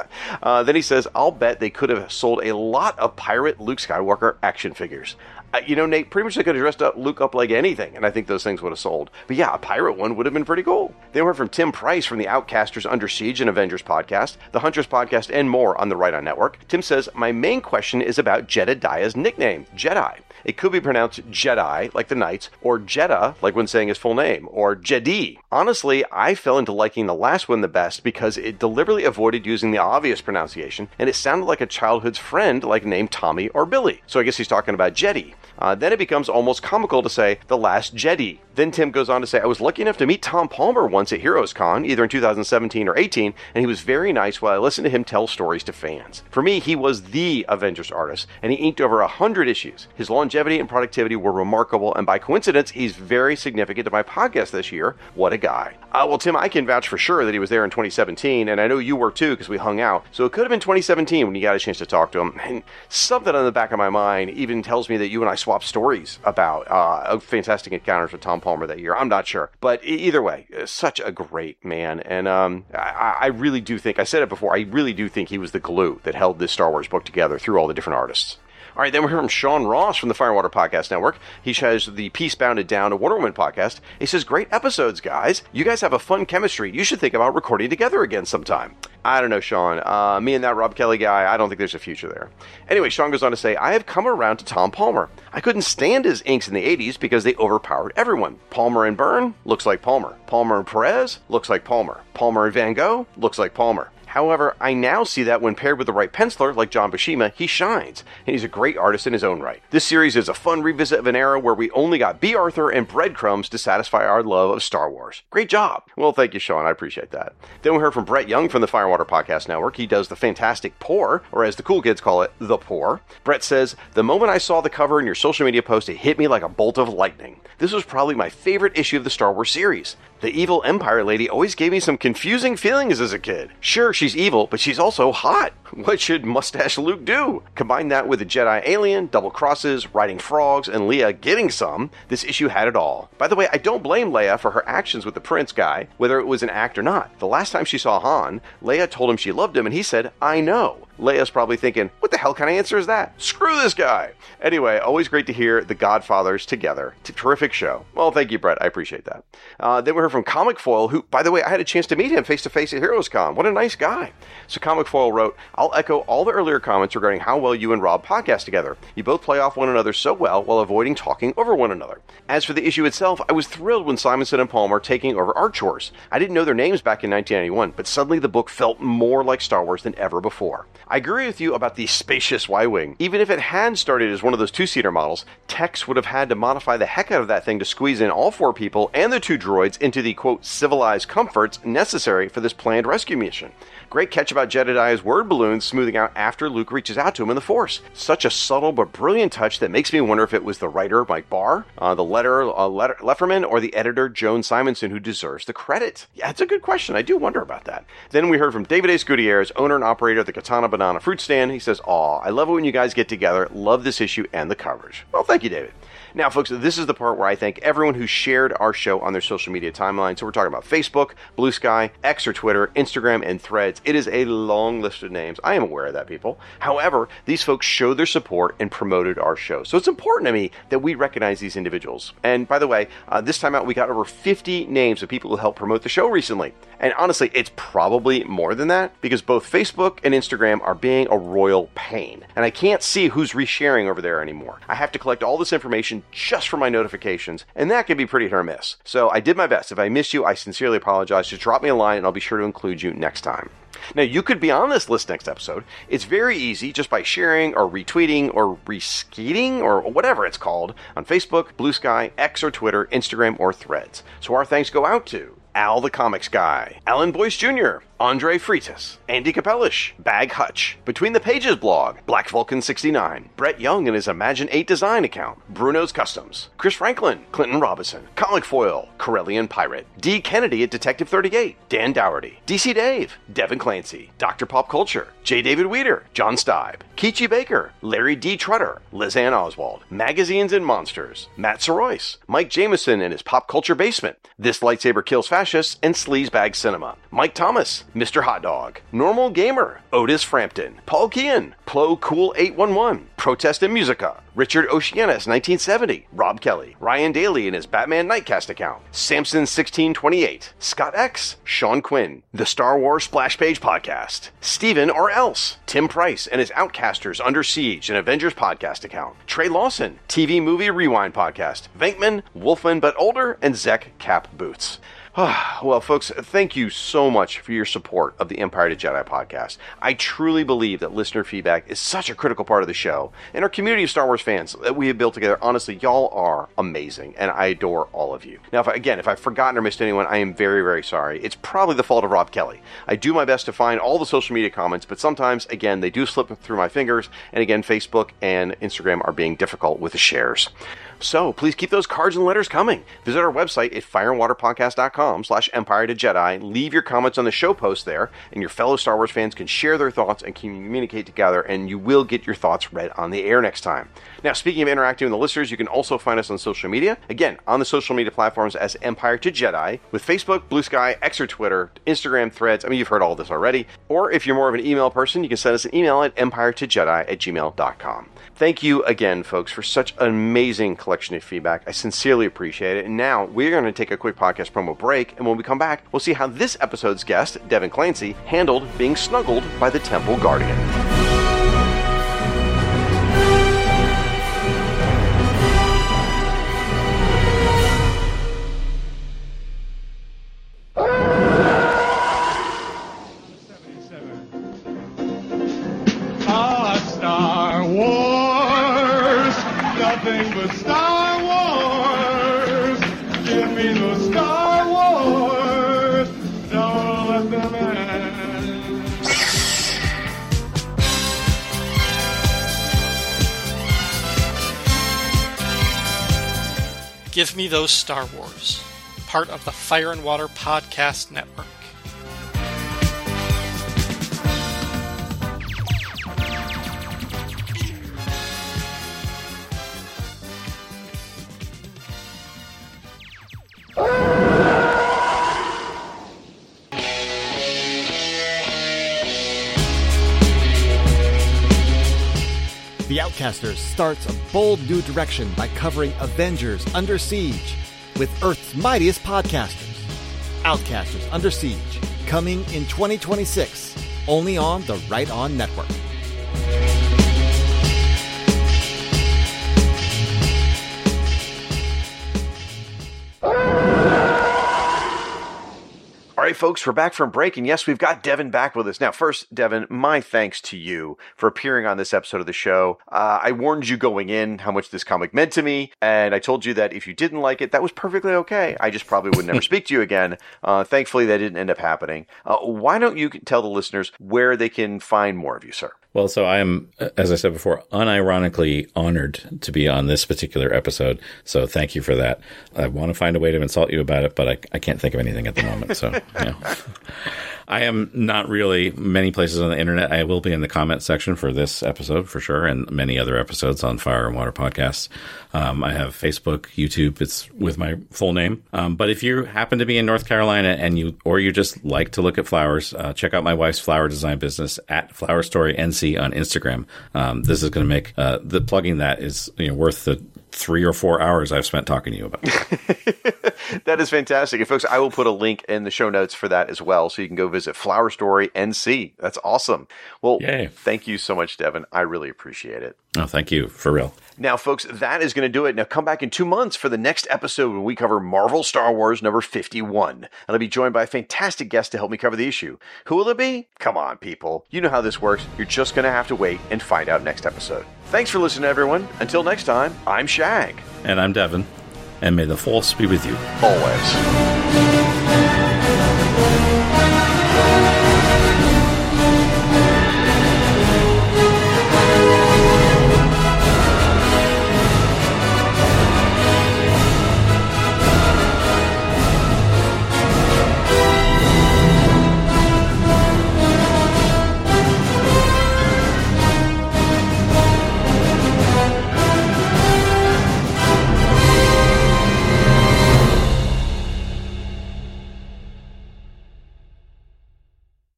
uh, then he says, I'll bet they could have sold a lot of pirate Luke Skywalker action figures. Uh, you know, Nate, pretty much they could have dressed up Luke up like anything, and I think those things would have sold. But yeah, a pirate one would have been pretty cool. Then we heard from Tim Price from the Outcasters Under Siege and Avengers podcast, the Hunters podcast, and more on the Right On Network. Tim says, my main question is about Jedediah's nickname, Jedi. It could be pronounced Jedi, like the Knights, or Jeddah, like when saying his full name, or Jedi. Honestly, I fell into liking the last one the best because it deliberately avoided using the obvious pronunciation, and it sounded like a childhood's friend, like named Tommy or Billy. So I guess he's talking about Jedi. Uh, then it becomes almost comical to say, The Last Jedi. Then Tim goes on to say, I was lucky enough to meet Tom Palmer once at Heroes Con, either in two thousand seventeen or eighteen, and he was very nice while I listened to him tell stories to fans. For me, he was the Avengers artist, and he inked over a hundred issues. His longevity and productivity were remarkable, and by coincidence, he's very significant to my podcast this year. What a guy. Uh, well, Tim, I can vouch for sure that he was there in twenty seventeen, and I know you were too, because we hung out. So it could have been twenty seventeen when you got a chance to talk to him. And something on the back of my mind even tells me that you and I swapped stories about uh, fantastic encounters with Tom Palmer that year. I'm not sure. But either way, such a great man. And um, I, I really do think, I said it before, I really do think he was the glue that held this Star Wars book together through all the different artists. All right, then we hear from Sean Ross from the Firewater Podcast Network. He has the Peace Bounded Down to Wonder Woman podcast. He says, great episodes, guys. You guys have a fun chemistry. You should think about recording together again sometime. I don't know, Sean. Uh, me and that Rob Kelly guy, I don't think there's a future there. Anyway, Sean goes on to say, I have come around to Tom Palmer. I couldn't stand his inks in the eighties because they overpowered everyone. Palmer and Byrne looks like Palmer. Palmer and Perez looks like Palmer. Palmer and Van Gogh looks like Palmer. However, I now see that when paired with the right penciler, like John Buscema, he shines, and he's a great artist in his own right. This series is a fun revisit of an era where we only got B. Arthur and breadcrumbs to satisfy our love of Star Wars. Great job. Well, thank you, Sean. I appreciate that. Then we heard from Brett Young from the Firewater Podcast Network. He does the fantastic Pour, or as the cool kids call it, The Pour. Brett says, the moment I saw the cover in your social media post, it hit me like a bolt of lightning. This was probably my favorite issue of the Star Wars series. The evil Empire lady always gave me some confusing feelings as a kid. Sure, she's evil, but she's also hot. What should Mustache Luke do? Combine that with the Jedi alien, double crosses, riding frogs, and Leia getting some. This issue had it all. By the way, I don't blame Leia for her actions with the Prince guy, whether it was an act or not. The last time she saw Han, Leia told him she loved him, and he said, I know. Leia's probably thinking, what the hell kind of answer is that? Screw this guy. Anyway, always great to hear the Godfathers together. T- terrific show. Well, thank you, Brett. I appreciate that. Uh, then we heard from Comic Foil, who, by the way, I had a chance to meet him face-to-face at Heroes Con. What a nice guy. So Comic Foil wrote, I'll echo all the earlier comments regarding how well you and Rob podcast together. You both play off one another so well while avoiding talking over one another. As for the issue itself, I was thrilled when Simonson and Palmer taking over art chores. I didn't know their names back in nineteen ninety-one, but suddenly the book felt more like Star Wars than ever before. I agree with you about the spacious Y-Wing. Even if it had started as one of those two-seater models, Tex would have had to modify the heck out of that thing to squeeze in all four people and the two droids into the, quote, civilized comforts necessary for this planned rescue mission. Great catch about Jedediah's word balloons smoothing out after Luke reaches out to him in the Force. Such a subtle but brilliant touch that makes me wonder if it was the writer, Mike Barr, uh, the letter, uh, letter Lefferman, or the editor, Joan Simonson, who deserves the credit. Yeah, it's a good question. I do wonder about that. Then we heard from David Ace Gutierrez, owner and operator of the Katana Banana Fruit Stand. He says, "Aw, I love it when you guys get together. Love this issue and the coverage." Well, thank you, David. Now, folks, this is the part where I thank everyone who shared our show on their social media timeline. So we're talking about Facebook, Blue Sky, X or Twitter, Instagram, and Threads. It is a long list of names. I am aware of that, people. However, these folks showed their support and promoted our show. So it's important to me that we recognize these individuals. And by the way, uh, this time out, we got over fifty names of people who helped promote the show recently. And honestly, it's probably more than that because both Facebook and Instagram are being a royal pain. And I can't see who's resharing over there anymore. I have to collect all this information just for my notifications, and that can be pretty hit or miss. So I did my best. If I missed you, I sincerely apologize. Just drop me a line and I'll be sure to include you next time. Now, you could be on this list next episode. It's very easy just by sharing or retweeting or reskeeting or whatever it's called on Facebook, Blue Sky, X or Twitter, Instagram, or Threads. So our thanks go out to Al the Comics Guy, Alan Boyce Junior, Andre Freitas, Andy Capellish, Bag Hutch, Between the Pages blog, Black Vulcan sixty-nine, Brett Young and his Imagine eight design account, Bruno's Customs, Chris Franklin, Clinton Robinson, Comic Foil, Corellian Pirate, D. Kennedy at Detective thirty-eight, Dan Dougherty, D C Dave, Devin Clancy, Doctor Pop Culture, J. David Weeder, John Stibe, Kichi Baker, Larry D. Trutter, Liz Ann Oswald, Magazines and Monsters, Matt Soroyce, Mike Jameson and his Pop Culture Basement, This Lightsaber Kills Fascists, and Sleazebag Cinema, Mike Thomas, Mister Hot Dog, Normal Gamer, Otis Frampton, Paul Kean, Plo Cool eight one one, Protest and Musica, Richard Oceanus nineteen seventy, Rob Kelly, Ryan Daly in his Batman Nightcast account, Samson sixteen twenty-eight, Scott X, Sean Quinn, the Star Wars Splash Page Podcast, Steven or Else, Tim Price and his Outcasters Under Siege and Avengers Podcast account, Trey Lawson, T V Movie Rewind Podcast, Venkman, Wolfman But Older, and Zek Cap Boots. Well, folks, thank you so much for your support of the Empire to Jedi podcast. I truly believe that listener feedback is such a critical part of the show, and our community of Star Wars fans that we have built together. Honestly, y'all are amazing, and I adore all of you. Now, if I, again, if I've forgotten or missed anyone, I am very, very sorry. It's probably the fault of Rob Kelly. I do my best to find all the social media comments, but sometimes, again, they do slip through my fingers, and again, Facebook and Instagram are being difficult with the shares. So please keep those cards and letters coming. Visit our website at fireandwaterpodcast.com slash Empire to Jedi. Leave your comments on the show post there, and your fellow Star Wars fans can share their thoughts and communicate together, and you will get your thoughts read on the air next time. Now, speaking of interacting with the listeners, you can also find us on social media. Again, on the social media platforms as Empire to Jedi, with Facebook, Blue Sky, X or Twitter, Instagram, Threads. I mean, you've heard all this already. Or if you're more of an email person, you can send us an email at empire to jedi at gmail dot com. Thank you again, folks, for such an amazing collection of feedback. I sincerely appreciate it. And now we're going to take a quick podcast promo break. And when we come back, we'll see how this episode's guest, Devin Clancy, handled being snuggled by the Temple Guardian. Give Me Those Star Wars, part of the Fire and Water Podcast Network. The Outcasters starts a bold new direction by covering Avengers Under Siege with Earth's mightiest podcasters. Outcasters Under Siege, coming in twenty twenty-six, only on the Right On Network. All right, folks, we're back from break, and yes, we've got Devin back with us. Now, first, Devin, my thanks to you for appearing on this episode of the show. Uh, I warned you going in how much this comic meant to me, and I told you that if you didn't like it, that was perfectly okay. I just probably would never speak to you again. Uh, thankfully, that didn't end up happening. Uh, why don't you tell the listeners where they can find more of you, sir? Well, so I am, as I said before, unironically honored to be on this particular episode. So thank you for that. I want to find a way to insult you about it, but I, I can't think of anything at the moment. So, you know. I am not really many places on the internet. I will be in the comment section for this episode for sure, and many other episodes on Fire and Water podcasts. Um, I have Facebook, YouTube. It's with my full name. Um, but if you happen to be in North Carolina and you, or you just like to look at flowers, uh, check out my wife's flower design business at Flower Story N C on Instagram. Um, this is going to make uh, the plugging that is you know worth the three or four hours I've spent talking to you about. That is fantastic. And folks, I will put a link in the show notes for that as well, so you can go visit Flower Story N C. That's awesome. Well, Yay. Thank you so much, Devin. I really appreciate it. Oh, thank you. For real. Now, folks, that is going to do it. Now, come back in two months for the next episode when we cover Marvel Star Wars number fifty-one. And I'll be joined by a fantastic guest to help me cover the issue. Who will it be? Come on, people. You know how this works. You're just going to have to wait and find out next episode. Thanks for listening, everyone. Until next time, I'm Shag. And I'm Devin. And may the Force be with you. Always.